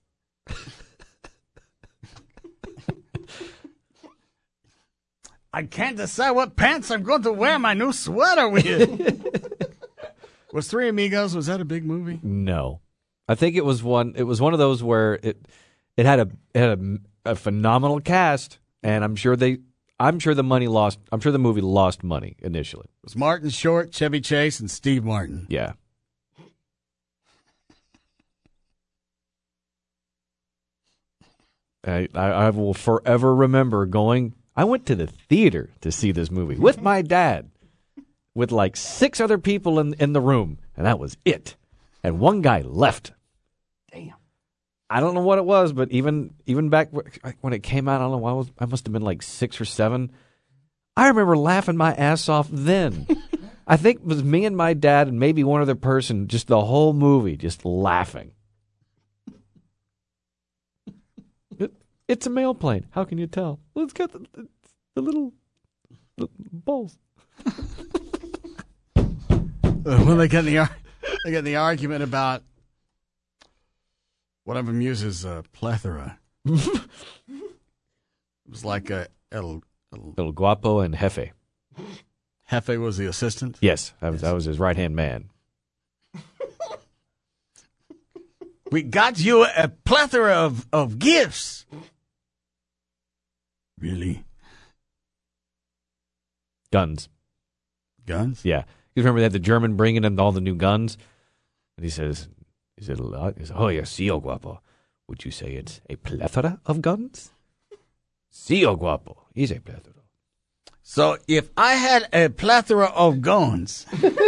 I can't decide what pants I'm going to wear my new sweater with. Was Three Amigos, was that a big movie? No. I think it was one of those where it had a phenomenal cast, and I'm sure the movie lost money initially. It was Martin Short, Chevy Chase, and Steve Martin. Yeah. I will forever remember going. I went to the theater to see this movie with my dad, with like 6 other people in the room, and that was it. And one guy left. Damn. I don't know what it was, but even back when it came out, I don't know. I must have been like 6 or 7. I remember laughing my ass off then. I think it was me and my dad and maybe one other person, just the whole movie, just laughing. It's a mail plane. How can you tell? Well, it's got the little balls. When they get in the argument about one of them uses a plethora. It was like a El Guapo and Jefe. Jefe was the assistant? Yes, that was his right-hand man. We got you a plethora of gifts. Really? Guns. Guns? Yeah. You remember they had the German bringing him all the new guns? And he says, is it a lot? He says, oh, yeah, sí, guapo. Would you say it's a plethora of guns? Sí, guapo. He's a plethora. So if I had a plethora of guns,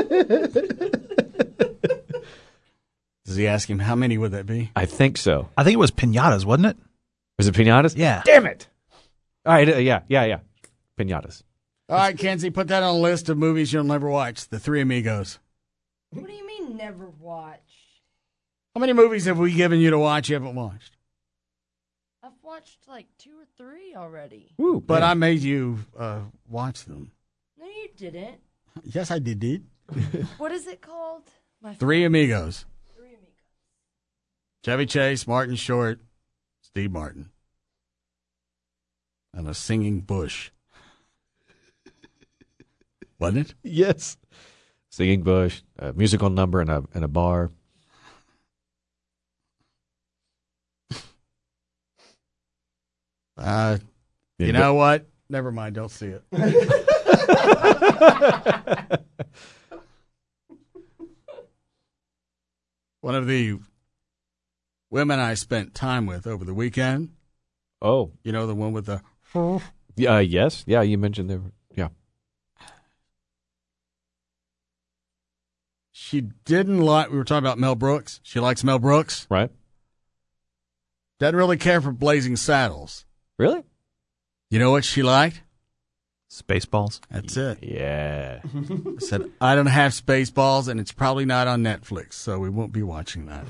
does he ask him how many would that be? I think so. I think it was pinatas, wasn't it? Was it pinatas? Yeah. Damn it. All right, yeah. Pinatas. All right, Kenzie, put that on a list of movies you'll never watch. The Three Amigos. What do you mean never watch? How many movies have we given you to watch you haven't watched? I've watched like 2 or 3 already. Ooh, but I made you watch them. No, you didn't. Yes, I did. What is it called? Three Amigos. Chevy Chase, Martin Short, Steve Martin. And a singing bush. Wasn't it? Yes. Singing bush, a musical number in a bar. You know what? Never mind. Don't see it. One of the women I spent time with over the weekend. Oh. You know, the one with the... Yes. Yeah, you mentioned there. Yeah. She didn't like... We were talking about Mel Brooks. She likes Mel Brooks. Right. Doesn't really care for Blazing Saddles. Really? You know what she liked? Spaceballs. That's it. Yeah. I said, I don't have Spaceballs, and it's probably not on Netflix, so we won't be watching that.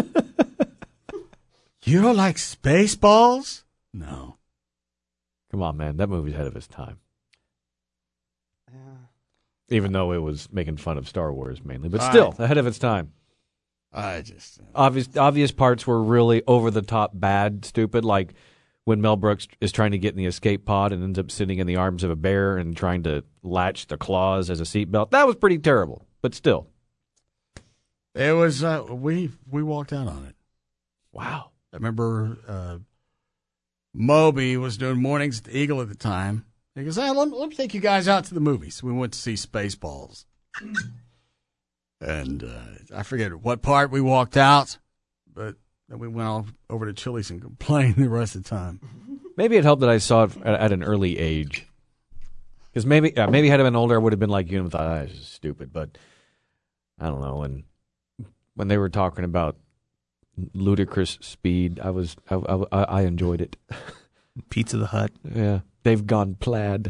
You don't like Spaceballs? No. Come on, man. That movie's ahead of its time. Yeah. Even though it was making fun of Star Wars mainly, but still ahead of its time. I just... Obvious parts were really over-the-top bad, stupid, like when Mel Brooks is trying to get in the escape pod and ends up sitting in the arms of a bear and trying to latch the claws as a seatbelt. That was pretty terrible, but still. It was... we walked out on it. Wow. I remember Moby was doing mornings at the Eagle at the time. He goes, hey, let me take you guys out to the movies. We went to see Spaceballs. And I forget what part we walked out, but then we went off over to Chili's and complained the rest of the time. Maybe it helped that I saw it at an early age. Because maybe had I been older, I would have been like you and thought, this is stupid. But I don't know. And when they were talking about ludicrous speed, I enjoyed it. Pizza the Hut. Yeah. They've gone plaid.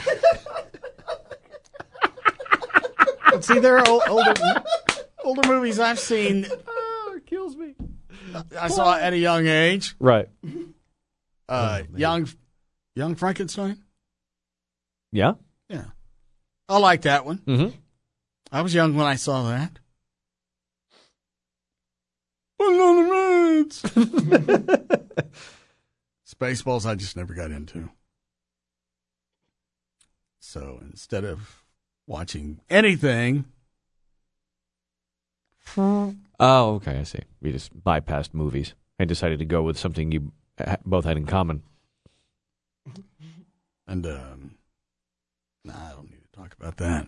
See, there are older movies I've seen. Oh, it kills me. I saw at a young age. Right. Young Frankenstein. Yeah? Yeah. I like that one. Mm-hmm. I was young when I saw that. On the roads. Spaceballs I just never got into. So instead of watching anything. Oh, okay, I see. We just bypassed movies and decided to go with something you both had in common. And, I don't need to talk about that.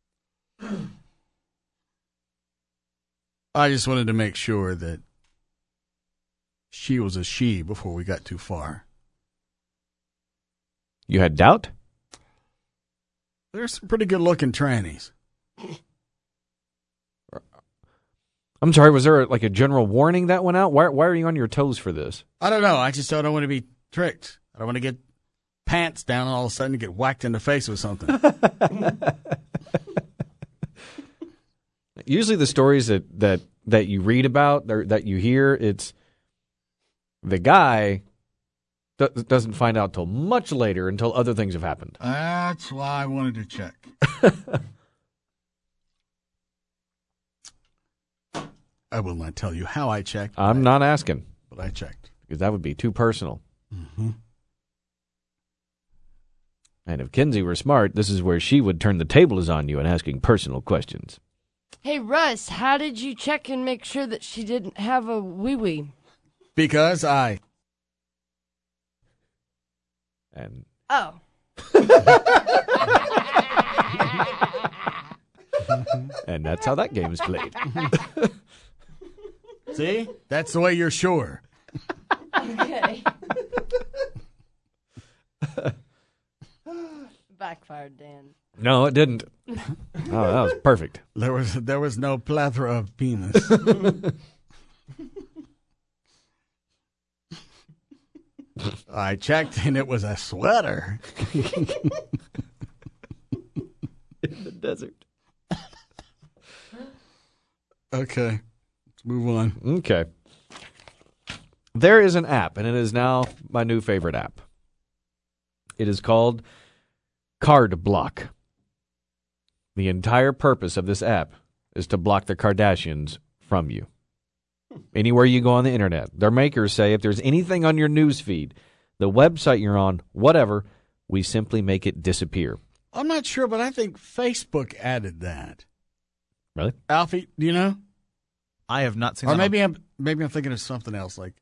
I just wanted to make sure that she was a she before we got too far. You had doubt? There's some pretty good-looking trannies. I'm sorry, was there like a general warning that went out? Why are you on your toes for this? I don't know. I just don't want to be tricked. I don't want to get pants down and all of a sudden get whacked in the face with something. Usually the stories that you read about or that you hear, it's the guy doesn't find out till much later, until other things have happened. That's why I wanted to check. I will not tell you how I checked. I'm not asking. But I checked. Because that would be too personal. Mm-hmm. And if Kinsey were smart, this is where she would turn the tables on you and asking personal questions. Hey, Russ, how did you check and make sure that she didn't have a wee-wee? Because I... And... Oh. And that's how that game is played. See? That's the way you're sure. Okay. Backfired, Dan. No, it didn't. Oh, that was perfect. There was no plethora of penis. I checked and it was a sweater. In the desert. Okay. Let's move on. Okay. There is an app, and it is now my new favorite app. It is called Card Block. The entire purpose of this app is to block the Kardashians from you. Anywhere you go on the internet, their makers say if there's anything on your news feed, the website you're on, whatever, we simply make it disappear. I'm not sure, but I think Facebook added that. Really? Alfie, do you know? I have not seen or that. maybe I'm thinking of something else, like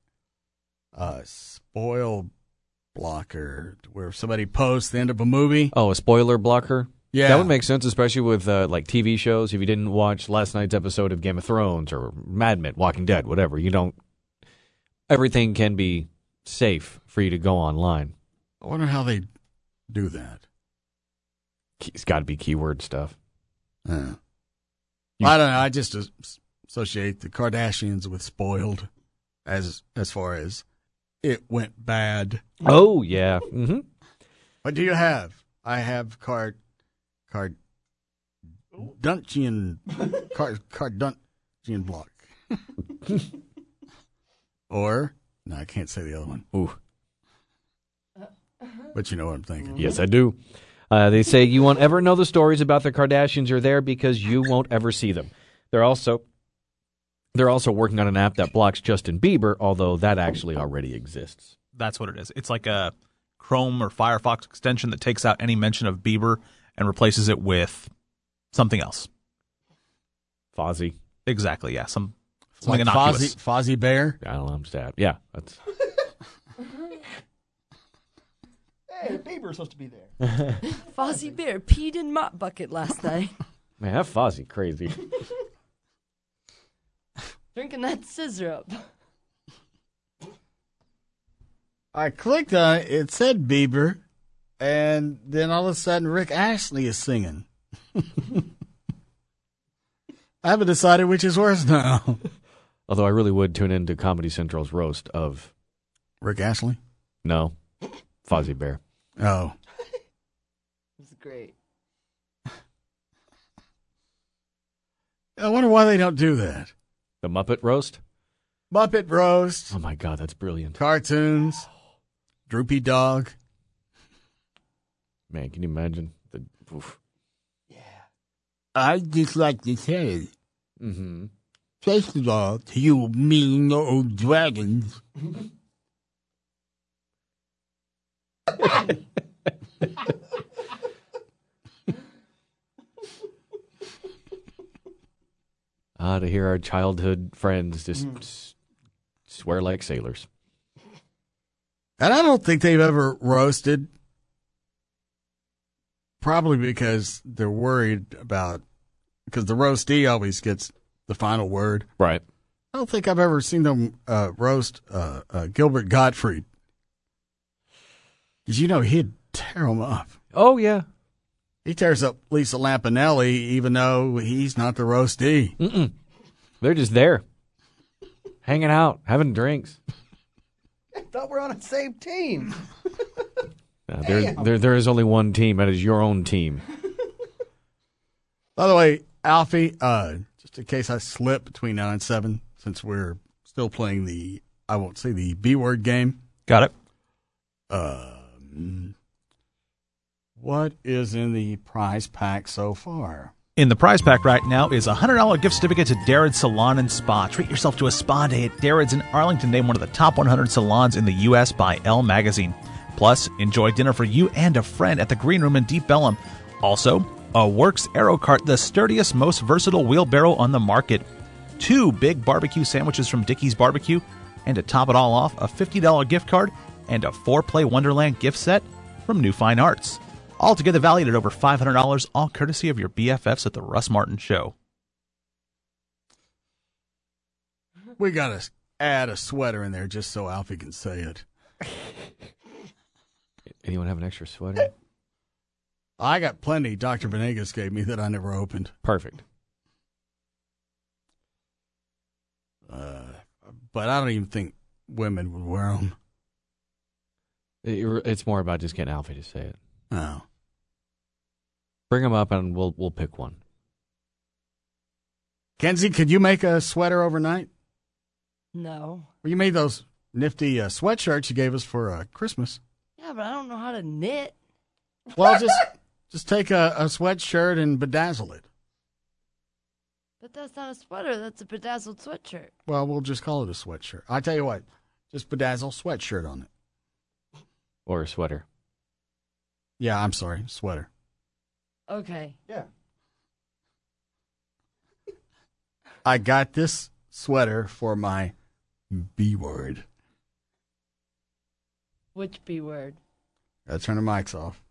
spoil blocker, where somebody posts the end of a movie. Oh, a spoiler blocker? Yeah. That would make sense, especially with like TV shows. If you didn't watch last night's episode of Game of Thrones or Mad Men, Walking Dead, whatever, everything can be safe for you to go online. I wonder how they do that. It's got to be keyword stuff. I don't know. I just associate the Kardashians with spoiled as far as it went bad. Oh, yeah. Mm-hmm. What do you have? I have Kardashian block. Or, no, I can't say the other one. Ooh. But you know what I'm thinking. Yes, I do. They say you won't ever know the stories about the Kardashians are there because you won't ever see them. They're also working on an app that blocks Justin Bieber, although that actually already exists. That's what it is. It's like a Chrome or Firefox extension that takes out any mention of Bieber and replaces it with something else. Fozzie. Exactly, yeah. Something like innocuous. Fozzie Bear? I don't know, I'm sad. Yeah, that's... Hey, Bieber's supposed to be there. Fozzie Bear peed in mop bucket last night. Man, that Fozzie crazy. Drinking that scissor up. I clicked on it. It said Bieber, and then all of a sudden Rick Astley is singing. I haven't decided which is worse now. Although I really would tune into Comedy Central's roast of... Rick Astley? No. Fozzie Bear. Oh. It's great. I wonder why they don't do that. The Muppet roast? Muppet roast. Oh, my God, that's brilliant. Cartoons. Droopy Dog. Man, can you imagine? I'd just like to say, mm-hmm. First of all, to you mean old dragons. To hear our childhood friends just swear like sailors. And I don't think they've ever roasted. Probably because they're worried about, because the roastee always gets the final word. Right. I don't think I've ever seen them roast Gilbert Gottfried. Because, he'd tear him up. Oh, yeah. He tears up Lisa Lampanelli, even though he's not the roastee. Mm-mm. They're just there, hanging out, having drinks. I thought we're on the same team. There is only one team. That is your own team. By the way, Alfie, just in case I slip between now and 7, since we're still playing the, I won't say the B-word game. Got it. What is in the prize pack so far? In the prize pack right now is a $100 gift certificate to Darrod's Salon and Spa. Treat yourself to a spa day at Darrod's in Arlington, named one of the top 100 salons in the U.S. by Elle Magazine. Plus, enjoy dinner for you and a friend at the Green Room in Deep Bellum. Also, a Works Aero Cart, the sturdiest, most versatile wheelbarrow on the market. 2 big barbecue sandwiches from Dickey's Barbecue. And to top it all off, a $50 gift card and a 4-Play Wonderland gift set from New Fine Arts. Altogether valued at over $500, all courtesy of your BFFs at the Russ Martin Show. We got to add a sweater in there just so Alfie can say it. Anyone have an extra sweater? I got plenty Dr. Venegas gave me that I never opened. Perfect. But I don't even think women would wear them. It's more about just getting Alfie to say it. Oh. Bring them up and we'll pick one. Kenzie, could you make a sweater overnight? No. Well, you made those nifty sweatshirts you gave us for Christmas. Yeah, but I don't know how to knit. Well, just take a sweatshirt and bedazzle it. But that's not a sweater. That's a bedazzled sweatshirt. Well, we'll just call it a sweatshirt. I tell you what, just bedazzle sweatshirt on it. Or a sweater. Yeah, I'm sorry, sweater. Okay. Yeah. I got this sweater for my B word. Which B word? Gotta turn the mics off.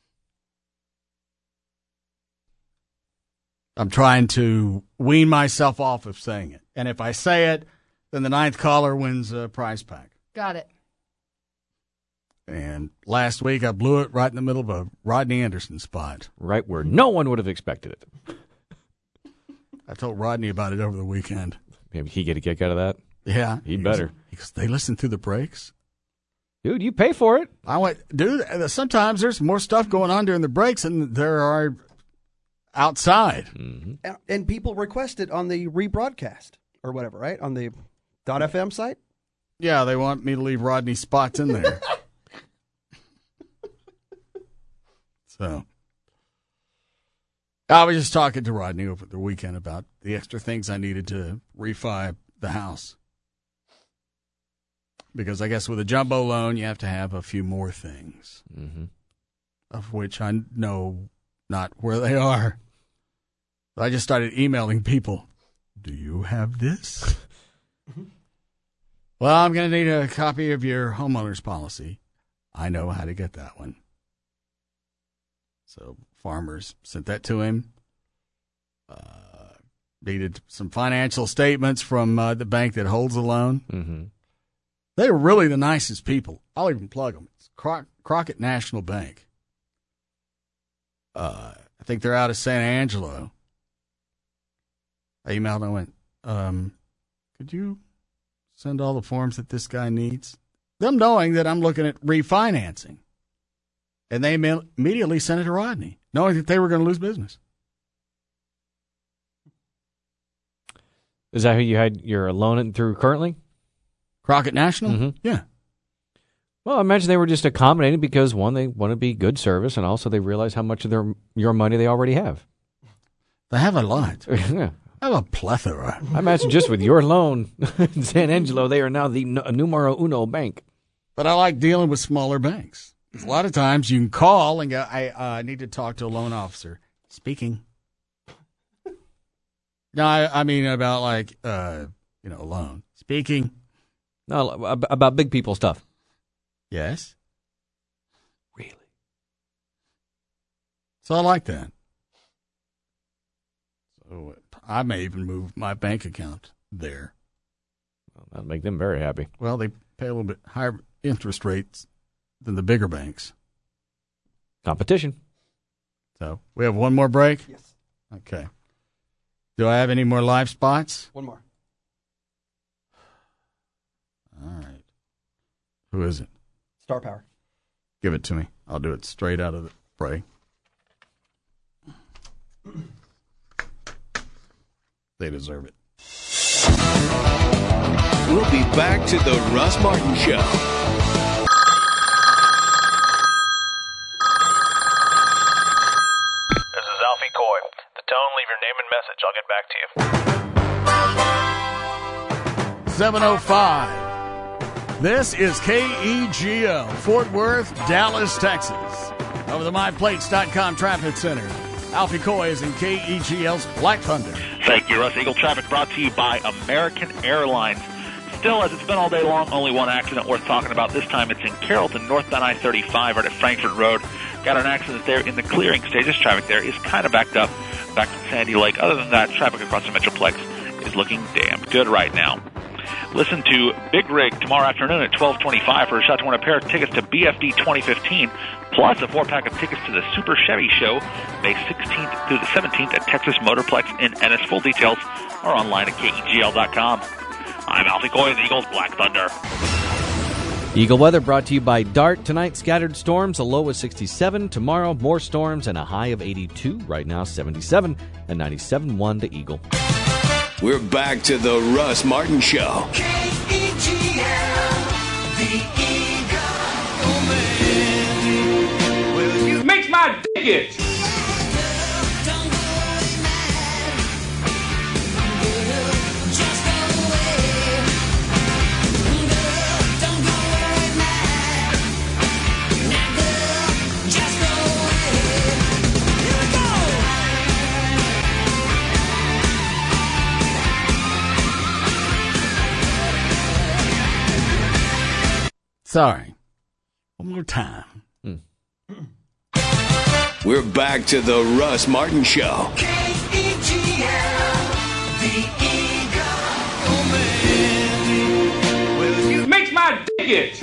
I'm trying to wean myself off of saying it. And if I say it, then the 9th caller wins a prize pack. Got it. And last week I blew it right in the middle of a Rodney Anderson spot. Right where no one would have expected it. I told Rodney about it over the weekend. Maybe he get a kick out of that? Yeah. He better. Because they listen through the breaks. Dude, you pay for it. I went, dude, sometimes there's more stuff going on during the breaks than there are outside. Mm-hmm. And people request it on the rebroadcast or whatever, right? On the .fm site? Yeah, they want me to leave Rodney spots in there. So, I was just talking to Rodney over the weekend about the extra things I needed to refi the house. Because I guess with a jumbo loan, you have to have a few more things, of which I know not where they are. I just started emailing people. Do you have this? Well, I'm going to need a copy of your homeowner's policy. I know how to get that one. So Farmers sent that to him. Needed some financial statements from the bank that holds the loan. Mm-hmm. They were really the nicest people. I'll even plug them. It's Crockett National Bank. I think they're out of San Angelo. I emailed and I went, could you send all the forms that this guy needs? Them knowing that I'm looking at refinancing. And they immediately sent it to Rodney, knowing that they were going to lose business. Is that who you had your loan through currently? Crockett National? Mm-hmm. Yeah. Well, I imagine they were just accommodating because, one, they want to be good service, and also they realize how much of your money they already have. They have a lot. Yeah. I have a plethora. I imagine just with your loan in San Angelo, they are now the numero uno bank. But I like dealing with smaller banks. A lot of times you can call and go, I need to talk to a loan officer. Speaking. No, I mean about like, a loan. Speaking. No, about big people stuff. Yes. Really? So I like that. So I may even move my bank account there. Well, that'll make them very happy. Well, they pay a little bit higher interest rates than the bigger banks. Competition. So we have one more break? Yes. Okay. Do I have any more live spots? One more. All right. Who is it? Star Power. Give it to me. I'll do it straight out of the fray. They deserve it. We'll be back to the Russ Martin Show. This is Alfie Coy. The tone, leave your name and message. I'll get back to you. 7:05. This is KEGL, Fort Worth, Dallas, Texas. Over the MyPlates.com Traffic Center. Alfie Coy is in KEGL's Black Thunder. Thank you, Russ. Eagle traffic brought to you by American Airlines. Still, as it's been all day long, only one accident worth talking about. This time it's in Carrollton, northbound I-35, right at Frankfort Road. Got an accident there in the clearing stages. Traffic there is kind of backed up back to Sandy Lake. Other than that, traffic across the Metroplex is looking damn good right now. Listen to Big Rig tomorrow afternoon at 12:25 for a shot to win a pair of tickets to BFD 2015, plus a 4-pack of tickets to the Super Chevy Show May 16th through the 17th at Texas Motorplex in Ennis. Full details are online at KEGL.com. I'm Alfie Coy, the Eagles Black Thunder. Eagle weather brought to you by Dart. Tonight, scattered storms, a low of 67. Tomorrow, more storms and a high of 82. Right now, 77 and 97.1 to Eagle. We're back to the Russ Martin Show. KEGL, the Eagle. Oh, man. Well, you makes my dick itch. Sorry. One more time. We're back to the Russ Martin Show. KEGL, the Eagle. Oh, man. Well, you makes my dick itch.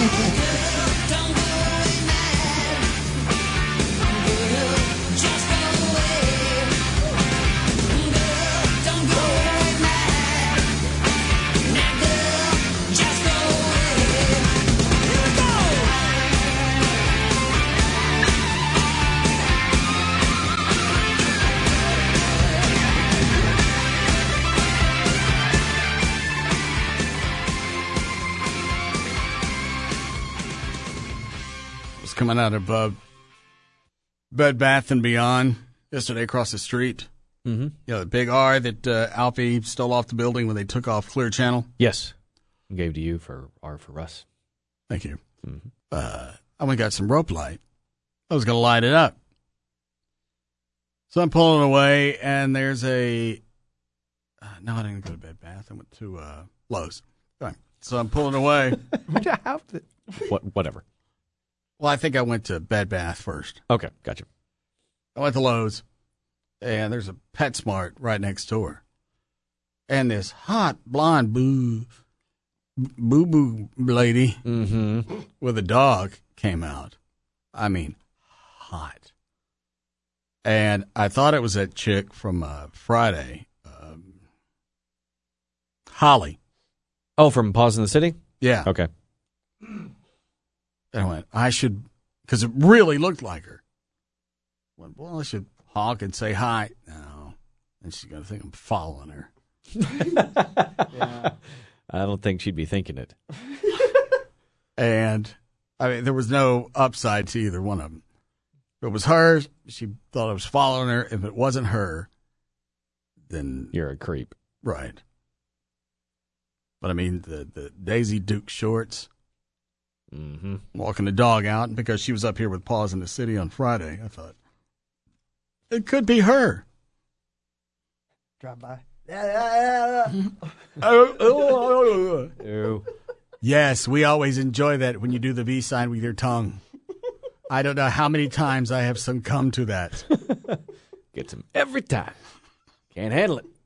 Coming out of Bed Bath & Beyond yesterday across the street. Mm-hmm. You know, the big R that Alfie stole off the building when they took off Clear Channel? Yes. Gave to you for R for Russ. Thank you. Mm-hmm. I went and got some rope light. I was going to light it up. So I'm pulling away, and there's a... no, I didn't go to Bed Bath. I went to Lowe's. All right. So I'm pulling away. Whatever. Well, I think I went to Bed Bath first. Okay, gotcha. I went to Lowe's, and there's a PetSmart right next door. And this hot, blonde boo-boo lady with a dog came out. I mean, hot. And I thought it was that chick from Friday, Holly. Oh, from Paws in the City? Yeah. Okay. And I went, I should, because it really looked like her. I went, well, I should honk and say hi. No. And she's going to think I'm following her. Yeah. I don't think she'd be thinking it. And, I mean, there was no upside to either one of them. If it was her, she thought I was following her. If it wasn't her, then... You're a creep. Right. But, I mean, the Daisy Duke shorts... Mm-hmm. Walking the dog out, and because she was up here with Paws in the City on Friday, I thought it could be her. Drive by. Yes, we always enjoy that when you do the V sign with your tongue. I don't know how many times I have succumbed to that. Gets him every time. Can't handle it.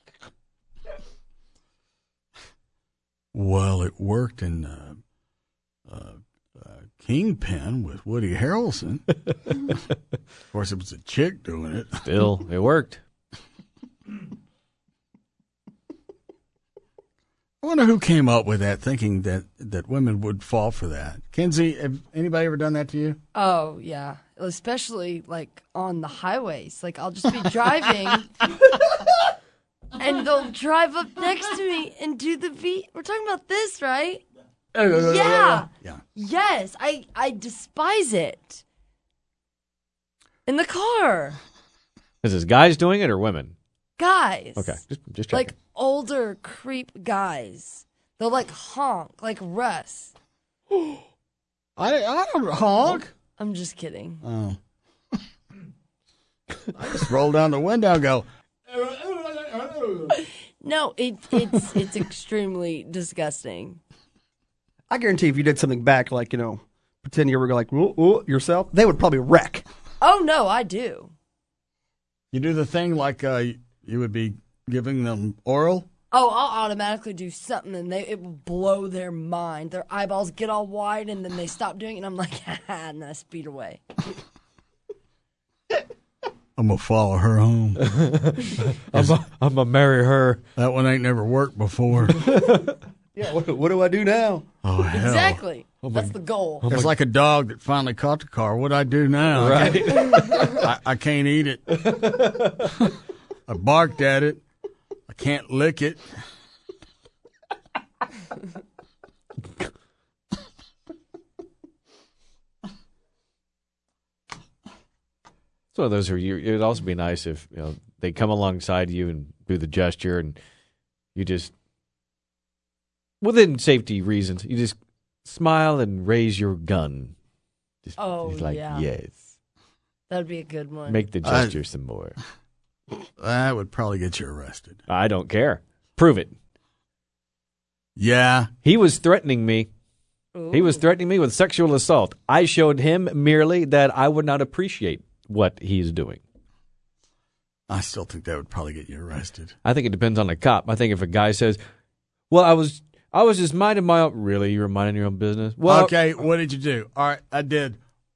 Well, it worked in Kingpin with Woody Harrelson. Of course, it was a chick doing it. Still, it worked. I wonder who came up with that, thinking that women would fall for that. Kenzie, have anybody ever done that to you? Oh, yeah. Especially, like, on the highways. Like, I'll just be driving, and they'll drive up next to me and do the beat. We're talking about this, right? Yeah. Yes. I despise it. In the car. Is this guys doing it or women? Guys. Okay, just checking. Like, older creep guys. They'll, like, honk, like Russ. I don't honk. I'm just kidding. Oh. I just roll down the window and go. No, it's extremely disgusting. I guarantee if you did something back, like, pretend you were like, ooh, yourself, they would probably wreck. Oh, no, I do. You do the thing like you would be giving them oral? Oh, I'll automatically do something, and it will blow their mind. Their eyeballs get all wide, and then they stop doing it, and I'm like, and I speed away. I'm going to follow her home. I'm going to marry her. That one ain't never worked before. Yeah, what do I do now? Oh, hell. Exactly. That's the goal. It's like a dog that finally caught the car. What do I do now? Right. I can't eat it. I barked at it. I can't lick it. So those are you. It'd also be nice if they come alongside you and do the gesture, and you just, within safety reasons, you just smile and raise your gun. Just like, yeah. Yes. That'd be a good one. Make the gesture some more. That would probably get you arrested. I don't care. Prove it. Yeah. He was threatening me. Ooh. He was threatening me with sexual assault. I showed him merely that I would not appreciate what he's doing. I still think that would probably get you arrested. I think it depends on the cop. I think if a guy says, well, I was just minding my own... Really? You were minding your own business? Well, okay, what did you do? All right, I did.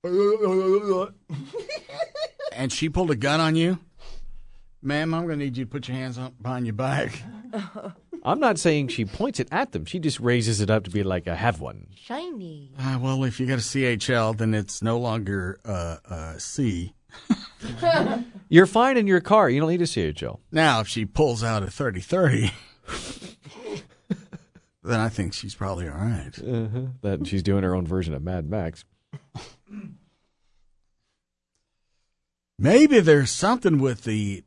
And she pulled a gun on you? Ma'am, I'm going to need you to put your hands up behind your back. I'm not saying she points it at them. She just raises it up to be like, I have one. Shiny. Well, if you got a CHL, then it's no longer C. You're fine in your car. You don't need a CHL. Now, if she pulls out a 30-30, then I think she's probably all right. That she's doing her own version of Mad Max. Maybe there's something with the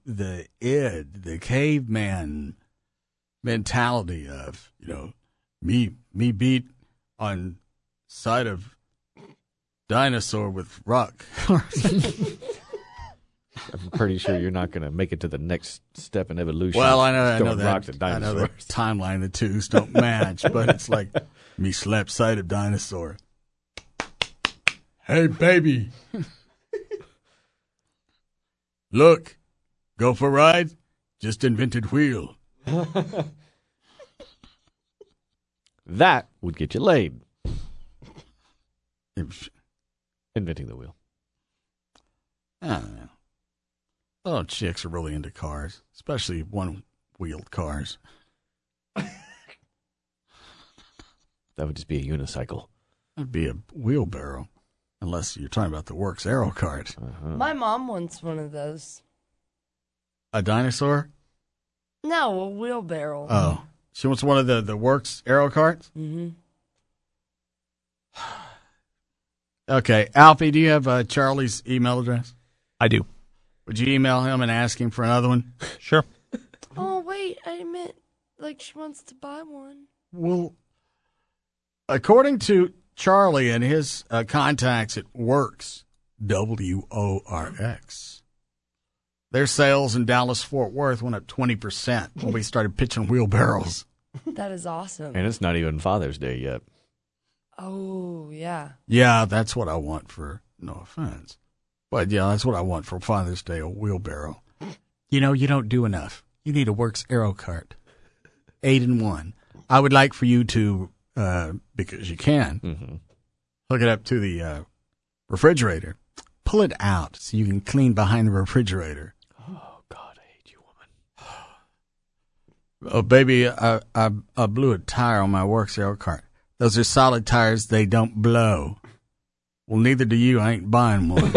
caveman mentality of, me beat on side of dinosaur with rock. I'm pretty sure you're not going to make it to the next step in evolution. Well, I know rock to that. dinosaurs. I know that timeline, the twos don't match, but it's like me slap side of dinosaur. Hey, baby. Look, go for a ride? Just invented wheel. That would get you laid. Inventing the wheel. I don't know. Oh, chicks are really into cars, especially one-wheeled cars. That would just be a unicycle. That'd be a wheelbarrow, unless you're talking about the Works Aero cart. My mom wants one of those. A dinosaur? No, a wheelbarrow. Oh, she wants one of the Works Aero carts? Mm-hmm. Okay, Alfie, do you have Charlie's email address? I do. Would you email him and ask him for another one? Sure. Oh, wait, I meant like she wants to buy one. Well, according to Charlie and his contacts at Works, WORX, their sales in Dallas-Fort Worth went up 20% when we started pitching wheelbarrows. That is awesome. And it's not even Father's Day yet. Oh, yeah. Yeah, that's what I want for, no offense. But yeah, that's what I want for Father's Day, a wheelbarrow. You don't do enough. You need a Works Aero cart. 8-in-1. I would like for you to, because you can, hook it up to the refrigerator. Pull it out so you can clean behind the refrigerator. Oh, God, I hate you, woman. Oh, baby, I blew a tire on my work sale car. Those are solid tires. They don't blow. Well, neither do you. I ain't buying one.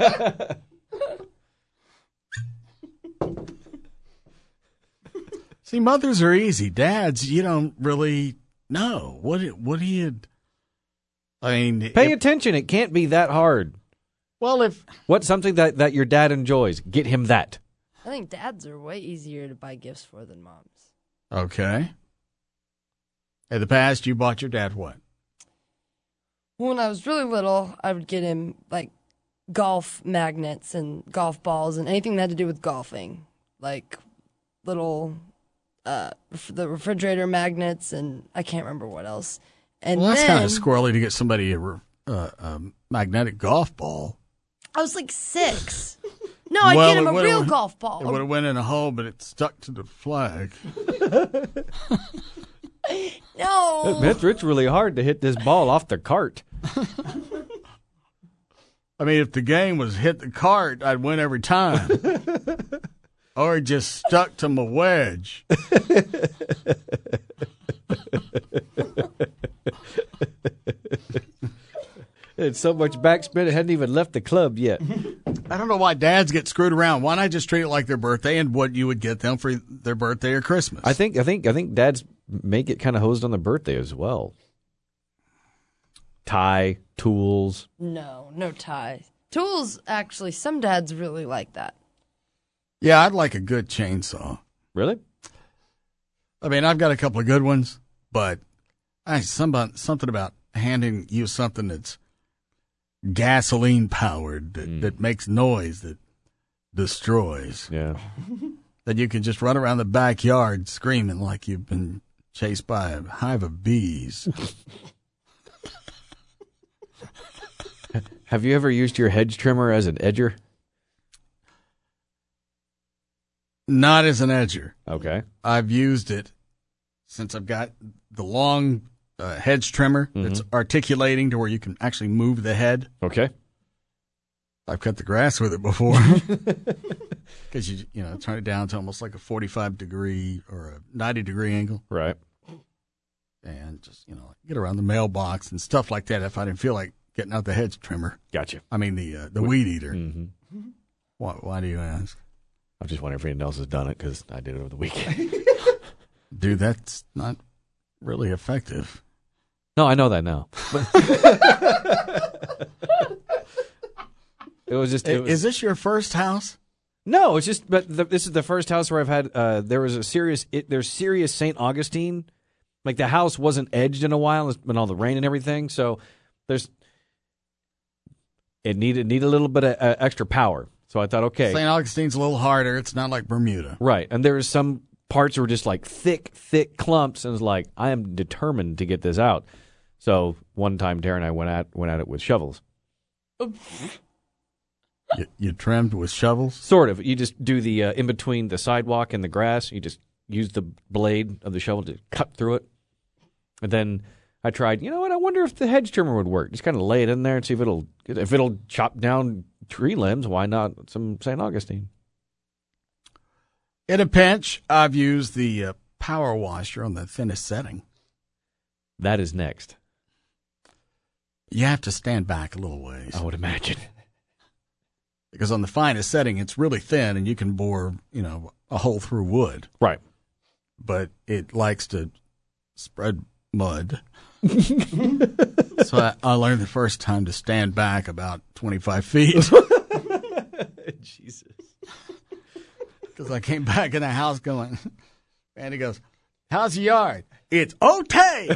See, mothers are easy. Dads, you don't really know. What do you... I mean... Pay attention. It can't be that hard. Well, What's something that your dad enjoys? Get him that. I think dads are way easier to buy gifts for than moms. Okay. In the past, you bought your dad what? When I was really little, I would get him, like, golf magnets and golf balls and anything that had to do with golfing. Like, little, the refrigerator magnets, and I can't remember what else. And well, that's then, kind of squirrely to get somebody a magnetic golf ball. I was like 6. No, I get him a real golf ball. It would have went in a hole, but it stuck to the flag. No. It's really hard to hit this ball off the cart. I mean, if the game was hit the cart, I'd win every time. Or it just stuck to my wedge. It's so much backspin, it hadn't even left the club yet. I don't know why dads get screwed around. Why not just treat it like their birthday and what you would get them for their birthday or Christmas? I think dads may get kind of hosed on their birthday as well. Tie, tools. No tie. Tools, actually, some dads really like that. Yeah, I'd like a good chainsaw. Really? I mean, I've got a couple of good ones, but something about handing you something that's gasoline powered, that makes noise, that destroys. Yeah. That you can just run around the backyard screaming like you've been chased by a hive of bees. Have you ever used your hedge trimmer as an edger? Not as an edger. Okay. I've used it since I've got the long hedge trimmer that's articulating to where you can actually move the head. Okay. I've cut the grass with it before. Because you turn it down to almost like a 45-degree or a 90-degree angle. Right. And just, get around the mailbox and stuff like that if I didn't feel like getting out the hedge trimmer. Gotcha. I mean, the weed eater. Mm-hmm. Why do you ask? I'm just wondering if anyone else has done it because I did it over the weekend. Dude, that's not really effective. No, I know that now. Is this your first house? No, it's just. But this is the first house where I've had. There was there's serious St. Augustine. Like the house wasn't edged in a while. It's been all the rain and everything. So it needed a little bit of extra power. So I thought, okay, St. Augustine's a little harder. It's not like Bermuda, right? And there was some parts that were just like thick clumps, and it was like, I am determined to get this out. So one time, Tara and I went at it with shovels. You trimmed with shovels? Sort of. You just do the in between the sidewalk and the grass. You just use the blade of the shovel to cut through it. And then I tried, you know what? I wonder if the hedge trimmer would work. Just kind of lay it in there and see if it'll chop down tree limbs. Why not some St. Augustine? In a pinch, I've used the power washer on the thinnest setting. That is next. You have to stand back a little ways. I would imagine. Because on the finest setting, it's really thin, and you can bore, a hole through wood. Right. But it likes to spread mud. So I learned the first time to stand back about 25 feet. Jesus. Because I came back in the house going, and he goes, how's the yard? It's okay.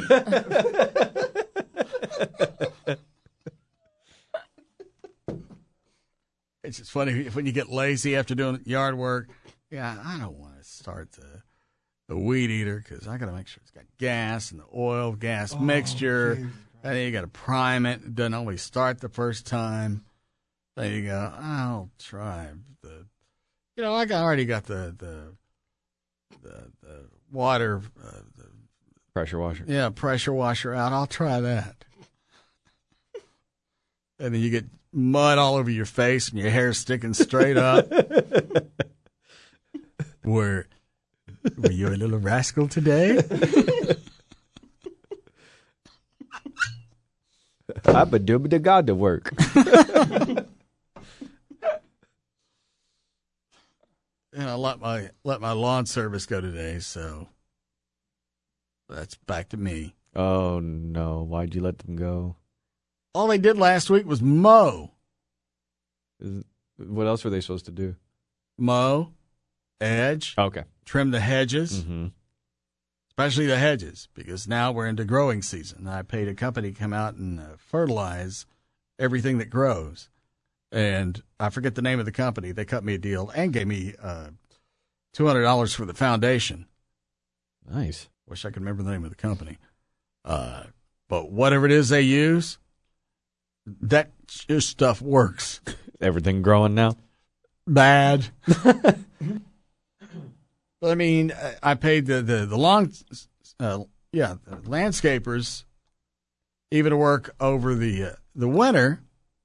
It's just funny when you get lazy after doing yard work. Yeah, I don't want to start the weed eater because I got to make sure it's got gas and the oil gas mixture. Geez. And then you got to prime it. It doesn't always start the first time. Then you go, I'll try I already got the water. Pressure washer. Yeah, pressure washer out. I'll try that. And then you get mud all over your face and your hair sticking straight up. Where Were you a little rascal today? I've been doing the God to work. And I let my lawn service go today, so that's back to me. Oh no! Why'd you let them go? All they did last week was mow. What else were they supposed to do? Mow, edge, okay, trim the hedges, mm-hmm. especially the hedges, because now we're into growing season. I paid a company to come out and fertilize everything that grows. And I forget the name of the company. They cut me a deal and gave me $200 for the foundation. Nice. Wish I could remember the name of the company. But whatever it is they use, that just stuff works. Everything growing now? Bad. I mean, I paid the landscapers even to work over the winter,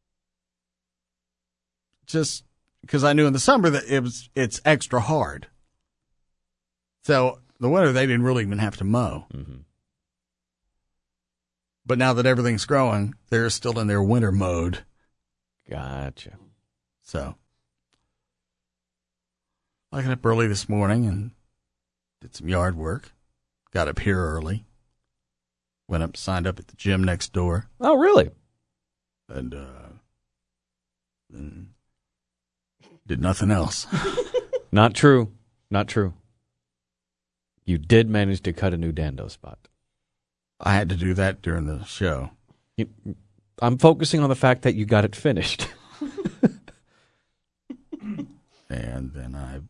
just because I knew in the summer that it's extra hard. So the winter they didn't really even have to mow. Mm-hmm. But now that everything's growing, they're still in their winter mode. Gotcha. So I got up early this morning and did some yard work. Got up here early. Went up, signed up at the gym next door. Oh, really? And did nothing else. Not true. Not true. You did manage to cut a new Dando spot. I had to do that during the show. I'm focusing on the fact that you got it finished. And then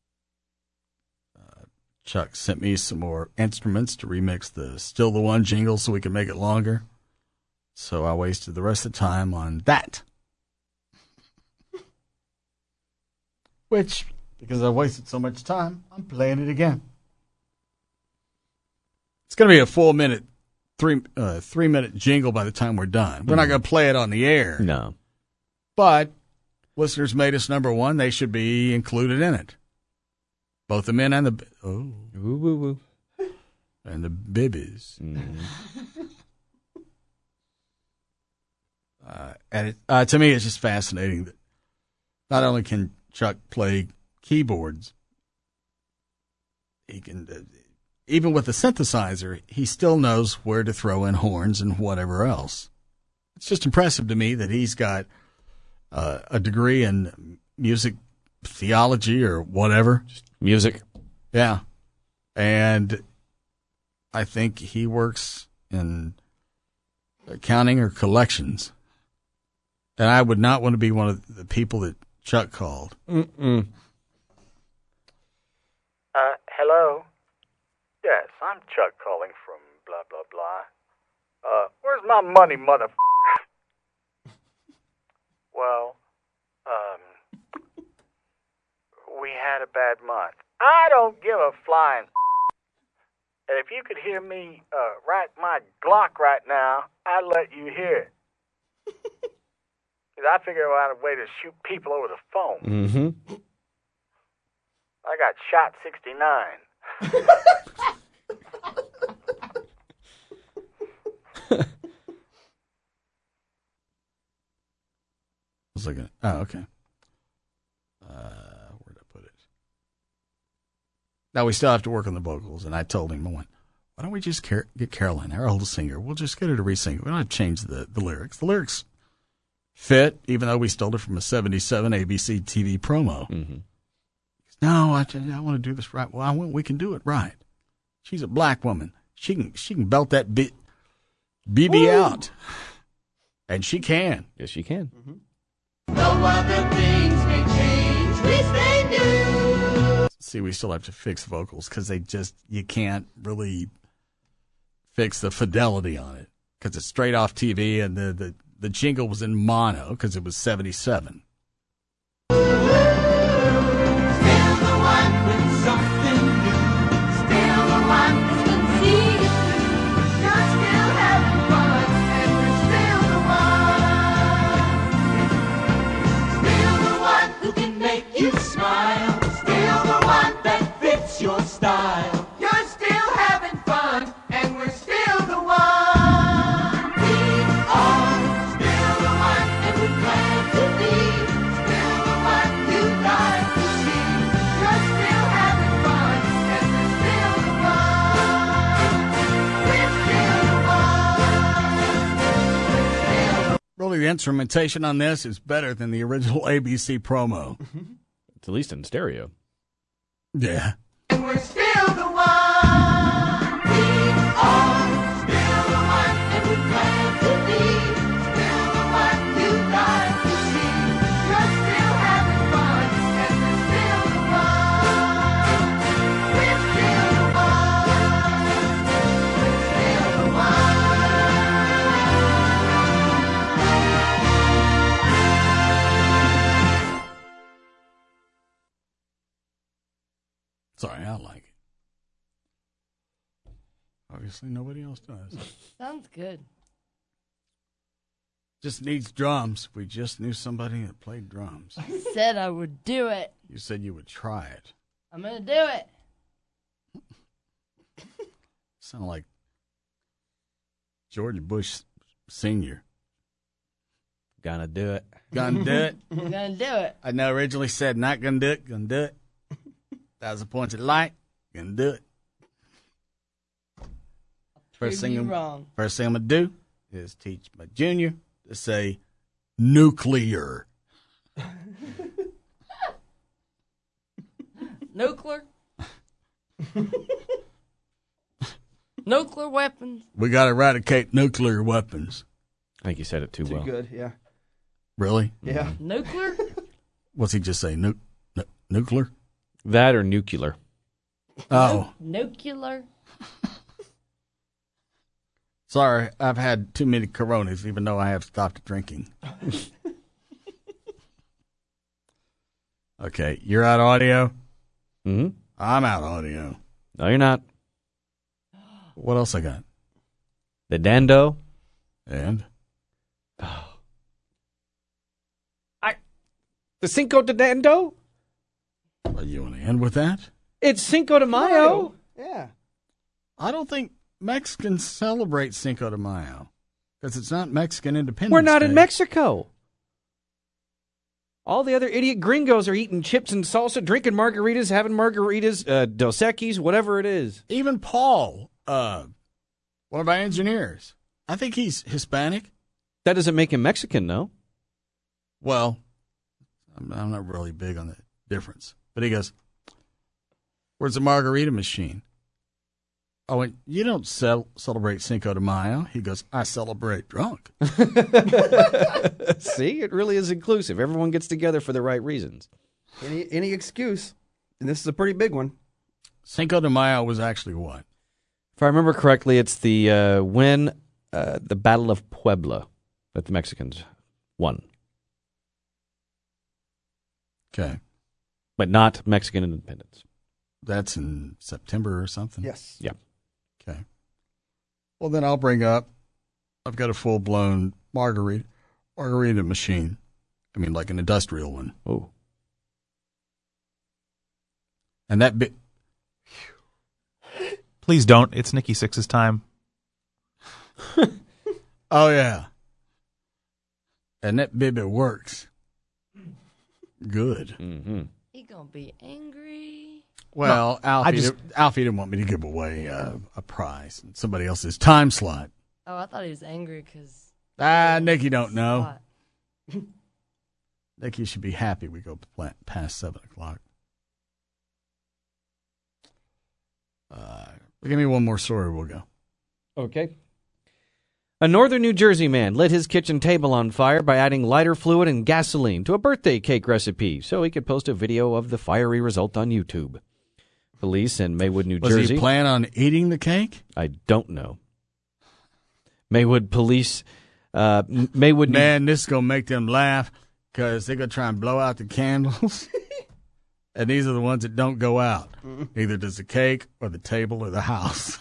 Chuck sent me some more instruments to remix the Still the One jingle so we could make it longer. So I wasted the rest of the time on that. Which, because I wasted so much time, I'm playing it again. It's going to be a full minute, 3-minute jingle by the time we're done. We're not going to play it on the air. No. But listeners made us number one. They should be included in it. Both the men and the and the bibbies. Mm-hmm. To me, it's just fascinating that not only can Chuck play keyboards, he can, even with the synthesizer, he still knows where to throw in horns and whatever else. It's just impressive to me that he's got a degree in music theology or whatever. Just music. Yeah. And I think he works in accounting or collections. And I would not want to be one of the people that Chuck called. Mm-mm. Hello? Yes, I'm Chuck calling from blah, blah, blah. Where's my money, motherfucker? Well, we had a bad month. I don't give a flying. And if you could hear me right my Glock right now, I'd let you hear it. Because I figure out a way to shoot people over the phone. Mm-hmm. I got shot 69. I was looking. Oh, okay. Where'd I put it? Now we still have to work on the vocals, and I told him, I went, why don't we just get Caroline, our old singer? We'll just get her to re-sing it. We don't have to change the lyrics. The lyrics fit, even though we stole it from a 77 ABC TV promo. Mm-hmm. No, I want to do this right. Well, we can do it right. She's a black woman. She can belt that BB out, and she can. Yes, she can. Mm-hmm. No other things may change, we stay new. See, we still have to fix vocals because you can't really fix the fidelity on it because it's straight off TV, and the jingle was in mono because it was 77. Smile, still the one that fits your style. Clearly, the instrumentation on this is better than the original ABC promo. It's at least in stereo. Yeah. And we're still the one. We are still the one that we're glad to be. Still the one you died to see. You're still having fun, and we're still the one. We're still the one. We're still the one. Sorry, I like it. Obviously, nobody else does. Sounds good. Just needs drums. We just knew somebody that played drums. I said I would do it. You said you would try it. I'm going to do it. Sound like George Bush Sr. Gonna do it. Gonna do it. I'm going to do it. I know originally said not gonna do it, gonna do it. 1,000 points of light, gonna do it. First thing I'm gonna do is teach my junior to say nuclear. Nuclear? Nuclear weapons? We gotta eradicate nuclear weapons. I think you said it too well. Too good, yeah. Really? Yeah. Nuclear? What's he just say? Nuclear? That or nuclear. Oh. Nuclear? Sorry, I've had too many Coronas, even though I have stopped drinking. Okay, you're out audio? Mm-hmm. I'm out audio. No, you're not. What else I got? The Dando. And? The Cinco de Dando? You want to end with that? It's Cinco de Mayo. Yeah. I don't think Mexicans celebrate Cinco de Mayo because it's not Mexican Independence We're not Day. in Mexico. All the other idiot gringos are eating chips and salsa, drinking margaritas, having margaritas, Dos Equis, whatever it is. Even Paul, one of our engineers, I think he's Hispanic. That doesn't make him Mexican, no? Well, I'm not really big on the difference. But he goes, where's the margarita machine? I went, you don't celebrate Cinco de Mayo. He goes, I celebrate drunk. See, it really is inclusive. Everyone gets together for the right reasons. Any excuse. And this is a pretty big one. Cinco de Mayo was actually what? If I remember correctly, it's the the Battle of Puebla that the Mexicans won. Okay. But not Mexican independence. That's in September or something? Yes. Yeah. Okay. Well, then I'll bring up, I've got a full-blown margarita machine. I mean, like an industrial one. Oh. And that bit... Please don't. It's Nikki Sixx's time. Oh, yeah. And that baby works. Good. Mm-hmm. He gonna be angry. Well, no, Alfie didn't want me to give away a prize in somebody else's time slot. Oh, I thought he was angry because... Nikki don't know. Nikki should be happy we go past 7 o'clock. Give me one more story, we'll go. Okay. A northern New Jersey man lit his kitchen table on fire by adding lighter fluid and gasoline to a birthday cake recipe so he could post a video of the fiery result on YouTube. Police in Maywood, New Jersey... Was he plan on eating the cake? I don't know. Maywood police... Maywood... Man, this is going to make them laugh because they're going to try and blow out the candles. And these are the ones that don't go out. Neither does the cake or the table or the house.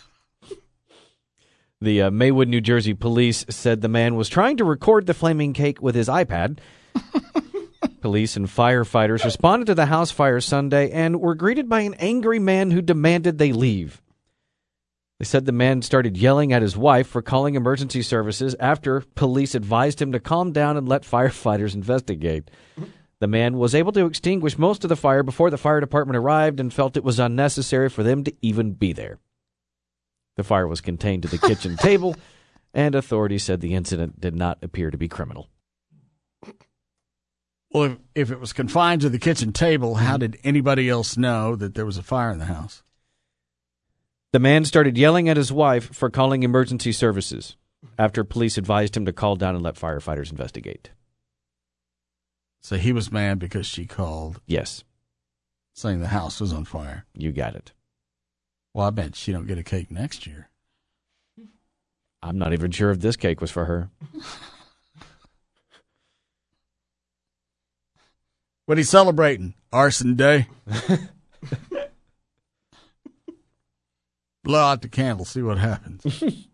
The Maywood, New Jersey police said the man was trying to record the flaming cake with his iPad. Police and firefighters responded to the house fire Sunday and were greeted by an angry man who demanded they leave. They said the man started yelling at his wife for calling emergency services after police advised him to calm down and let firefighters investigate. The man was able to extinguish most of the fire before the fire department arrived and felt it was unnecessary for them to even be there. The fire was contained to the kitchen table, and authorities said the incident did not appear to be criminal. Well, if it was confined to the kitchen table, how did anybody else know that there was a fire in the house? The man started yelling at his wife for calling emergency services after police advised him to call down and let firefighters investigate. So he was mad because she called? Yes. Saying the house was on fire? You got it. Well, I bet she don't get a cake next year. I'm not even sure if this cake was for her. What are you celebrating? Arson Day? Blow out the candle, see what happens.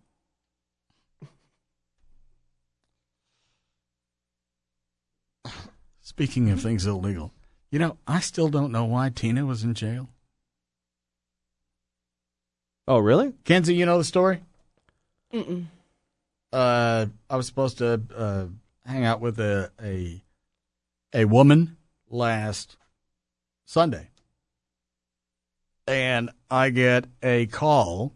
Speaking of things illegal, you know, I still don't know why Tina was in jail. Oh, really? Kenzie, you know the story? Mm-mm. I was supposed to hang out with a woman last Sunday. And I get a call.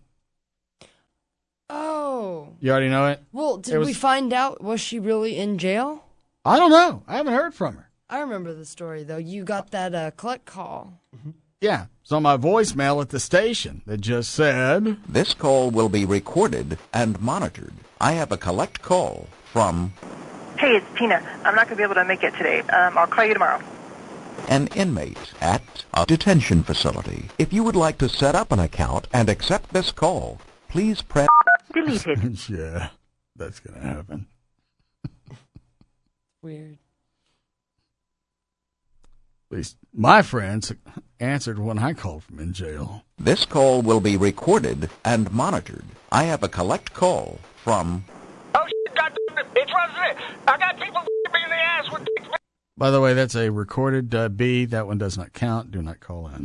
Oh. You already know it? Well, did we find out, was she really in jail? I don't know. I haven't heard from her. I remember the story, though. You got that collect call. Yeah. It's on my voicemail at the station that just said, "This call will be recorded and monitored. I have a collect call from Hey, it's Tina. I'm not going to be able to make it today. I'll call you tomorrow. an inmate at a detention facility. If you would like to set up an account and accept this call, please press deleted." Yeah, that's going to happen. Weird. At least my friends answered when I called from in jail. This call will be recorded and monitored. I have a collect call from Oh, shit, goddamn it. It's Rosie. I got people me in the ass with dick. By the way, that's a recorded B. That one does not count. Do not call in.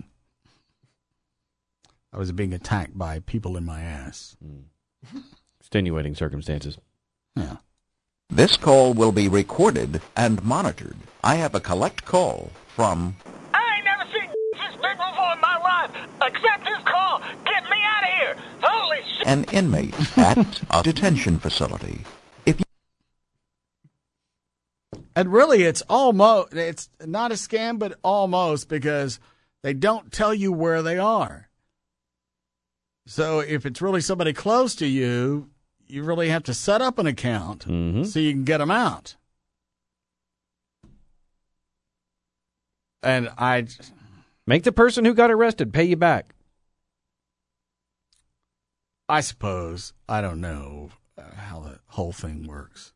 I was being attacked by people in my ass. Extenuating circumstances. Yeah. This call will be recorded and monitored. I have a collect call from I ain't never seen this big before in my life. Accept this call. Get me out of here. Holy shit. an inmate at a detention facility. If you And really, it's not a scam, but almost, because they don't tell you where they are. So if it's really somebody close to you, you really have to set up an account so you can get them out. And make the person who got arrested pay you back. I suppose. I don't know how the whole thing works.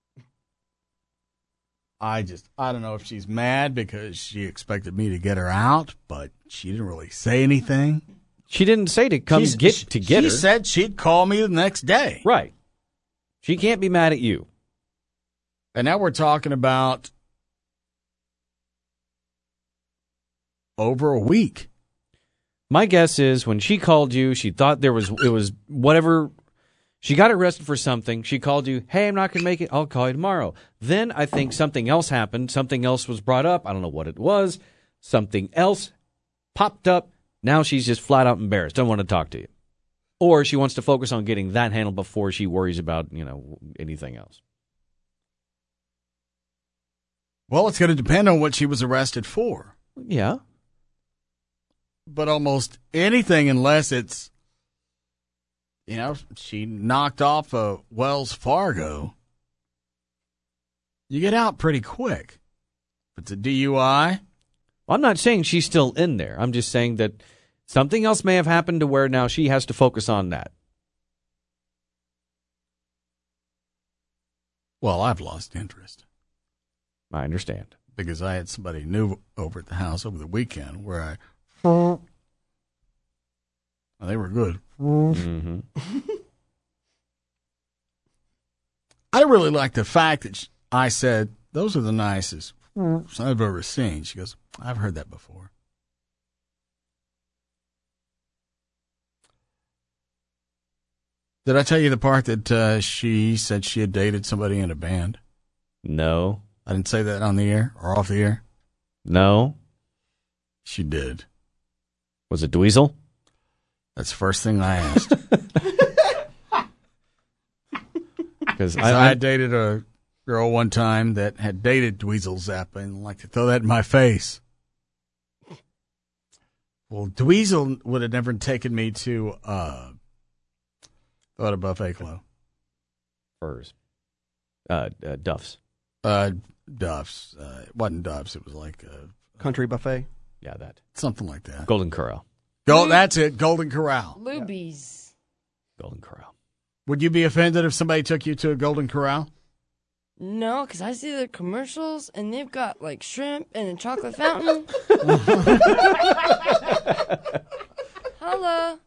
I don't know if she's mad because she expected me to get her out, but she didn't really say anything. She didn't say to come get her. She said she'd call me the next day. Right. She can't be mad at you. And now we're talking about over a week. My guess is when she called you, she thought it was whatever. She got arrested for something. She called you, "Hey, I'm not going to make it. I'll call you tomorrow." Then I think something else happened. Something else was brought up. I don't know what it was. Something else popped up. Now she's just flat out embarrassed. Don't want to talk to you. Or she wants to focus on getting that handled before she worries about, anything else. Well, it's going to depend on what she was arrested for. Yeah. But almost anything, unless it's, she knocked off a Wells Fargo, you get out pretty quick. If it's a DUI. I'm not saying she's still in there. I'm just saying that something else may have happened to where now she has to focus on that. Well, I've lost interest. I understand. Because I had somebody new over at the house over the weekend where they were good. Mm-hmm. I really like the fact that I said, "Those are the nicest I've ever seen." She goes, "I've heard that before." Did I tell you the part that she said she had dated somebody in a band? No. I didn't say that on the air or off the air? No. She did. Was it Dweezil? That's the first thing I asked. Because I dated a girl one time that had dated Dweezil Zappa and liked to throw that in my face. Well, Dweezil would have never taken me to what a buffet club. Furs. Duff's. Duff's. It wasn't Duff's. It was like Country buffet. Yeah, that. Something like that. Golden Corral. That's it. Golden Corral. Lubies. Golden Corral. Would you be offended if somebody took you to a Golden Corral? No, because I see the commercials and they've got like shrimp and a chocolate fountain. Holla.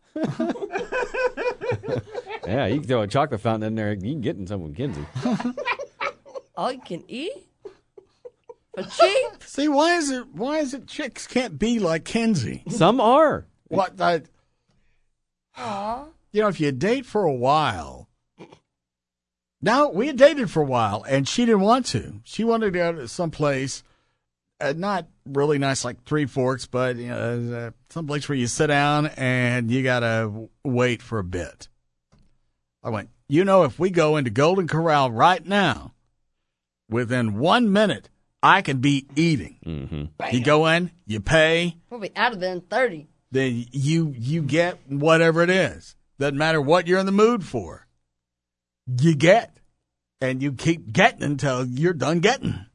Yeah, you can throw a chocolate fountain in there. You can get in some with Kinsey. All you can eat? For cheap? See, why is it chicks can't be like Kinsey? Some are. What? Aw. You know, if you date for a while. Now, we had dated for a while, and she didn't want to. She wanted to go to someplace, not really nice like Three Forks, but someplace where you sit down and you got to wait for a bit. I went, if we go into Golden Corral right now, within 1 minute, I could be eating. Mm-hmm. You go in, you pay. We'll be out of there in 30. Then you get whatever it is. Doesn't matter what you're in the mood for. You get. And you keep getting until you're done getting.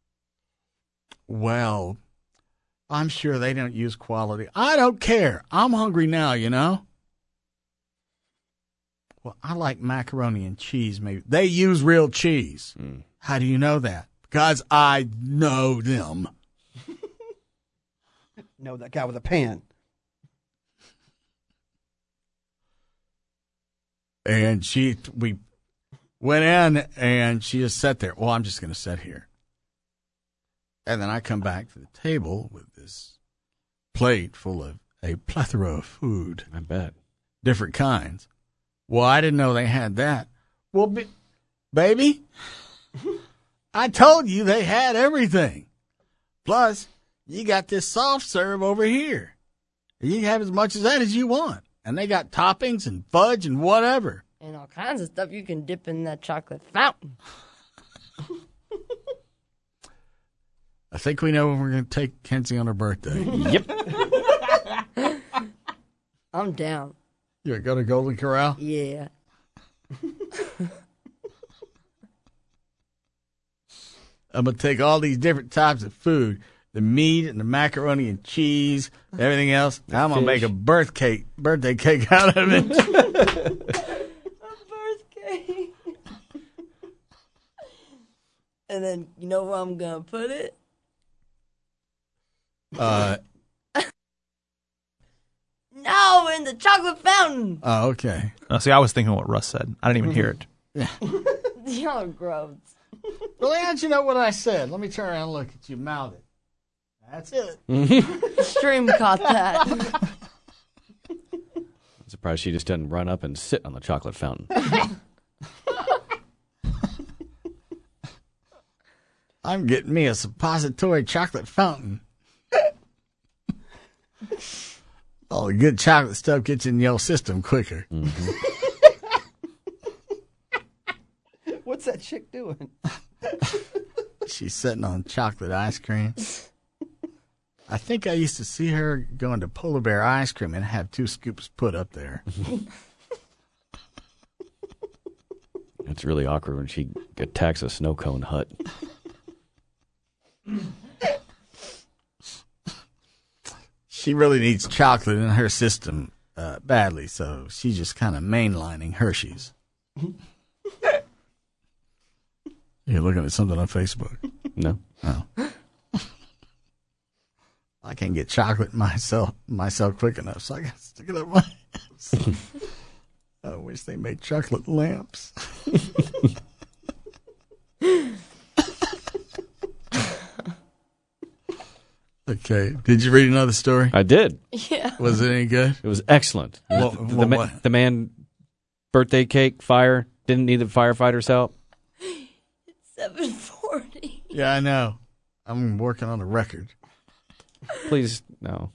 Well, I'm sure they don't use quality. I don't care. I'm hungry now, Well, I like macaroni and cheese, maybe. They use real cheese. How do you know that? Because I know them. Know that guy with a pan. And we went in, and she just sat there. Well, I'm just going to sit here. And then I come back to the table with this plate full of a plethora of food. I bet. Different kinds. Well, I didn't know they had that. Well, baby, I told you they had everything. Plus, you got this soft serve over here. You can have as much of that as you want. And they got toppings and fudge and whatever. And all kinds of stuff you can dip in that chocolate fountain. I think we know when we're going to take Kenzie on her birthday. Yep. I'm down. You go to Golden Corral? Yeah. I'm going to take all these different types of food, the meat and the macaroni and cheese, everything else. Now I'm going to make a birthday cake out of it. A birthday. And then, you know where I'm going to put it? No, in the chocolate fountain. Oh, okay. See, I was thinking what Russ said. I didn't even hear it. Yeah. Y'all are gross. Well, how'd you know what I said? Let me turn around and look at you. Mouth it. That's it. Stream caught that. I'm surprised she just doesn't run up and sit on the chocolate fountain. I'm getting me a suppository chocolate fountain. All the good chocolate stuff gets in your system quicker. Mm-hmm. What's that chick doing? She's sitting on chocolate ice cream. I think I used to see her going to Polar Bear ice cream and have 2 scoops put up there. It's really awkward when she attacks a snow cone hut. She really needs chocolate in her system badly, so she's just kind of mainlining Hershey's. You're looking at something on Facebook? No. Oh. I can't get chocolate myself quick enough, so I got to stick it up my ass. I wish they made chocolate lamps. Okay. Did you read another story? I did. Yeah. Was it any good? It was excellent. The man, birthday cake, fire, didn't need the firefighters' help. It's 7:40. Yeah, I know. I'm working on a record. Please, no.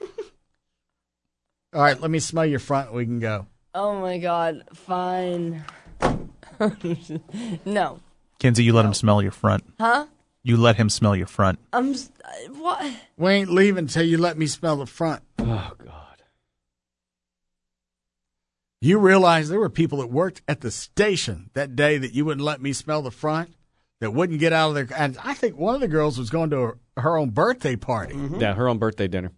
All right, let me smell your front and we can go. Oh, my God. Fine. No. Kenzie, you let him smell your front. Huh? You let him smell your front. What? We ain't leaving until you let me smell the front. Oh, God. You realize there were people that worked at the station that day that you wouldn't let me smell the front, that wouldn't get out of their... And I think one of the girls was going to her own birthday party. Mm-hmm. Yeah, her own birthday dinner.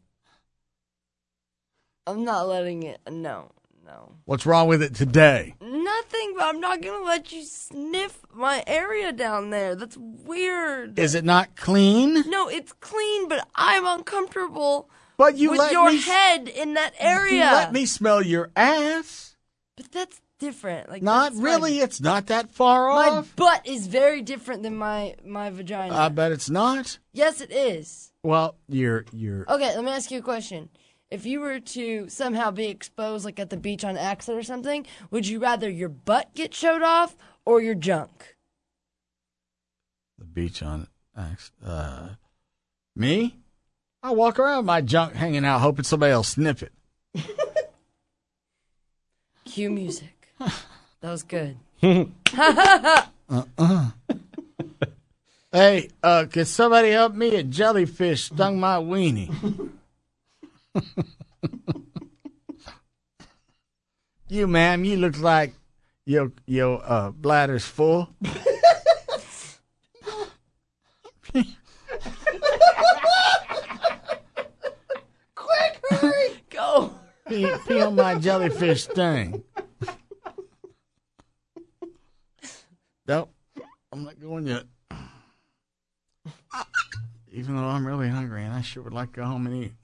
I'm not letting it. No. What's wrong with it today? Nothing, but I'm not going to let you sniff my area down there. That's weird. Is it not clean? No, it's clean, but I'm uncomfortable but you with let your me, head in that area. You let me smell your ass. But that's different. Like Not really. It's not that far my off. butt is very different than my vagina. I bet it's not. Yes, it is. Well, you're. Okay, let me ask you a question. If you were to somehow be exposed, like at the beach on accident or something, would you rather your butt get showed off or your junk? The beach on accident. Me? I walk around with my junk hanging out, hoping somebody will sniff it. Cue music. That was good. Hey, can somebody help me? A jellyfish stung my weenie. You, ma'am, you look like your bladder's full. Quick, hurry! Go! Pee on my jellyfish sting. Nope, I'm not going yet. Even though I'm really hungry and I sure would like to go home and eat.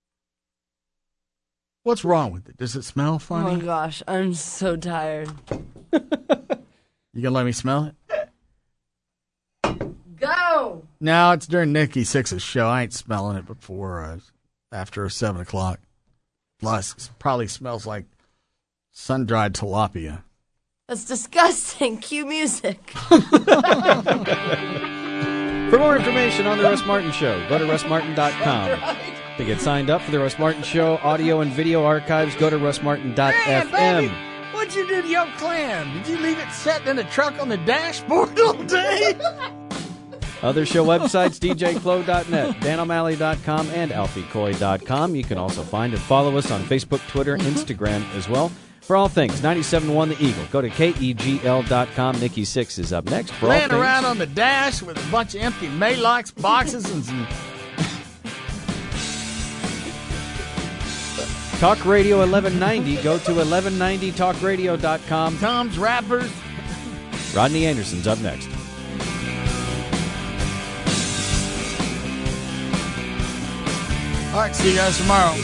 What's wrong with it? Does it smell funny? Oh my gosh, I'm so tired. You gonna let me smell it? Go! No, it's during Nikki Sixx's show. I ain't smelling it before after 7 o'clock. Plus, it probably smells like sun-dried tilapia. That's disgusting. Cue music. For more information on The Russ Martin Show, go to russmartin.com. To get signed up for The Russ Martin Show audio and video archives, go to russmartin.fm. Hey, baby, what'd you do to your clam? Did you leave it sitting in the truck on the dashboard all day? Other show websites, djclo.net, danO'Malley.com, and alfiecoy.com. You can also find and follow us on Facebook, Twitter, Instagram as well. For all things 97.1 The Eagle, go to KEGL.com. Nikki Sixx is up next. For Laying all things, around on the dash with a bunch of empty Maalox boxes and some... Talk Radio 1190. Go to 1190talkradio.com. Tom's Rappers. Rodney Anderson's up next. All right, see you guys tomorrow.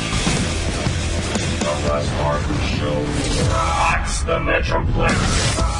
The Russ Martin Show rocks the Metroplex.